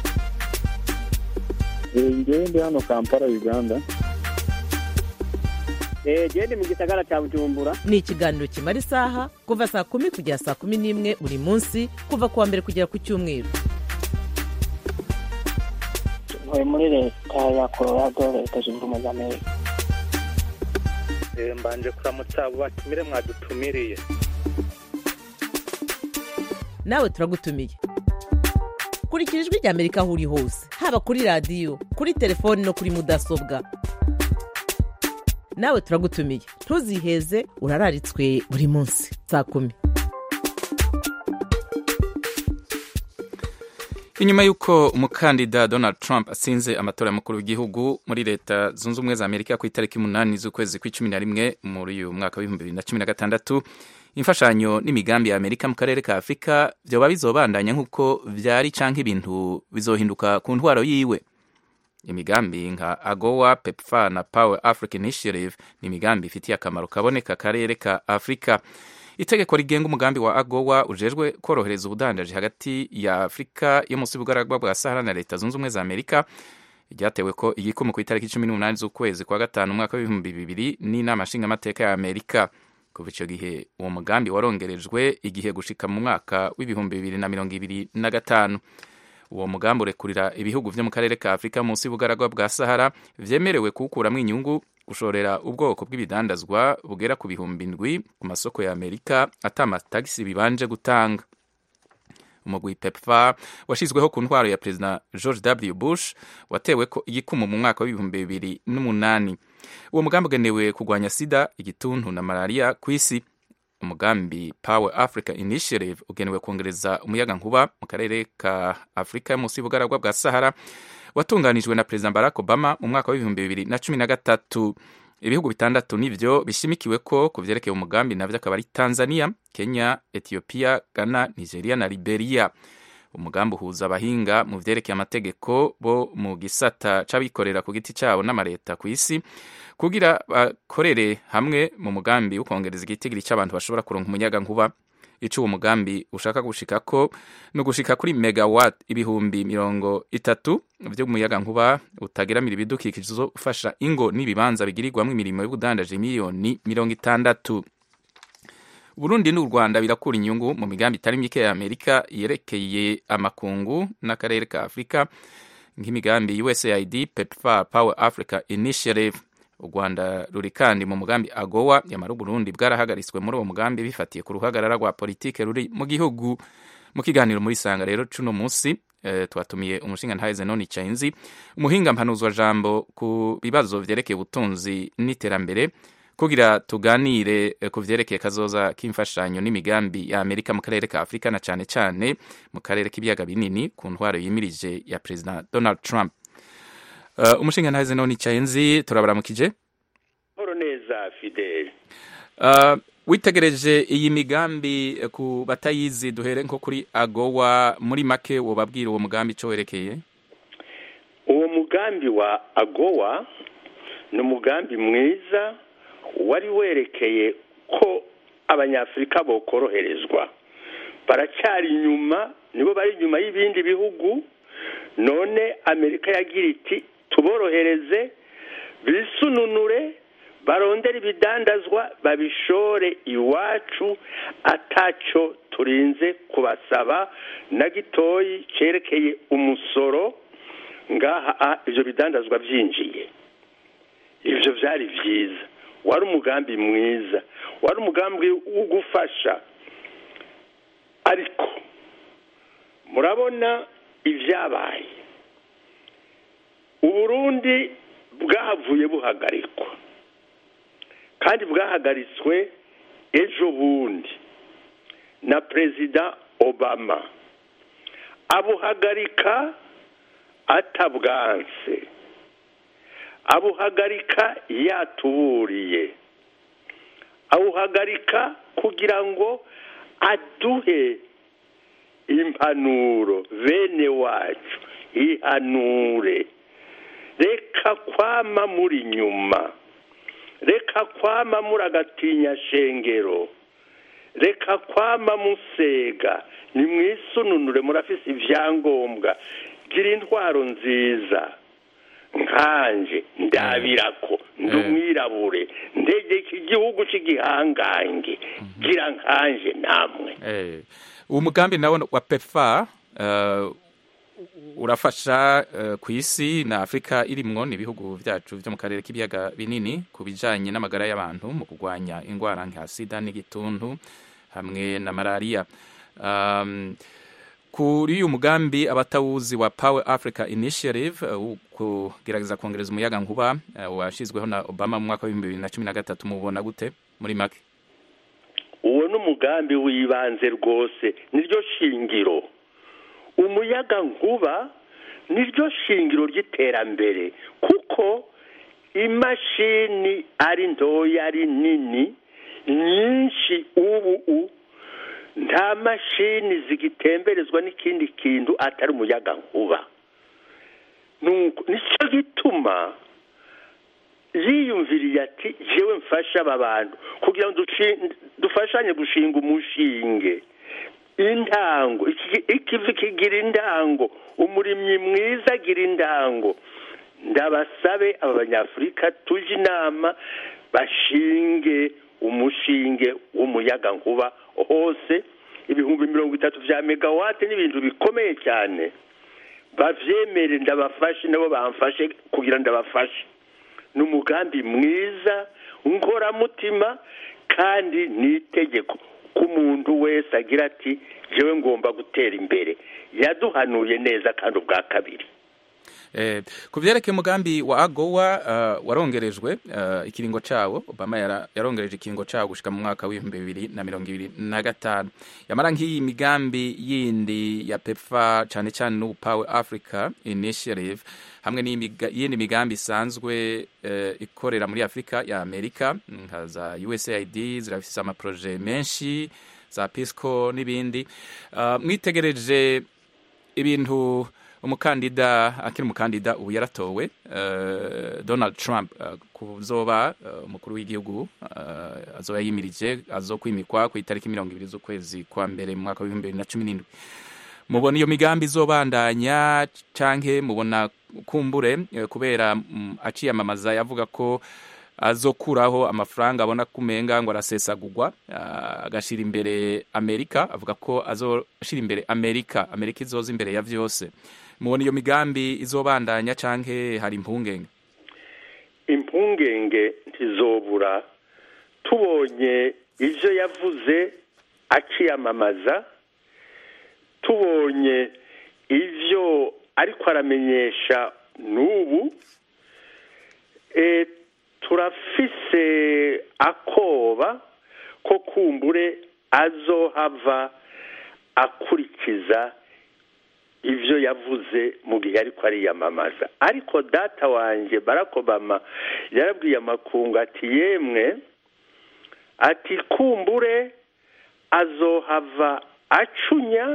Ngewe ndi hano Kampala Uganda. Eh je mu gisagara cya Bujumbura. Ni ikiganiro kimara isaha kuva saa kumi kugera saa kumi n'imwe buri munsi kuva kuwa mbere kugera ku cyumweru. Ntuye muri leta ya Colorado leta zunze ubumwe za Amerika. Eh mbanje kuramutsa abo batumire mwadutumiriye. Nawe turagutumiye. Kurikira ijwi rya Amerika aho uri hose, haba kuri radiyo, kuri telefoni no kuri mudasobwa. Nawe turagutumiye. Ntuziheze, urararitswe buri munsi saa kumi. Inyuma yuko umukandida Donald Trump asinze amatora y'umukuru w'igihugu muri leta zunze ubumwe za Amerika ku itariki umunani z'ukwezi kw'icumi na rimwe muri uyu mwaka w'ibihumbi bibiri na cumi na gatandatu, imfashanyo n'imigambi ya Amerika mu karere ka Afrika vyoba bizobandanya nk'uko vyari canke ibintu bizohinduka ku ntwaro yiwe. Imigambi nka AGOA, PEPFAR na Power Africa Initiative ni imigambi ifitiye akamaro kaboneka karere ka Afrika. Itegeko rigenga umugambi wa AGOA ujejwe korohereza ubudandaji hagati ya Afrika yo munsi y'ubugaragwa bwa Sahara na leta zunze ubumwe za Amerika ryatewe ko igikumu ku itariki cumi n'umunani z'ukwezi kwa gatanu umwaka w'ibihumbi bibiri n'inama nshingamateka ya Amerika. Kuva ico gihe uwo mugambi warongerejwe igihe gushika mu mwaka w'ibihumbi bibiri na mirongo ibiri na gatanu. Uwo mugambi urekurira ibihugu vyo mu karere ka Afrika munsi y'ubugaragwa bwa Sahara vyemerewe kuwukuramwo inyungu gushorera ubwoko bw'ibidandazwa bugera ku bihumbi ndwi ku masoko ya Amerika ata amatagisi bibanje gutanga. Umugwi PEPFAR washizweho ku ntwaro ya President George W. Bush watewe ko igikumu mu mwaka w'ibihumbi bibiri n'umunani. Uwo mugambi ugenewe kurwanya sida, igituntu na malaria ku isi. Umugambi Power Africa Initiative ugenewe kongereza umuyaga nkuba mu karere ka Afrika munsi y'ubugaragwa bwa Sahara watunganijwe na President Barack Obama mu mwaka w'ibihumbi bibiri na cumi na gatatu. Ibihugu bitandatu nivyo bishimikiwe ko kuvyerekeye umugambi navyo akaba ari Tanzania, Kenya, Ethiopia, Ghana, Nigeria na Liberia. Umugambi uhuza abahinga mu vyerekeye amategeko bo mu gisata c'abikorera ku giti cabo n'amareta ku isi kugira bakorere hamwe mu mugambi ukongereza igitigiri c'abantu bashobora kuronka umuyaga nkuba. Ico uwo mugambi ushaka gushikako no gushika kuri megawatt ibihumbi mirongo itatu vy'umuyaga nkuba utageramira ibidukikije ufasha ingo n'ibibanza bigirirwamwo imirimo y'ubudandaje miliyoni mirongo itandatu. Burundi n'u Rwanda birakura inyungu mu migambi itari mike ya Amerika yerekeye amakungu n'akarere ka Afrika nk'imigambi U S A I D, PEPFAR, Power Africa Initiative. u Rwanda ruri kandi mu mugambi agowa yamara Burundi bwarahagaritswe muri uwo mugambi bifatiye ku ruhagarara rwa politike ruri mu gihugu. Mu kiganiro muri sanga rero cuno munsi eh, twatumiye umushinga ntahe Zenoni Chainzi, umuhinga mpanuzwa jambo ku bibazo vyerekeye ubutunzi n'iterambere, kugira tuganire eh, ku vyerekeye kazoza k'imfashanyo n'imigambi ya Amerika mu karere ka Afrika na cane cane mu karere k'ibiyaga binini ku ntwaro yimirije ya President Donald Trump. Uh, umushinga ntahe Zenoni Chainzi turabaramukije. Horo neza Fidel. Uh, witegereje iyi migambi ku batayizi, duhere nko kuri agowa, muri make wobabwira uwo mugambi cyo werekeye? Uwo mugambi wa agowa ni umugambi mwiza wari werekeye ko abanyafrika bokoroherezwa. Baracyari inyuma, nibo bari inyuma y'ibindi bihugu, none Amerika yagira iti tuborohereze bisununure, barondera ibidandazwa babishore iwacu ataco turinze kubasaba na gitoyi cerekeye umusoro ngaha ivyo bidandazwa vyinjiye. Ivyo vyari vyiza, wari umugambi mwiza, wari umugambi wo gufasha. Ariko murabona ivyabaye, Uburundi bwahavuye buhagarikwa, kandi bwahagaritswe ejo bundi na President Obama. Abuhagarika atabwanse, abuhagarika yatuburiye, abuhagarika kugira ngo aduhe impanuro bene wacu, ihanure. Reka kwama muri nyuma, reka kwama muragatinya shengero, reka kwama musega, ni mwisununure, murafise ivyangombwa, gira intwaro nziza. Nkanje ndabirako ndumwirabure, ndegeka igihugu cy'igihangange, gira nkanje namwe. Eh, uwo mugambi nawo wa PEPFAR uh, urafasha uh, ku isi na Afrika irimwo n'ibihugu vyacu vyo mu karere k'ibiyaga binini kubijanye n'amagara y'abantu mu kugwanya ingwara nka sida n'igituntu hamwe na malaria. Um, kuri uyu mugambi abatawuzi wa Power Africa Initiative uh, kugerageza kongereza umuyaga nkuba uh, washizweho na Obama mu mwaka wa bibiri na cumi na gatatu, mubona gute muri make? Uwo n'umugambi wibanze rwose, niryo shingiro. Umuyaga nkuba niryo shingiro ry'iterambere, kuko imashini ari ntoya ari nini nyinshi ubu u nta mashini zigitemberezwa n'ikindi kintu atari umuyaga nkuba. Nuko nicyo gituma yiyumviriye ati jewe mfasha aba bantu kugira ngo dufashanye gushinga umushinge intango, ikivi kigira intango, umurimyi mwiza agira intango. Ndabasabe aba banyafrika tuje inama bashinge umushinge w'umuyaga nkuba hose, ibihumbi mirongo itatu vya megawate n'ibintu bikomeye cyane. Bavyemere ndabafashe, nabo bamfashe kugira ndabafashe. N'umugambi mwiza nkora mutima, kandi nitegeko ku muntu wese agira ati jewe ngomba gutera imbere. Yaduhanuye neza kandi ubwa kabiri. Eh, kuvyerekeye umugambi wa agowa uh, warongerejwe uh, ikiringo cawo. Obama yara, yarongereje ikiringo cawo gushika mu mwaka w'ibihumbi bibiri na mirongo ibiri na gatanu. Yamara nk'iyi migambi yindi ya PEPFAR cane cane no Power Africa Initiative hamwe n'iyindi migambi isanzwe uh, ikorera muri Afrika ya Amerika nka za U S A I D zirafise ama projet menshi, za Pisco n'ibindi. Uh, mwitegereje ibintu umukandida akiri umukandida ubu yaratowe uh, Donald Trump uh, kuzoba umukuru uh, w'igihugu uh, azoba yimirije azokwimikwa ku itariki mirongo ibiri z'ukwezi kwa mbere mu mwaka wa bibiri na cumi n'indwi. Mubona iyo migambi izobandanya canke mubona kumbure uh, kubera um, aciyamamaza yavuga ko azokuraho amafaranga abona kumenga ngo arasesagurwa agashira imbere Amerika, avuga ko azoshira imbere Amerika, Amerika izoza imbere ya vyose. Mubona iyo migambi izobandanya canke hari impungenge? impungenge ntizobura tubonye ivyo yavuze akiyamamaza, tubonye ivyo ariko aramenyesha n'ubu, e, turafise akoba ko kumbure azohava akurikiza ivyo yavuze mu gihe ariko ariyamamaza. Ariko data wanje Barack Obama yarabwiye amakungu ati yemwe, ati kumbure azohava acunya,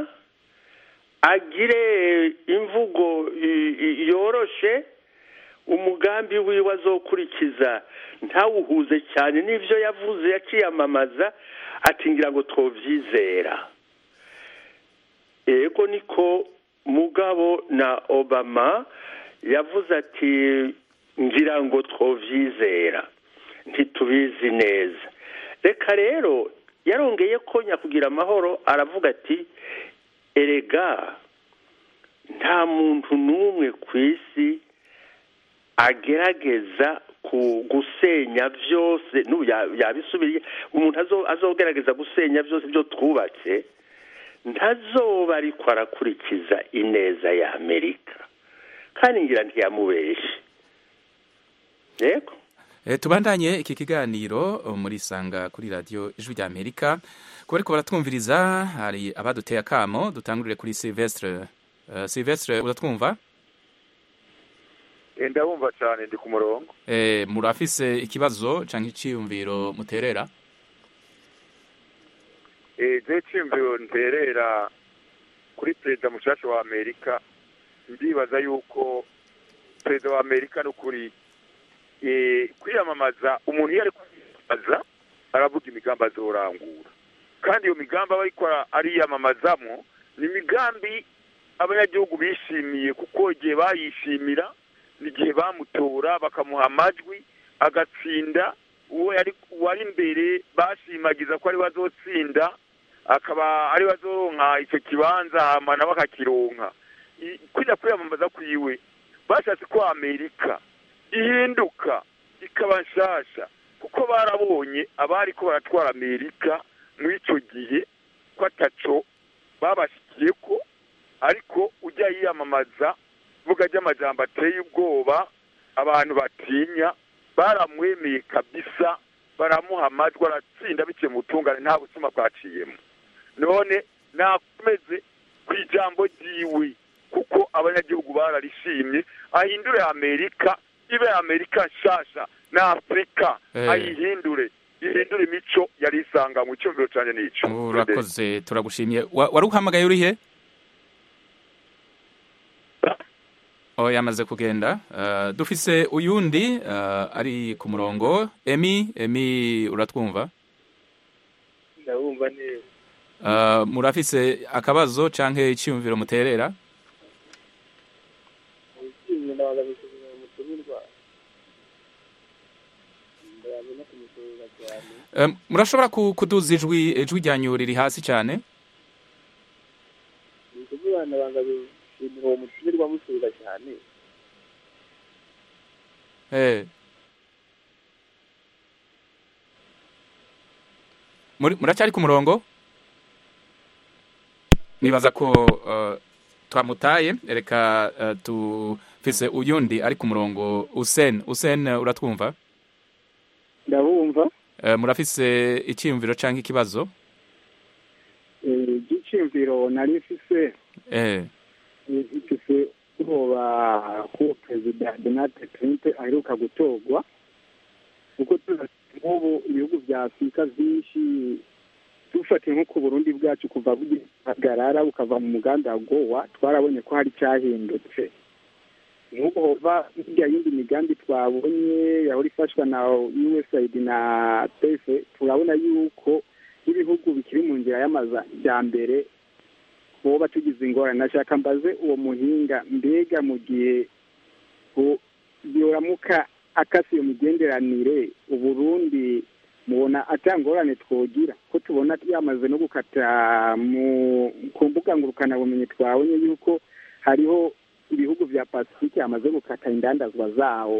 agire imvugo yoroshe, umugambi wiwe azokurikiza ntawuhuze cyane n'ivyo yavuze yakiyamamaza, ati ngira ngo twovyizera. Ego niko mugabo na Obama yavuze ati ngira ngo twovyizera, ntitubizi neza. Reka rero yarongeye ko nyakugira amahoro aravuga ati erega nta muntu n'umwe ku isi agerageza gusenya vyose, n'ubu yabisubiriye, umuntu azogerageza gusenya vyose byo twubatse ntazoba ariko arakurikiza ineza ya Amerika, kandi ngira ntiyamubeshe. Yego. E, tubandanye iki kiganiro muri Sanga kuri radio Ijwi rya Amerika. Kuba ariko baratwumviriza, hari abaduteye akamo, dutangurire kuri Silvestre. Uh, Silvestre uratwumva? Enda wumva cyane, ndi ku murongo. Eh, murafise ikibazo canke iciyumviro muterera? Eh, je cyumviro nterera kuri perezida mushasha wa Amerika. Ndibaza yuko perezida wa Amerika n'ukuri eh kwiyamamaza, umuntu yari kwiyamamaza aravuga imigambi azorangura, kandi iyo migambi ariko ariyamamazamo ni imigambi abanyagihugu bishimiye, kuko igihe bayishimira n'igihe bamutora bakamuha amajwi agatsinda, uwo yari wari imbere bashimagiza ko ari bazotsinda, akaba ari bazoronka icyo kibanza hamana bakakironka. Kwija kwiyamamaza kwiwe bashatse ko Amerika ihinduka ikaba nshasha, kuko barabonye abari ko baratwara Amerika muri ico gihe ko ataco babashikiye ko, ariko ujya yiyamamaza vuga ry'amajambo ateye ubwoba abantu batinya, baramwemeye kabisa, baramuha amajwi aratsinda biciye mu butungane, nta busuma bwaciyemo. None nakomeze ku ijambo ryiwe, kuko abanyagihugu bararishimye, ahindure Amerika ibe Amerika nshasha na Afrika, hey. Ayihindure, ihindure imico yari isanga mu cyumviro cyane nico. Urakoze, turagushimiye. Wari uhamagaye urihe? Oh, yamaze kugenda. Uh, dufise uyundi uh, ari ku murongo. Emi, Emi uratwumva? Ndabumva neza. Uh, murafise akabazo canke iciyumviro muterera? Um, murashobora kuduza ijwi ijwi ryanyu riri hasi cyane? Ndikubana banga bishimira uwo mutumirwa musubira cyane. Eh. Muri muracari ku murongo? Nibaza ko uh, twamutaye, reka uh, tufise uyundi ari ku murongo. Hussein, Hussein uh, uratwumva? Ndabumva. Uh, murafise icyumviro canke ikibazo? Eh, icyumviro nari mfise. Eh. Mfise uba ko president Donald Trump aheruka gutogwa. Uko tuvuga ibihugu bya Afrika byinshi dufate nko ku Burundi bwacu kuva bugarara bukava mu muganda wa Gowa, twarabonye ko hari cyahindutse. Nuko hova hirya yindi migambi twabonye yahora ifashwa na U S A I D na P F, turabona yuko ibihugu bikiri mu nzira y'amaza ya mbere boba tugize ingorane. Nashaka mbaze uwo muhinga, mbega mu gihe yoramuka akasi iyo migenderanire Uburundi mubona atangorane twogira, ko tubona yamaze no gukata mu kumbuga ngurukana bumenyi twabonye yuko hariho ibihugu vya Pacifique amaze gukata indandazwa zawo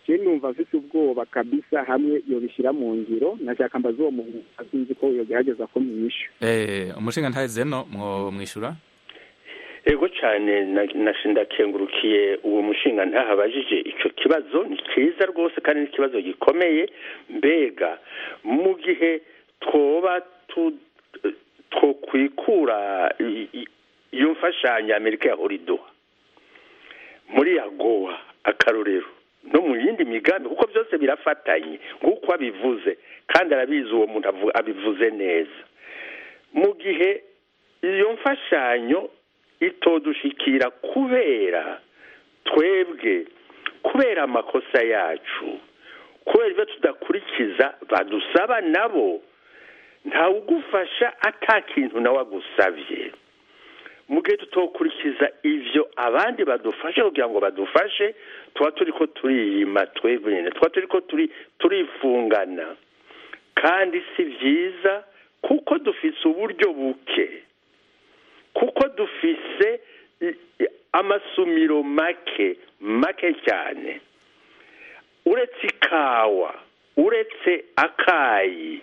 je numva mfise ubwoba kabisa hamwe yobishira mu ngiro nashaka mbaza uwo muntu azinzi ko yogerageza ko mwishu eh umushinga ntahe Zeno mwo mwishura ego cyane nashinda kengurukiye uwo mushinga ntahabajije ico kibazo ni kiza rwose kandi ni kibazo gikomeye mbega mu gihe twoba tu two kwikura iyo mfashanyo Amerika yahora iduha muri yagowa akarorero no mu yindi migambi kuko byose birafatanye nk'uko abivuze kandi arabizi uwo muntu abivuze neza mu gihe iyo mfashanyo itodushikira kubera twebwe kubera amakosa yacu kubera ibyo tudakurikiza badusaba nabo nta ugufasha atakintu nawe agusabye mu gihe tutokurikiza ivyo abandi badufashe kugira ngo badufashe tuba turiko turiyima twebwe nyene tuba turiko turi turifungana kandi si vyiza kuko dufise uburyo buke kuko dufise amasumiro make make cyane uretse ikawa uretse akayi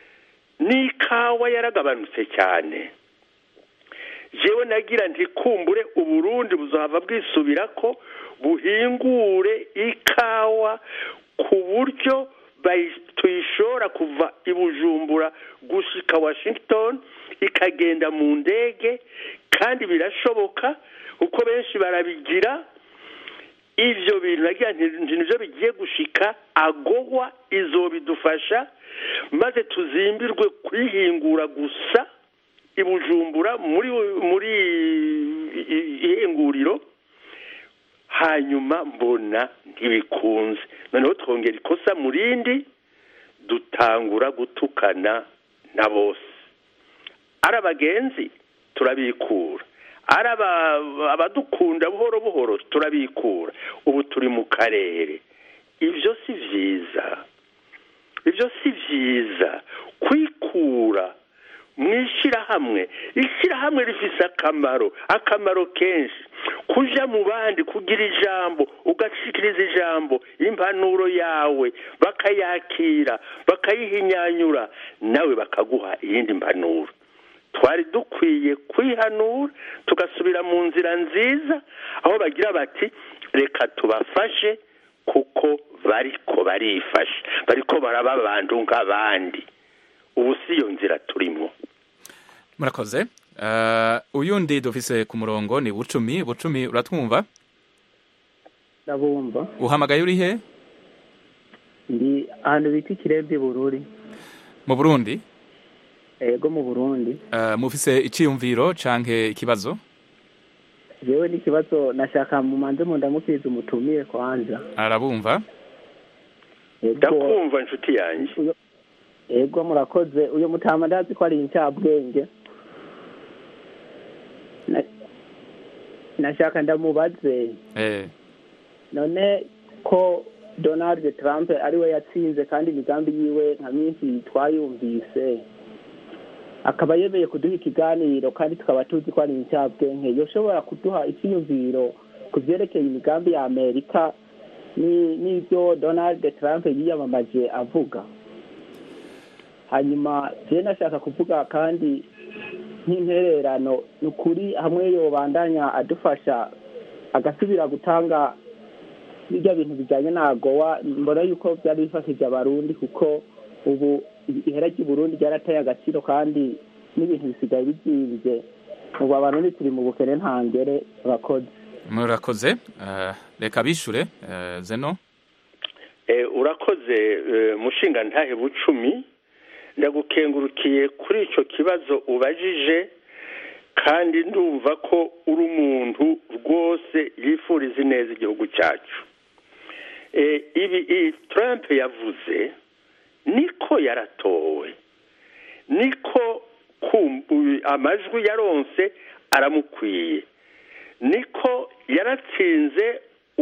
n'ikawa yaragabanutse cyane jewe nagira ntikumbure uburundi buzohava bwisubira ko buhingure ikawa ku buryo tuyishora kuva i Bujumbura gushika Washington ikagenda mu ndege kandi birashoboka uko benshi barabigira ivyo bintu nagira ntivyo bigiye gushika agowa izobidufasha maze tuzimbirwe kwihingura gusa i Bujumbura muri muri ihinguriro hanyuma mbona ntibikunze noneho twongera ikosa murindi dutangura gutukana na bose ari abagenzi turabikura ari abadukunda buhoro buhoro turabikura ubu turi mu karere ivyo si vyiza ivyo si vyiza kwikura mwishirahamwe ishirahamwe rifise akamaro akamaro kenshi kuja mu bandi kugira ijambo ugashikiriza ijambo impanuro yawe bakayakira bakayihinyanyura nawe bakaguha iyindi mpanuro twari dukwiye kwihanura tugasubira mu nzira nziza aho bagira bati reka tubafashe kuko bariko barifasha bariko baraba abantu nk'abandi ubu si iyo nzira turimo murakoze uyundi dufise ku murongo ni Bucumi Bucumi uratwumva ndabumva uhamagaye uri he ndi ahantu bita Kirembe Bururi mu Burundi ego mu Burundi mufise iciyumviro canke ikibazo jewe ni kibazo nashaka mu manze mu ndamukiriza umutumire kwanza arabumva ndakumva inshuti yanjye ego murakoze uyu mutama ndazi ko ari incabwenge nashaka ndamubaze eh none ko Donald Trump ariwe yatsinze kandi imigambi yiwe nka minsi twayumvise akaba yemeye kuduha ikiganiro kandi tukaba tuzi ko ari incabwenge yoshobora kuduha icyiyumviro ku byerekeye imigambi ya Amerika n'ibyo Donald Trump yiyamamaje avuga hanyuma je nashaka kuvuga kandi nk'intererano nukuri hamwe yobandanya adufasha agasubira gutanga bijya bintu bijanye nagowa mbona yuko byari bifashije abarundi kuko ubu ihera ry'Uburundi ryarateye agaciro kandi n'ibintu bisigaye bizimvye ubu abarundi turi mu bukene ntangere bakoze murakoze reka bishure Zeno urakoze mushinga ntahe Bucumi ndagukengurukiye kuri icyo kibazo ubajije kandi ndumva ko uri umuntu rwose yifuriza neza igihugu cyacu ibi Trump yavuze niko yaratowe niko amajwi yaronse aramukwiye niko yaratsinze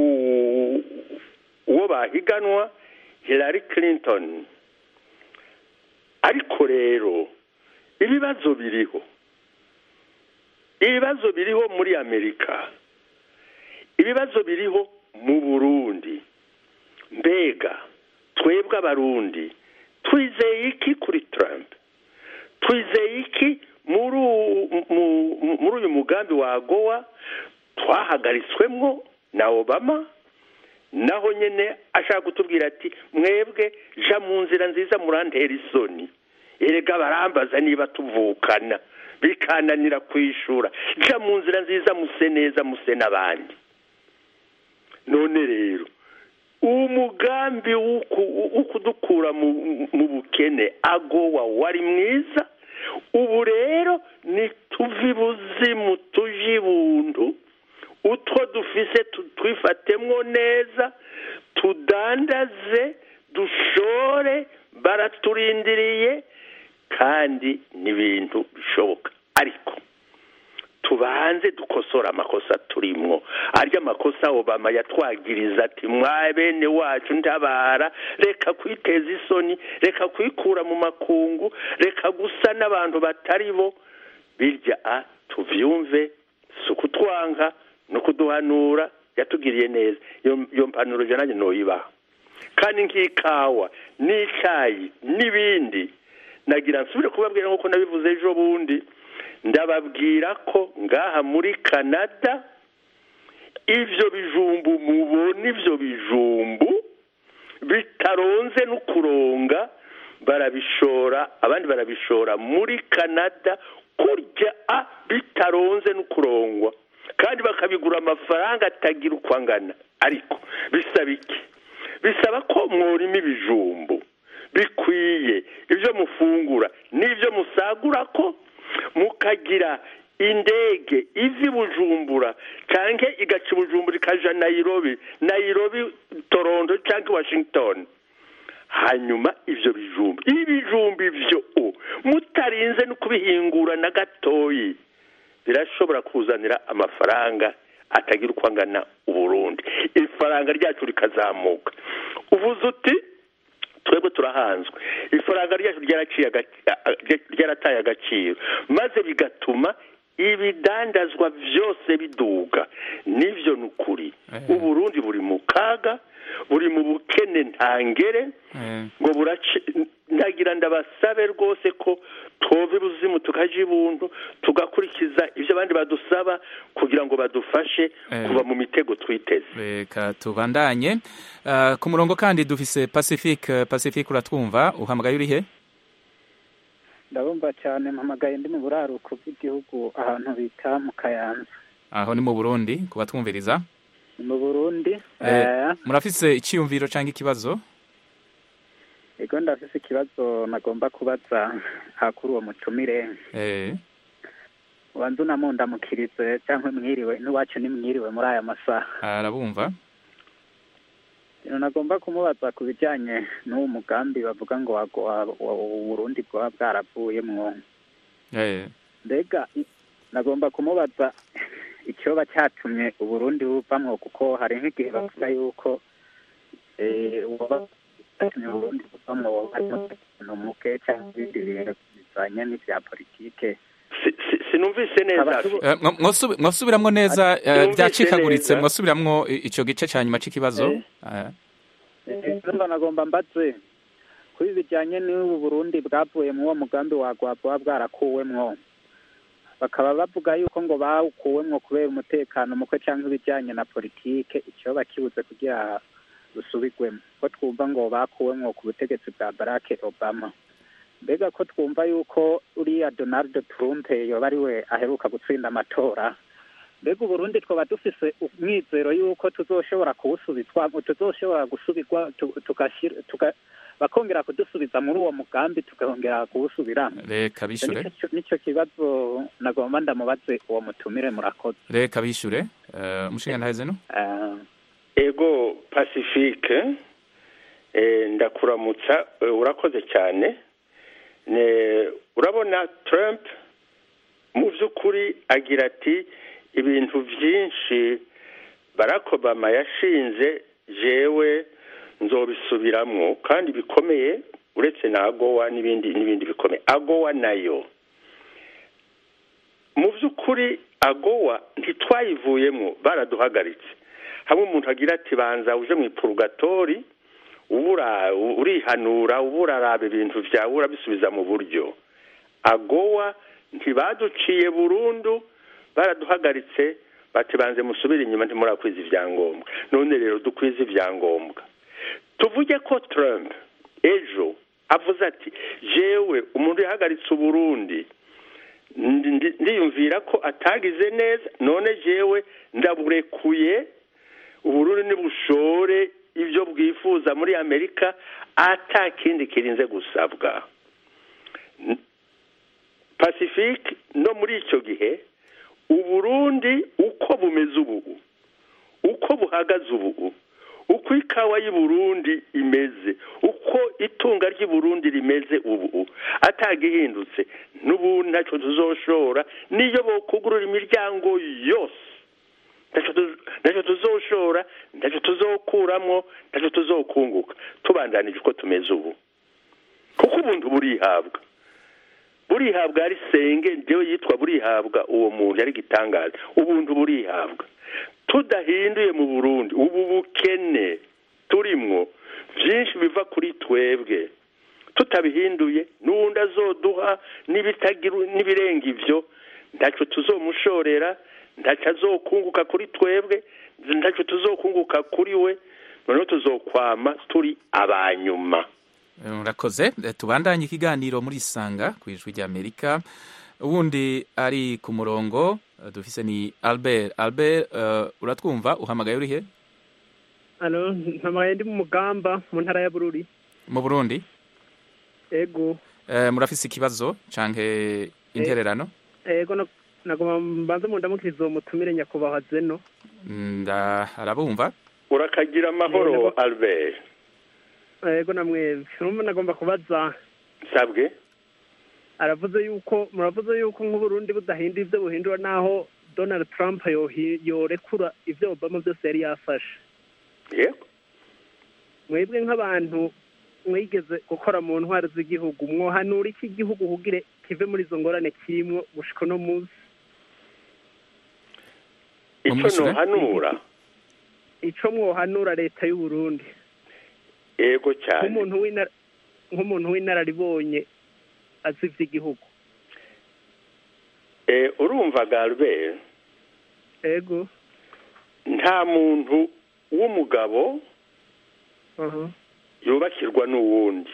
uwo bahiganwa Hillary Clinton ariko rero ibibazo biriho ibibazo biriho muri Amerika ibibazo biriho mu Burundi mbega twebwe abarundi twizeye iki kuri Trump, twizeye iki muri uyu mugambi wa AGOA twahagaritswemwo na Obama, naho nyene ashaka kutubwira ati mwebwe ja mu nzira nziza murantera isoni, erega barambaza niba tuvukana bikananira kwishura, ja mu nzira nziza muse neza muse n'abandi. None rero umugambi ukudukura mu bukene AGOA wari mwiza, ubu rero nituvi buzimu tuje ibuntu, utwo dufise twifatemwo neza, tudandaze dushore, baraturindiriye kandi n'ibintu bishoboka. Ariko tubanze dukosora amakosa turimwo, arya amakosa Obama yatwagiriza ati mwa bene wacu ntabara, reka kwiteza isoni, reka kwikura mu makungu, reka gusa n'abantu batari bo. Birya a tuvyumve, sukutwanga no kuduhanura, yatugiriye neza. Iyo mpanuro je nanye noyibaha. Kandi nk'ikawa n'icayi n'ibindi, nagira nsubire kubabwira nkuko nabivuze ejo bundi, ndababwira ko ngaha muri Canada ivyo bijumbu mubona, ivyo bijumbu bitaronze no kuronga, barabishora, abandi barabishora muri Canada kurya a bitaronze no kurongwa, kandi bakabigura amafaranga atagira uko angana. Ariko bisaba iki? Bisaba ko mworima ibijumbu bikwiye, ivyo mufungura n'ivyo musagura, ko mukagira indege ivi Bujumbura canke igaca Bujumbura ikaja Nairobi, Nairobi Toronto canke Washington. Hanyuma ivyo bijumbu ibijumbu ivyo mutarinze no kubihingura na gatoyi, birashobora kuzanira amafaranga atagira uko angana Uburundi, ifaranga ryacu rikazamuka. Uvuze uti twebwe turahanzwe, ifaranga ryacu ryaraciye ryarataye agaciro, maze bigatuma ibidandazwa vyose biduga. Nivyo nukuri Uburundi buri mu kaga, buri mu bukene ntangere, ngo burace. Ndagira ndabasabe rwose ko tove buzimu tukaje ibuntu, tugakurikiza ivyo abandi badusaba kugira ngo badufashe kuva mu mitego twiteze. Reka tubandanye uh, ku murongo kandi dufise Pacifique. Pacifique, uratwumva? Uhamagaye uri he? Ndabumva cyane, mpamagaye ndi mu buraruko bw'igihugu ahantu bita mu Kayanza. Aho ni mu Burundi kubatwumviriza? Mu Burundi. Eh, eh murafise iciyumviro canke ikibazo? Ego ndafise ikibazo nagomba kubaza hakuru uwo mutumire. Eh. Wanzu namundamukirize cyangwa mwiriwe, n'uwacu ni mwiriwe muri aya masaha. Arabumva. Ino nagomba kumubaza ku bijyanye n'uwo mugambi bavuga ngo Burundi bwaba bwaravuyemwo. Eh. Mbega nagomba kumubaza icyoba cyatumye Uburundi buvamwo, kuko hari nk'igihe bavuga yuko eh uba Burundi buvamwo no muke cyangwa ibindi bintu bizanye n'ivya politike. Sinumvise neza. Mwasubiramwo neza byacikaguritse, mwasubiramwo ico gice cyanyuma c'ikibazo. Eh nagomba mbaze kuri bijyanye n'ubu Burundi bwavuye mu wo mugambi wa gwabwa bwarakuwemwo, bakaba bavuga yuko ngo bawukuwemwo kubera umutekano muke cyangwa ibijyanye na politike, icyo bakibuze kugira rusubigwemo, ko twumva ngo bakuwemwo ku butegetsi bwa Barack Obama. Mbega ko twumva yuko uriya Donald Trump yoba ari we aheruka gutsinda amatora, mbega Burundi twaba dufise umwizero yuko tuzoshobora kuwusubizwa, tuzoshobora gusubirwa tugashyira tuka bakongera kudusubiza muri uwo mugambi tukongera kuwusubiramo? Reka bishure. Nico kibazo nagomba ndamubaze uwo mutumire. Murakoze. Reka bishure. Uh, mushinga ndahaze no? Uh, ego Pacifique, eh ndakuramutsa, urakoze cyane. Ne urabona Trump mu by'ukuri agira ati ibintu byinshi Barack Obama yashinze jewe nzobisubiramwo kandi bikomeye, uretse na AGOA n'ibindi n'ibindi bikomeye. AGOA nayo mu by'ukuri AGOA ntitwayivuyemwo, baraduhagaritse. Hamwe umuntu agira ati banza uje mu purgatori ubura urihanura uburaraba ibintu vyawe urabisubiza mu buryo. Agowa ntibaduciye burundu, baraduhagaritse bati banze musubire inyuma ntimurakwiza ivyangombwa. None rero dukwiza ivyangombwa. Tuvuge ko Trump ejo avuze ati jewe umuntu yahagaritse Uburundi ndiyumvira ko atagize neza, none jewe ndaburekuye Uburundi nibushore ivyo bwifuza muri Amerika atakindi kirinze gusabwa. Pacifique no muri ico gihe Uburundi uko bumeze ubu, uko buhagaze ubu, uko ikawa y'u Burundi imeze, uko itunga ry'u Burundi rimeze ubu, atagihindutse n'ubu ntacyo tuzoshora, niyo bokugurura imiryango yose ntacyo tuzoshora, ntacyo tuzokuramwo, ntacyo tuzokunguka tubandanije uko tumeze ubu, kuko ubuntu burihabwa burihabwa ari senge ndewe yitwa burihabwa uwo muntu yari gitangaza. Ubuntu burihabwa tudahinduye mu Burundi ubu bukene turimwo byinshi biva kuri twebwe, tutabihinduye n'uwundi azoduha n'ibitagira n'ibirenga ivyo, ntacyo tuzomushorera, ntacyo azokunguka kuri twebwe, ntacyo tuzokunguka kuri we, noneho tuzokwama turi abanyuma. Murakoze. Tubandanye ikiganiro muri Isanga ku ijwi rya Amerika. Ubundi ari ku murongo dufise ni Albert. Albert, uh, uratwumva? Uhamagaye uri he? Alo, mpamagaye ndi mu Mugamba mu ntara ya Bururi. Mu Burundi? Ego. Uh, murafise ikibazo canke intererano? Ego no nagoma mbanze mu ndamukirizo mutumire nyakubahwa Zeno. Nda arabumva? Urakagira amahoro Albert. Ego namwe urumva nagomba kubaza sabwe aravuze yuko muravuze yuko nk'Uburundi budahindura ivyo buhindura naho Donald Trump yorekura ivyo Obama byose yari yafashe. Yego mwebwe nk'abantu mwigeze gukora mu ntwaro z'igihugu mwohanura iki gihugu kugire kive muri izo ngorane kirimwo gushika no muzi? Ico no hanura ico mwohanura leta y'u Burundi? Ego cyane nk'umuntu w'inara nk'umuntu w'inararibonye azivye igihugu. Eh urumva Galbe? Ego. Nta muntu w'umugabo uh -huh. yubakirwa n'uwundi.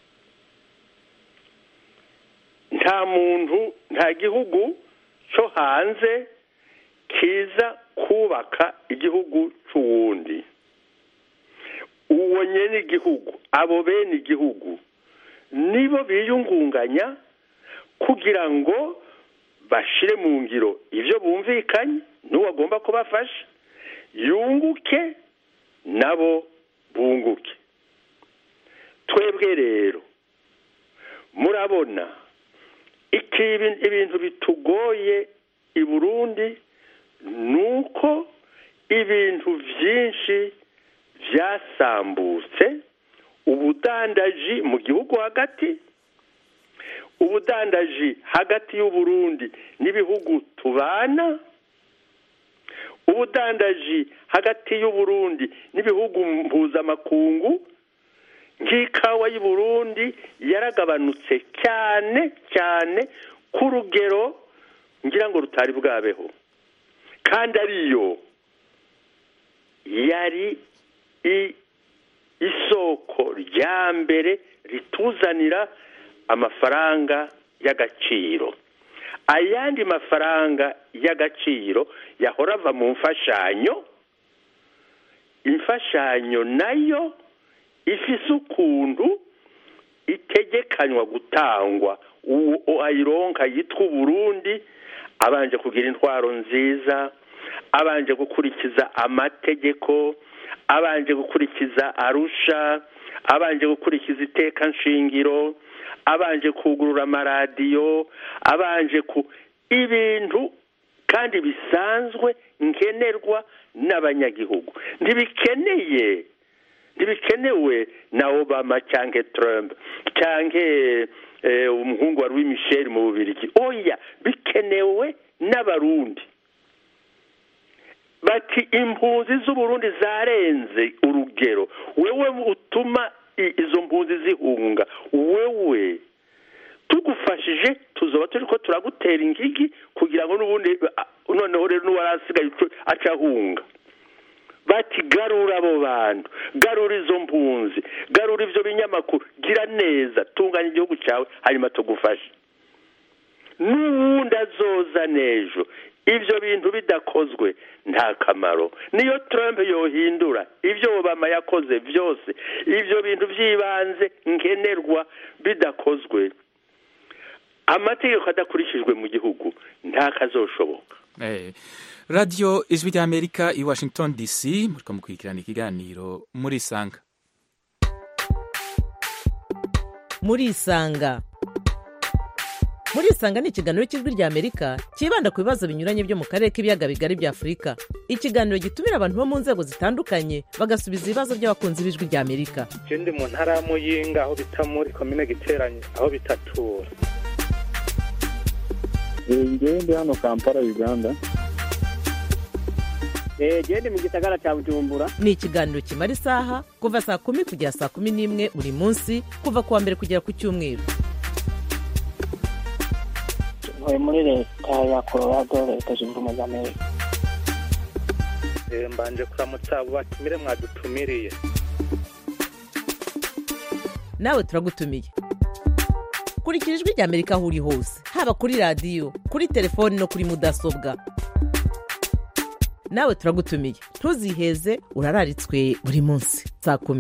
Nta muntu nta gihugu cyo hanze kiza kubaka igihugu c'uwundi. Uwo nyene igihugu, abo bene igihugu nibo biyungunganya kugira ngo bashire mu ngiro ivyo bumvikanye n'uwo agomba kubafasha, yunguke nabo bunguke. Twebwe rero murabona iki ibintu bitugoye i Burundi nuko ibintu vyinshi vyasambutse, ubudandaji mu gihugu hagati, ubudandaji hagati y'u Burundi n'ibihugu tubana, ubudandaji hagati y'u Burundi n'ibihugu mpuzamakungu. Nk'ikawa y'u Burundi yaragabanutse cyane cyane ku rugero ngira ngo rutari bwabeho, kandi ariyo yari i isoko rya mbere rituzanira amafaranga y'agaciro. Ayandi mafaranga y'agaciro yahora ava mu mfashanyo, imfashanyo nayo ifise ukuntu itegekanywa gutangwa. Uwo ayironka yitwa Burundi abanje kugira intwaro nziza, abanje gukurikiza amategeko, abanje gukurikiza Arusha, abanje gukurikiza iteka nshingiro, abanje kugurura amaradiyo, abanje ku ibintu kandi bisanzwe nkenerwa n'abanyagihugu. Ntibikeneye ntibikenewe na Obama cyangwa Trump cyangwa eh, umuhungu wa Louis Michel mu Bubiligi. Oya, bikenewe n'abarundi. bati impunzi z'uburundi zarenze urugero, wewe utuma izo mpunzi zihunga, wewe tugufashije tuzoba turi ko turagutera ingigi kugira ngo n'ubundi noneho rero n'uwarasigaye acahunga. Bati garura abo bantu, garura izo mpunzi, garura ivyo binyamakuru, gira neza, tunganya igihugu cyawe hanyuma tugufashe. N'uwundi azoza nejo ivyo bintu bidakozwe nta kamaro. Niyo Trump yohindura ivyo Obama yakoze vyose, ivyo bintu vyibanze nkenerwa bidakozwe, amategeko adakurikijwe mu gihugu nta kazoshoboka. Eh, Radio Ijwi rya Amerika i Washington D C, muriko mukurikirana ikiganiro muri Sanga. Muri Sanga. Muri Sanga ni ikiganiro cy'Ijwi rya Amerika kibanda ku bibazo binyuranye byo mu karere k'ibiyaga bigari bya Afurika. Ikiganiro gitumira abantu bo mu nzego zitandukanye bagasubiza ibibazo by'abakunzi b'Ijwi rya Amerika. Je ndi mu ntara ya Muyinga aho bita muri commune Giteranye aho bitatura. Ngewe ndi hano Kampala Uganda. Eh, je ndi mu gisagara cya Bujumbura. Ni ikiganiro kimara isaha kuva saa kumi kugera saa kumi n'imwe buri munsi kuva kuwa mbere kugera ku cyumweru. Ntuye muri leta ya Colorado, leta zunze ubumwe za Amerika. Eh, mbanje kuramutsa abo batumire mwadutumiriye. Nawe turagutumiye. Kurikira Ijwi rya Amerika aho uri hose, haba kuri radio, kuri telefoni no kuri mudasobwa. Nawe turagutumiye, ntuziheze, urararitswe buri munsi saa kumi.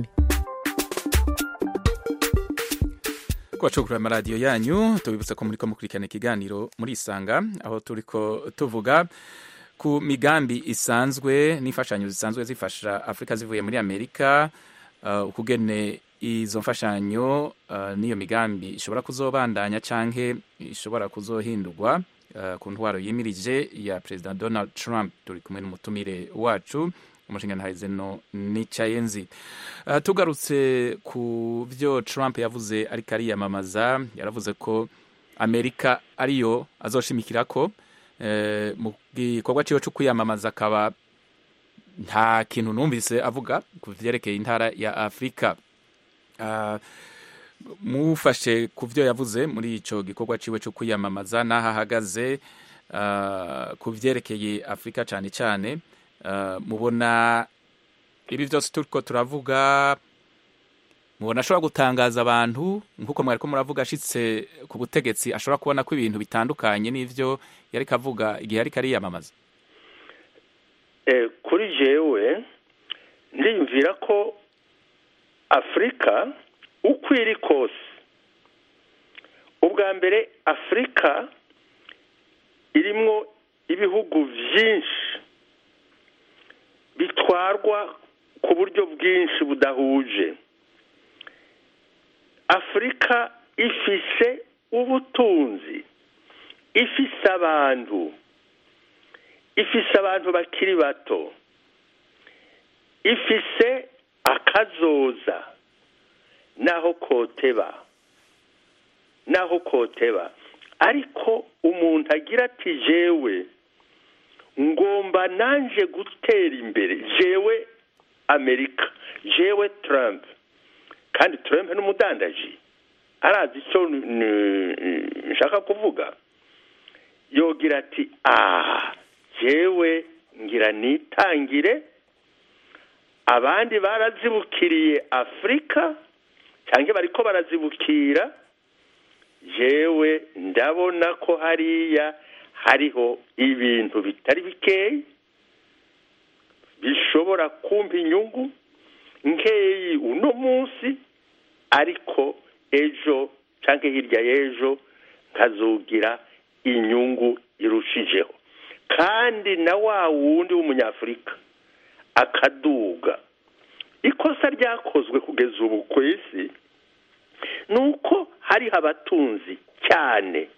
Kwacukura amaradiyo yanyu, tubibutsa ko muriko mukurikirana ikiganiro muri Isanga, aho turiko tuvuga ku migambi isanzwe n'imfashanyo zisanzwe zifasha Afrika zivuye muri Amerika, uh, ukugene izo mfashanyo uh, niyo migambi ishobora kuzobandanya canke ishobora kuzohindurwa uh, ku ntwaro yimirije ya President Donald Trump. Turi kumwe n'umutumire wacu umushinga Zeno Nicayenzi. Uh, tugarutse ku byo Trump yavuze ariko ariyamamaza, yaravuze ko Amerika ariyo azoshimikirako uh, mu gikorwa ciwe cyo kwiyamamaza, akaba nta kintu numvise avuga ku vyerekeye intara ya Afrika. Uh, mufashe ku byo yavuze muri ico gikorwa ciwe cyo kwiyamamaza n'aho ahagaze uh, ku vyerekeye Afrika cyane cyane, uh, mubona ibi byose turiko turavuga, mubona ashobora gutangaza abantu nkuko mwariko muravuga ashitse ku butegetsi, ashobora kubona ko ibintu bitandukanye n'ivyo yariko avuga igihe yariko ariyamamaza? Eh, kuri jewe ndiyumvira ko Afrika uko iri kose, ubwa mbere Afrika irimwo ibihugu vyinshi bitwarwa ku buryo bwinshi budahuje. Afrika ifise ubutunzi, ifise abantu, ifise abantu bakiri bato, ifise akazoza naho koteba naho koteba ariko umuntu agira ati jewe ngomba nanje gutera imbere, jewe Amerika, jewe Trump, kandi Trump n'umudandaji arazi icyo nshaka kuvuga, yogira ati ah jewe ngira nitangire, abandi barazibukiriye Afrika cyangwa bariko barazibukira, jewe ndabona ko hariya hariho ibintu bitari bikeyi bishobora kumpa inyungu nkeyi uno munsi, ariko ejo cyangwa hirya y'ejo nkazogira inyungu irushijeho, kandi na wa wundi w'umunyafurika akaduga. Ikosa ryakozwe kugeza ubu ku isi nuko hari abatunzi cyane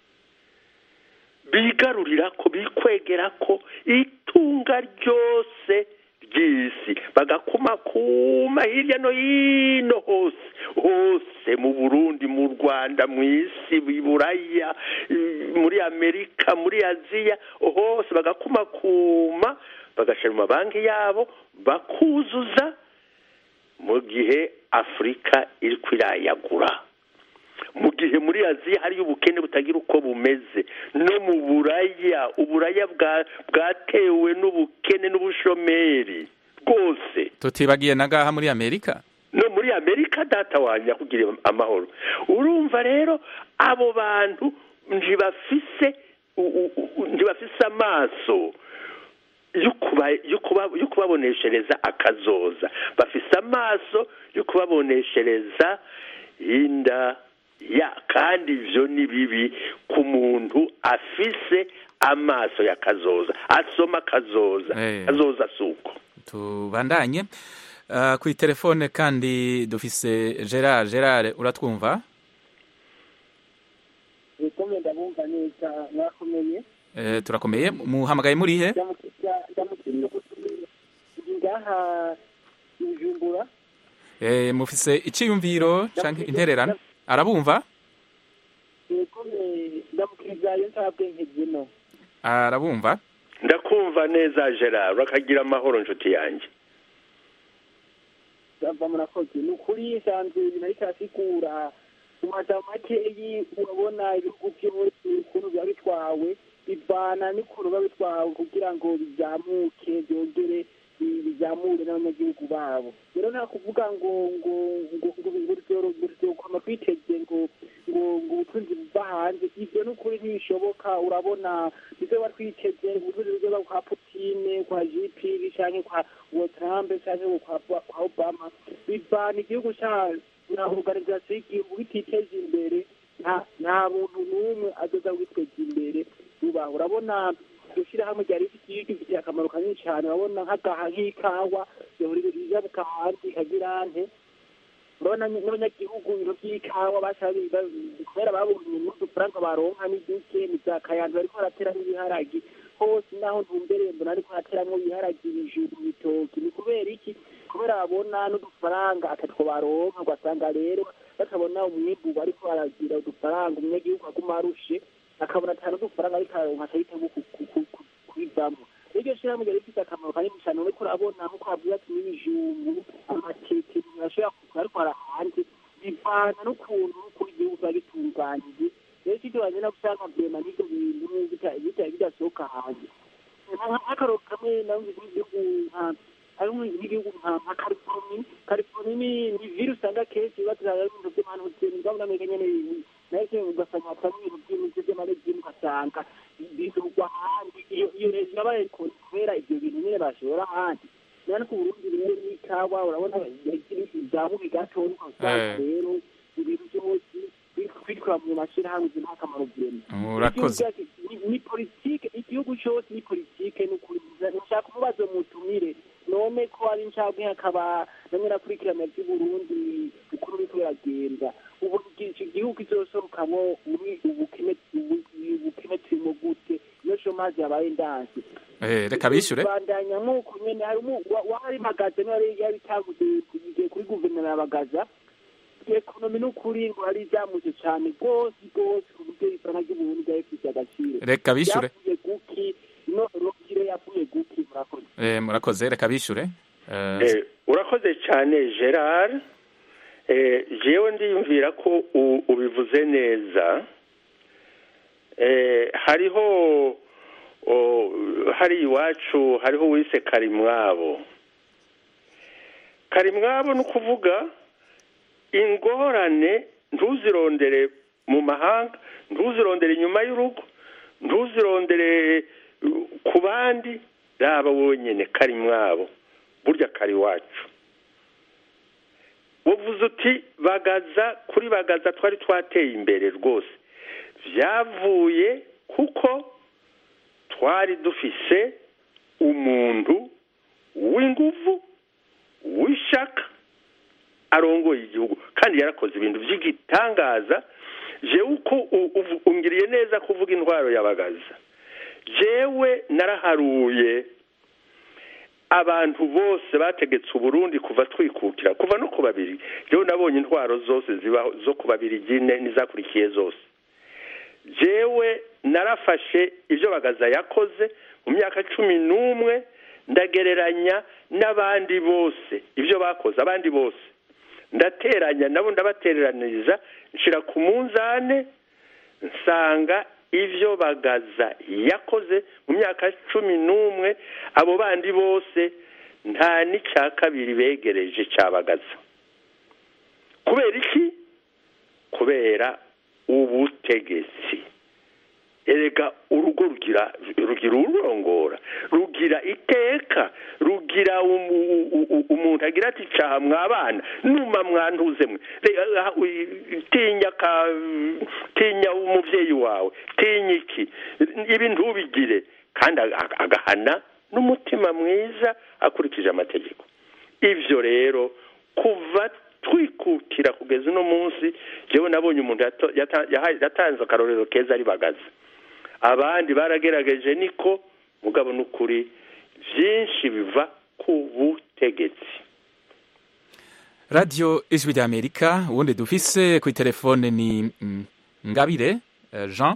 bigarurira ko bikwegera ko itunga ryose ry'isi bagakumakuma hirya no hino hose hose mu Burundi mu Rwanda mu isi i Buraya muri Amerika muri Aziya hose bagakumakuma bagashira mu mabanki yabo bakuzuza mu gihe Afrika iri kwirayagura mu gihe muri Aziya hari ubukene butagira uko bumeze no mu Buraya uburaya bwatewe n'ubukene n'ubushomeri rwose tutibagiye nagaha muri Amerika no muri Amerika data wanya kugira amahoro urumva rero abo bantu ntibafise ntibafise amaso yo kubaboneshereza akazoza bafise amaso yo kubaboneshereza inda ya kandi ivyo ni bibi ku muntu afise amaso ya kazoza asoma kazoza hey. Kazoza suko tubandanye uh, kuri telefone kandi dufise Gerard Gerard uratwumva Nikomeye ndabumva neza mwakomenye eh turakomeye muhamagaye muri he ngaha Bujumbura eh mufise iciyumviro canke intererano arabumva Nikomeye ndamukiriza yo ntabwenge zino arabumva ndakumva neza Gerard urakagira amahoro nshuti yanjye ndava murakoze nukuri sanze binarika asikura umata makeyi urabona ibihugu byose ukuntu byabitwawe bivana n'ukuntu babitwawe kugira ngo bizamuke byongere bizamure n'abanyagihugu babo rero nta kuvuga ngo ngo ngo ngo kwama kwiteze ngo ngo ngo ubutunzi buva hanze ivyo n'ukuri ntibishoboka urabona ivyo batwiteze ubutunzi buzoba kwa Putin kwa G P canke kwa Trump canke kwa Obama bivana igihugu ca na organization y'igihugu bititeje imbere nta nta muntu n'umwe azoza kwiteza imbere uba urabona gushira hamwe ryari ifite akamaro kanini cyane urabona nk'agaha nk'ikawa yohurira bukahandi kagirante urabona n'abanyagihugu ibiro by'ikawa bashabi kubera babonye n'udufaranga baronka n'igike nizakayandi bariko baratera n'ibiharagi hose naho ntumbere mbona ariko hateramwo ibiharagi ibijumbu ibitoki ni kubera iki kubera babona n'udufaranga atatwo baronka ugasanga rero batabona umwimbu bariko baragira udufaranga umunyagihugu aguma arushe akabona cyane udufaranga ariko aronka atahitamo kubivamo iryo shirahamwe ryari rifite akamaro kanini cyane uriko urabona nk'uko bavuga ati n'ibijumbu amateke ntibashobora kuza ariko arahanze bivana n'ukuntu kuri igihugu kiba gitunganyije rero icyo bagenda gusanga vyema n'ivyo bintu bidasohoka hanze nk'akaroro kamwe navuze nk'igihugu ari nk'igihugu nka California California ni virusi usanga kenshi batuzana ibintu by'amantu ngabo n'amenya nyene naje ugasanga atari ibintu by'imiti by'amarezi ugasanga bidurwa handi iyo leta nabaye kubera ibyo bintu nyine bashora handi nani ku Burundi rero n'ikawa urabona yagira izamu bigatonda ugasanga rero ibintu byose bitwa mu mashirahamwe nta kamaro byema urakoze ni politike igihugu cyose ni politike n'ukuri nshaka kumubaza mutumire nome ko ari ncabwe akaba namwe nakurikirana by'u Burundi ukuru biko biragenda ubu igihugu kizosohokamwo muri ubukene ubukene turimo gute iyo shomazi yabaye ndanse eh reka bishure bandanya nk'uko nyene hari wari magaze no yari yabitaguze kuri guverinoma y'abagaza ekonomi n'ukuri ngo ari zamuje cyane rwose rwose ku buryo ifaranga ry'uburundi ryafite agaciro reka bishure yavuye guki no rokire yavuye guki murakoze eh murakoze reka bishure eh urakoze cyane Gerard eh jewe ndiyumvira ko ubivuze neza eh hariho hari iwacu hariho wise Karimwabo Karimwabo no kuvuga ingorane ntuzirondere mu mahanga ntuzirondere inyuma y'urugo ntuzirondere ku bandi raba wonyene Karimwabo burya kari wacu uvuze uti bagaza kuri bagaza twari twateye imbere rwose byavuye kuko twari dufise umuntu w'inguvu w'ishaka arongoye igihugu kandi yarakoze ibintu by'igitangaza je uko ungiriye neza kuvuga intwaro yabagaza jewe naraharuye abantu bose bategetse uburundi kuva twikukira kuva no ku babiri jewe nabonye intwaro zose zibaho zo ku babiri gine nizakurikiye zose jewe narafashe ivyo Bagaza yakoze mu myaka cumi n'umwe ndagereranya n'abandi bose ivyo bakoze abandi bose ndateranya nabo ndabatereraniriza nshira ku munzane nsanga ivyo Bagaza yakoze mu myaka cumi n'umwe abo bandi bose nta n'icya kabiri begereje cya Bagaza. Kubera iki? Kubera ubutegetsi. Erega urugo rugira rugira urongora, rugira iteka, rugira umuntu agira ati cyaha mwabana numa mwantuze mwe tinya ka tinya umuvyeyi wawe tinya iki ibintu bigire kandi agahana n'umutima mwiza akurikije amategeko. Ivyo rero kuva twikukira kugeza uno munsi jewe nabonye umuntu yatanze akarorero keza ari Bagaza. Abandi baragerageje niko mugabo n'ukuri vyinshi biva ku butegetsi. Radio Ijwi ry'Amerika ubundi dufise ku telefone ni mm, Ngabire uh, Jean.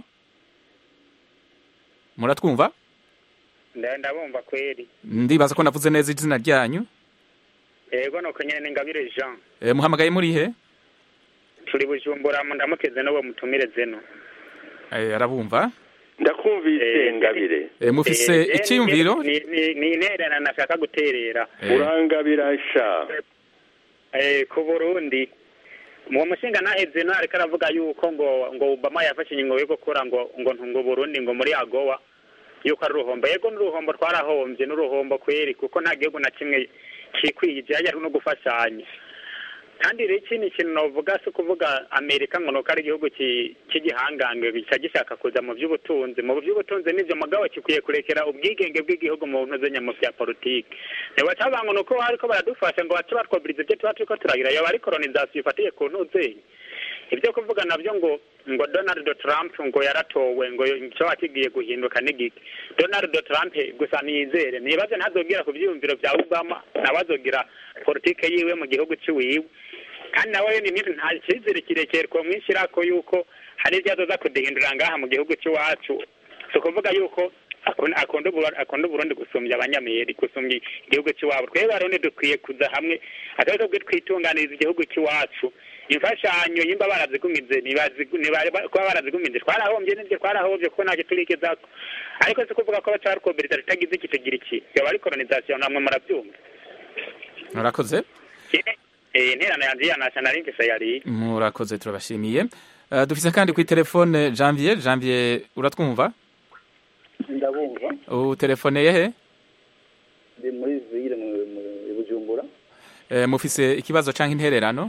Muratwumva? Ndabumva kweri. Ndibaza ko navuze neza izina ryanyu. Yego no konyene ni Ngabire Jean. Eh muhamagaye muri he? Turi Bujumbura mu ndamukeze no mutumire zeno. Eh arabumva? Ndakumvise Ngabire. Eh mufise icyumviro? Ni ni interera nashaka guterera. Urangabira sha. Eh ku Burundi mu mushinga naheze no ariko aravuga yuko ngo ngo Obama yafashe ingingo yo gukora ngo ngo ntungo Burundi ngo muri Agowa yuko ari ruhombo. Yego n'uruhombo twarahombye n'uruhombo kweri kuko nta gihugu na kimwe kikwije yari no gufashanya. Kandi rero ikindi kintu novuga se kuvuga Amerika ngo nuko ari igihugu cy'igihangange gica gishaka kuza mu by'ubutunzi mu by'ubutunzi n'ivyo mugabo kikwiye kurekera ubwigenge bw'igihugu mu ntuze nyamo vya politike. Niba tabango nuko ariko baradufasha ngo bace batwobiriza ibyo tuba turiko turagira yo bari colonization ifatiye ku ntuze. Ibyo kuvuga navyo ngo ngo Donald Trump ngo yaratowe ngo icyo atigiye guhinduka n'igiki. Donald Trump gusa nizere nibaze ntazogira ku byiyumviro bya Obama nabazogira politike yiwe mu gihugu ciwiwe. Kandi nawe ni nti nta cyizere kirekere ko mwishira ko yuko hari ibyazoza kudihindura ngaha mu gihugu cy'iwacu. So kuvuga yuko akunda akunda Burundi gusumbya abanyameri gusumbya igihugu cy'iwabo. Twebwe barundi dukwiye kuza hamwe atari bwo twitunganiriza igihugu cy'iwacu. Imfashanyo yimba barazigumize nibazi kuba barazigumize twarahombye n'ibyo twarahombye kuko nacyo turikeza ariko se kuvuga ko batarukobiriza ritagize ikitegira iki yaba ari colonization namwe murabyumva. Murakoze. Eh nterana yanje yanashana ringese yari. Murakoze turabashimiye. Uh, dufise kandi ku telefone Janvier Janvier uratwumva? Ndabumva. U telefone yehe? Ndi muri Zire mu Bujumbura. Eh mufise ikibazo canke intererano?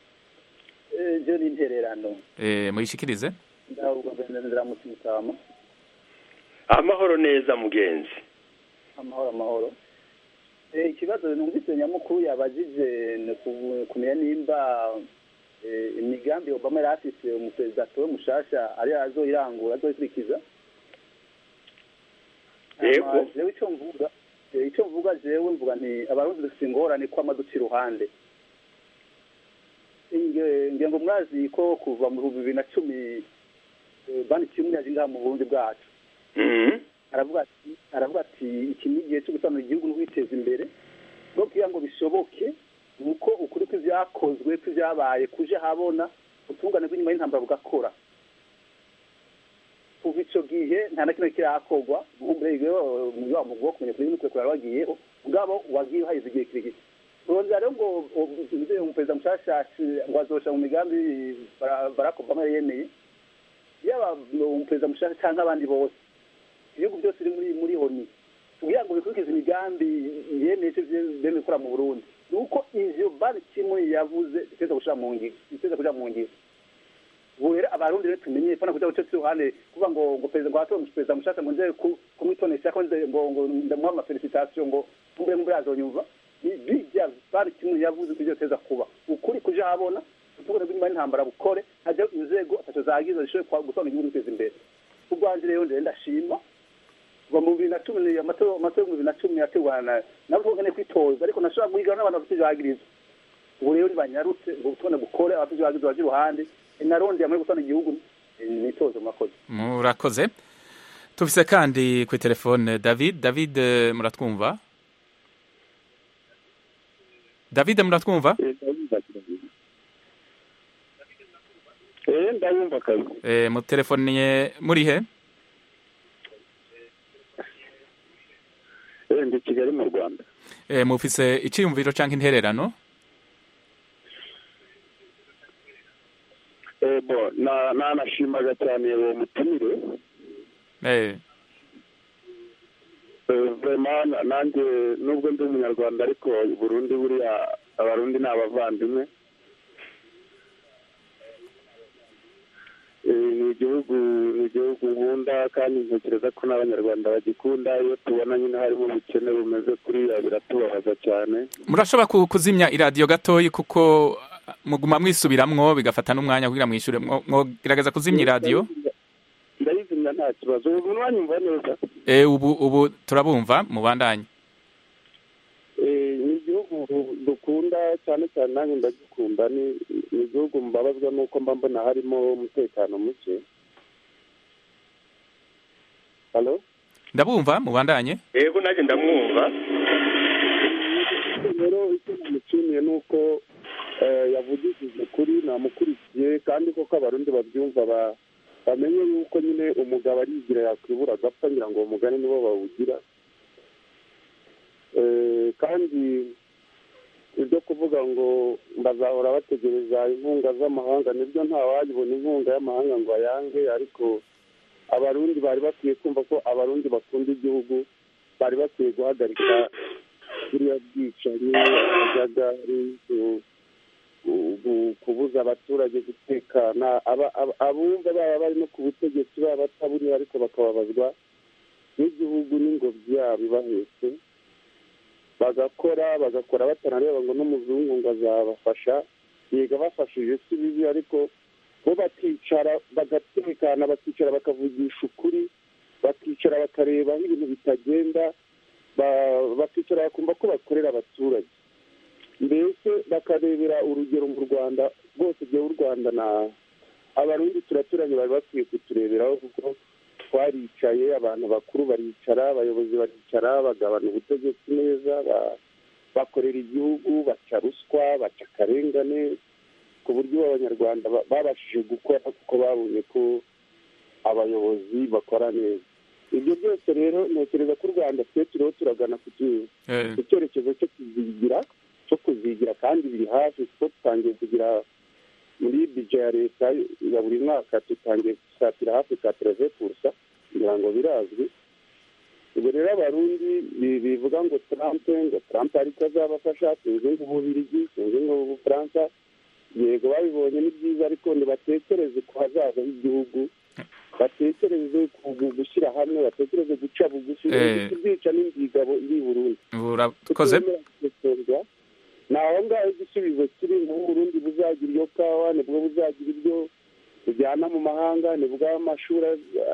Eh je ni intererano. Eh muyishikirize? Ndabwo bendera mu Mutama. Amahoro neza mugenzi. Amahoro amahoro. Eh ikibazo numvise nyamukuru yabajije kumenya nimba imigambi Obama yarafise umuperezida we mushasha ari azoirangura azoikurikiza. Yego. Jewe ico mvuga, ico mvuga jewe mvuga nti abarundi dufite ingorane kwa maduci ruhande. Inge ngengo mwazi ko kuva mu bibiri na cumi bani kimwe yaje mu Burundi bwacu. Mhm. Aravuga ati aravuga ati iki nigiye cyo gutanga igihugu no kwiteza imbere. No kugira ngo bishoboke nuko ukuri kw'ivyakozwe kw'ivyabaye kuje habona utungane bw'inyuma y'intambara bugakora. Kuva ico gihe nta na kimwe kirakorwa umbrege mu yo mu bwoko kumenya kuri n'ukwe kwaragiye ugabo wagiye hayize igihe kirigi. Ronza rero ngo ubize umuperezida mushasha ngo azosha mu migambi Barack Obama yemeye. Yaba umuperezida mushasha cyangwa abandi bose. Ibihugu byose biri muri muri honi. Kugira ngo bikurikize imigambi yemeye cyo beme kora mu Burundi. Nuko ivyo bari kimwe yavuze iteza gushira mu ngiro, iteza kuja mu ngiro. Ubera abarundi rero tumenye fana kuja gucyo hane kuva ngo ngo perezida ngo ato umuperezida mushaka ngo nze kumwitonesha ko nze ngo ngo ndamuha ama felicitation ngo mbe mbe azonyumva. Bijya bari kimwe yavuze kujya teza kuba. Ukuri kuja habona tugore bw'imana intambara bukore haje inzego atacho zagize zishoye kwa gusona igihugu guteza imbere. Ubwanje rero ndenda shima kuva mu bibiri na cumi amatora amatora mu bibiri na cumi yategurana nabo twongene kwitoza ariko nashobora guhiga n'abantu bafite ibyagirizwa ubu rero ntibanyarutse ngo tubone gukora abafite ibyagirizwa baje iruhande inarondeye muri gutanga igihugu nitoze murakoze murakoze tufise kandi ku telefone David David muratwumva David muratwumva eh ndabumva kazi eh mu telefone muri he eh ndi Kigali mu Rwanda eh mufise iciyumviro canke intererano eh bo na na nashimaga cyane uwo mutumire eh vraiment nanjye nubwo ndi umunyarwanda ariko Burundi buriya abarundi ni abavandimwe ni igihugu ni igihugu nkunda kandi ntekereza ko n'abanyarwanda bagikunda iyo tubona nyine harimo ubukene bumeze kuriya biratubabaza cyane murashobora kuzimya iradiyo gatoyi kuko muguma mwisubiramwo bigafata n'umwanya kugira mwishure mwogerageza kuzimya iradiyo ndayizimya nta kibazo ubu mwanyumva neza eh ubu ubu turabumva mubandanye eh ni igihugu dukunda cyane cyane nanjye ndagikunda ni igihugu mbabazwa nuko mba mbona harimo umutekano muke Halo ndabumva mubandanye yego naje ndamwumva rero icyo namushimiye nuko yavugishije kuri namukurikiye kandi koko abarundi babyumva bamenye yuko nyine umugabo arigira yakwibura agapfa ngira ngo uwo mugani nibo bawugira kandi ibyo kuvuga ngo bazahora bategereza inkunga z'amahanga nibyo ntawayibona inkunga y'amahanga ngo ayange ariko abarundi bari bakwiye kumva ko abarundi bakunda igihugu bari bakwiye guhagarika buriya bwicanyi akajagari kubuza abaturage gutekana abumva baba bari no ku butegetsi baba bataburiye ariko bakababazwa n'igihugu n'ingobyi yabo ibahetse bagakora bagakora batanareba ngo n'umuzungu ngo azabafasha yega bafashije si bibi ariko bo bakicara bagatekana bakicara bakavugisha ukuri bakicara bakareba aho ibintu bitagenda bakicara bakumva ko bakorera abaturage mbese bakarebera urugero mu Rwanda bose byo u Rwanda na abarundi turaturanye bari bakwiye kutureberaho kuko twaricaye abantu bakuru baricara abayobozi baricara bagabana ubutegetsi neza bakorera igihugu baca ruswa baca akarengane ku buryo abanyarwanda babashije gukora kuko babonye ko abayobozi bakora neza ibyo byose rero ntekereza ko u Rwanda twe turiho turagana ku cyerekezo cyo kuzigira cyo kuzigira kandi biri hafi kuko dutangiye kugira muri bije ya leta ya buri mwaka dutangiye gusatira hafi ka treze purusa kugira ngo birazwi ubwo rero abarundi bivuga ngo Trump ngo Trump ariko azabafasha tuzi ngo Ububirigi tuzi ngo Ubufaransa yego babibonye ni byiza ariko ntibatekereze ku hazaza h'igihugu batekereze gushyira hamwe batekereze guca bugufi kubyica n'indigabo iri Burundi urakoze naho ngaho igisubizo kiri mu Burundi buzagira iyo kawa nibwo buzagira ibyo tujyana mu mahanga nibwo amashuri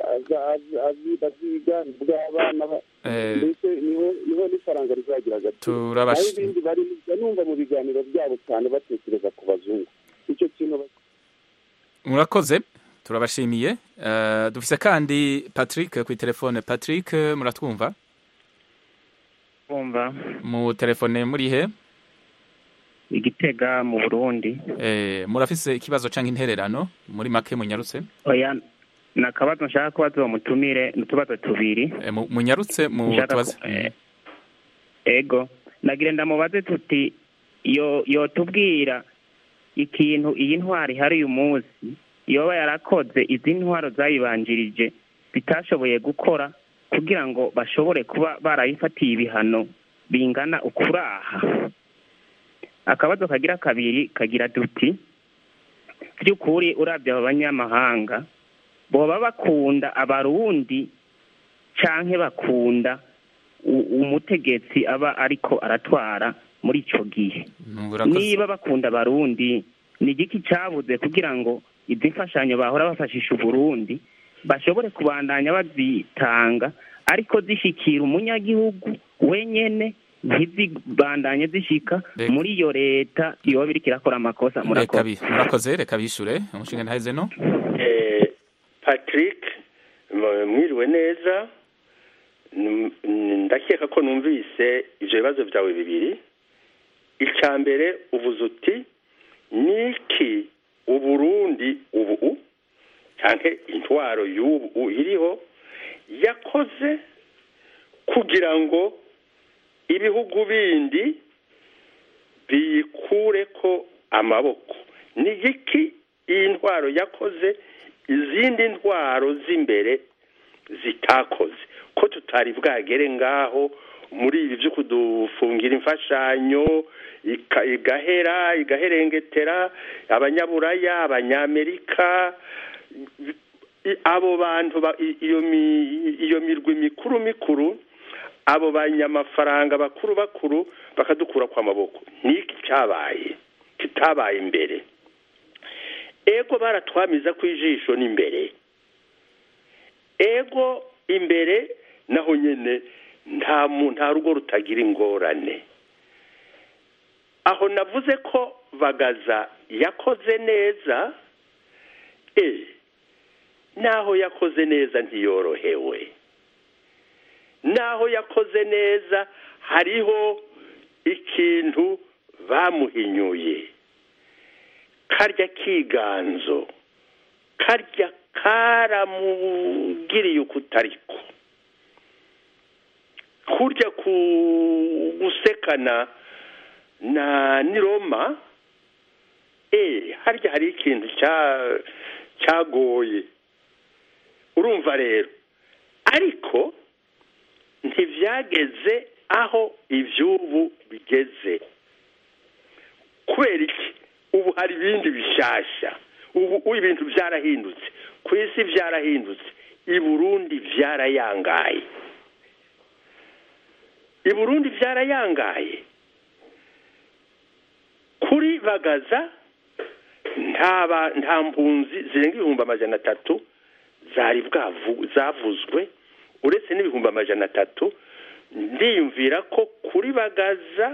aziga nibwo abana mbese niho n'ifaranga rizagira agaciro naho ibindi bari numva mu biganiro byabo cyane batekereza ku bazungu icyo kintu murakoze turabashimiye dufise kandi Patrick ku telefone Patrick muratwumva kumva mu telefone muri he Igitega mu Burundi eh murafise ikibazo canke intererano muri make munyarutse oya nakabazo nshaka kubaza mutumire nutubazo tubiri eh, munyarutse mu tubazo eh, ego nagire ndamubaze tuti yo yo tubwira ikintu iyi ntwari hari uyu munsi yoba yarakoze izi ntwaro zayibanjirije bitashoboye gukora kugira ngo bashobore kuba barayifatiye ibihano bingana ukuraha akabazo kagira kabiri kagira duti by'ukuri urabye aba banyamahanga boba bakunda abarundi canke bakunda umutegetsi aba ariko aratwara muri ico gihe niba bakunda abarundi ni igiki cabuze kugira ngo izi mfashanyo bahora bafashisha Uburundi bashobore kubandanya bazitanga ariko zishikira umunyagihugu wenyene ntizibandanye zishika muri iyo leta yoba iriko irakora amakosa. murakoze reka bishure umushinga ntaheze no Patrick mwiriwe neza, ndakeka ko numvise ivyo bibazo vyawe bibiri. Icya mbere uvuze uti niki uburundi ubu canke intwaro y'ubu iriho yakoze kugira ngo ibihugu bindi biyikure ko amaboko. Ni iki iyi ntwaro yakoze izindi ntwaro z'imbere zitakoze, ko tutari bwagere ngaho muri ibi byo kudufungira imfashanyo igahera igaherengetera abanyaburaya abanyamerika abo bantu iyo mirwi mikuru mikuru abo banyamafaranga bakuru bakuru bakadukura kwa maboko. Niki cyabaye kitabaye imbere? Ego baratwamiza kwijisho n'imbere, ego imbere naho nyene nta muntu nta rugo rutagira ingorane. Aho navuze ko Bagaza yakoze neza, eh naho yakoze neza ntiyorohewe, naho yakoze neza hariho ikintu bamuhinyuye. Karya kiganzo karya karamugiriye ukutariko, kurya gusekana na niroma eh harya hari ikintu cya cyagoye. Urumva rero, ariko ntivyageze aho ivyubu bigeze. Kubera iki? Ubu hari ibindi bishasha, ubu ibintu byarahindutse, ku isi byarahindutse, i Burundi byarayangaye, i Burundi byarayangaye. Kuri Bagaza ntaba nta mpunzi zirenga ibihumbi amajana atatu zari bwavu zavuzwe, uretse n'ibihumbi amajana atatu. Ndiyumvira ko kuri Bagaza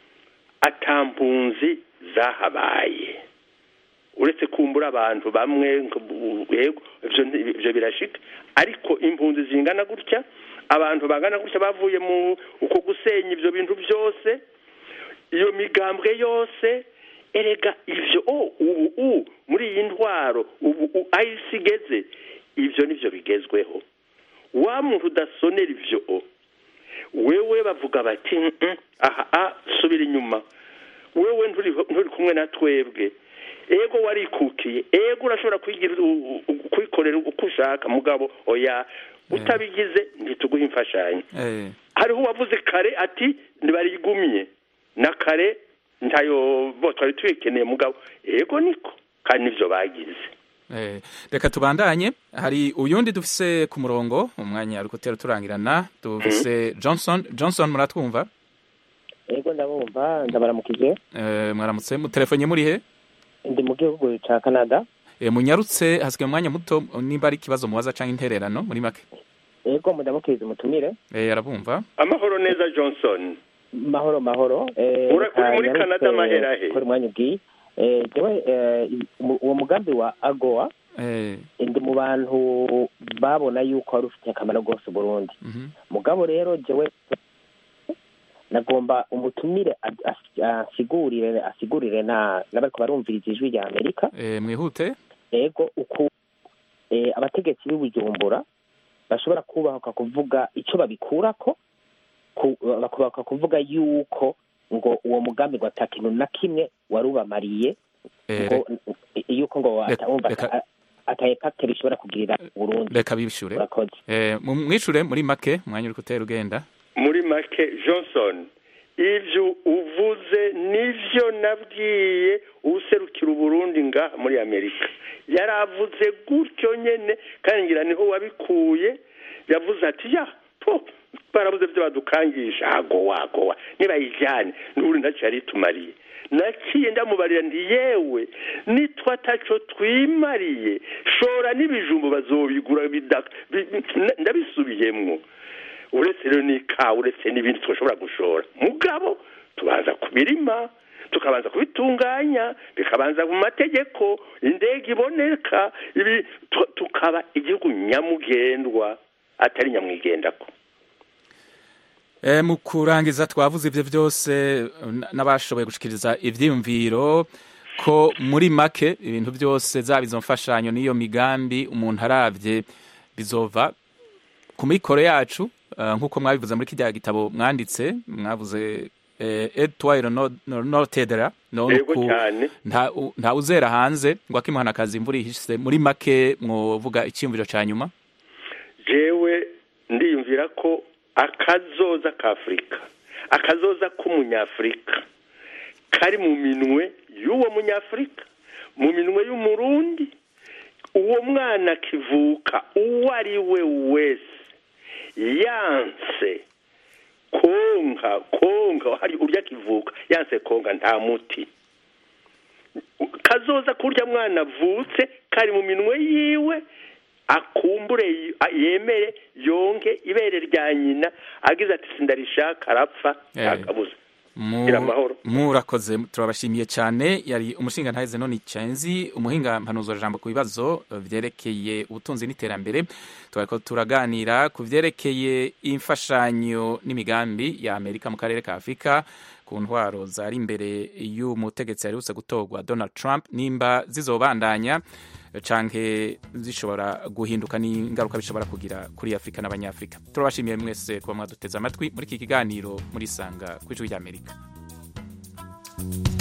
atampunzi zahabaye, uretse kumbura abantu bamwe yego ivyo birashika, ariko impunzi zingana gutya, abantu bangana gutya bavuye mu uko gusenya ivyo bintu byose, iyo migambwe yose. Erega ivyo oh ubu muri iyi ntwaro ubu ayisigeze ivyo nivyo bigezweho. Wa muntu udasonera ivyo wewe bavuga bati aha a subira inyuma, wewe nturi nturi kumwe na twebwe. Ego warikukiye, ego urashobora kwigira kwikorera uko ushaka, mugabo oya utabigize ntituguha imfashanyo. Hariho wavuze kare ati ntibarigumye na kare ntayo bo twari tubikeneye, mugabo ego niko kandi nivyo bagize. Eh, reka tubandanye. Hari uyundi dufise ku murongo umwanya ariko tero turangirana, dufise Johnson. Johnson muratwumva? Ego ndabumva, ndabaramukije. Eh, mwaramutse. Mu telefone muri he? Ndi mu gihugu ca Canada. Eh, munyarutse hasigaye umwanya muto, nimba ari kibazo mubaza canke intererano muri make. Ego mudamukirize mutumire. Eh, arabumva. Amahoro neza Johnson. Mahoro mahoro. Eh, uri muri Canada mahera he? Kuri mwanya bwi. Eh, jewe uwo mugambi wa AGOA eh ndi mu bantu babona yuko ari ufite akamaro gose Burundi. Mugabo rero jewe nagomba umutumire asigurire asigurire na nabariko barumviriza ijwi rya Amerika. Eh mwihute. Ego uku eh abategetsi b'Ubujumbura bashobora kubahuka kuvuga ico babikurako, bakubaka kuvuga yuko ngo uwo mugambi ngo atakintu na kimwe warubamariye, ngo yuko ngo atumva ataye pacte bishobora kugirira Burundi. Reka bibishure. Eh mwishure muri make mwanya uri kutera ugenda. Muri make Johnson, ivyo uvuze nivyo nabwiye userukira Burundi nga muri Amerika. Yaravuze gutyo nyene kandi ngira niho wabikuye. Yavuze ati ya po barabuze byo badukangisha ago wago niba yijyane n'uri ntacari tumariye. Naciye ndamubarira ndi yewe nitwa taco twimariye shora n'ibijumbo bazobigura bidaka ndabisubiyemwo. uretse rero n'ikawa uretse n'ibindi twashobora gushora mugabo tubanza kubirima tukabanza kubitunganya bikabanza mu mategeko indege iboneka ibi tukaba igihugu nyamugendwa atari nyamwigendako. E, mu kurangiza twavuze ivyo byose n'abashoboye gushikiriza ivyiyumviro ko muri make ibintu byose zaba izo mfashanyo n'iyo migambi umuntu aravye bizova ku mikoro yacu uh, nk'uko mwabivuze muri kirya gitabo mwanditse mwavuze etwairo notedera nta uzera hanze ngo akimuhana akazi imvura ihise muri make mwovuga icyumviro ca nyuma. Jewe ndiyumvira ko akazoza ka Afrika akazoza k'umunyafrika kari mu minwe y'uwo munyafrika mu minwe y'umurundi uwo mwana kivuka uwo ari we wese yanse konka konka hari urya kivuka yanse konka nta muti kazoza kurya mwana avutse kari mu minwe yiwe akumbure yemere yonke ibere rya nyina agize ati sindarishaka arapfa akabuza murakoze turabashimiye cyane. Yari umushinga ntaheze none icyenzi umuhinga mpanuzo jambo ku bibazo vyerekeye ubutunzi n'iterambere twariko turaganira ku vyerekeye imfashanyo n'imigambi ya Amerika mu karere ka Afrika ku ntwaro zari imbere y'umutegetsi yarutse gutorwa Donald Trump nimba zizobandanya canke zishobora guhinduka n'ingaruka bishobora kugira kuri Afrika n'abanyafrika. Turabashimiye mwese kuba mwaduteza amatwi muri iki kiganiro muri sanga kw'ijwi ry'Amerika.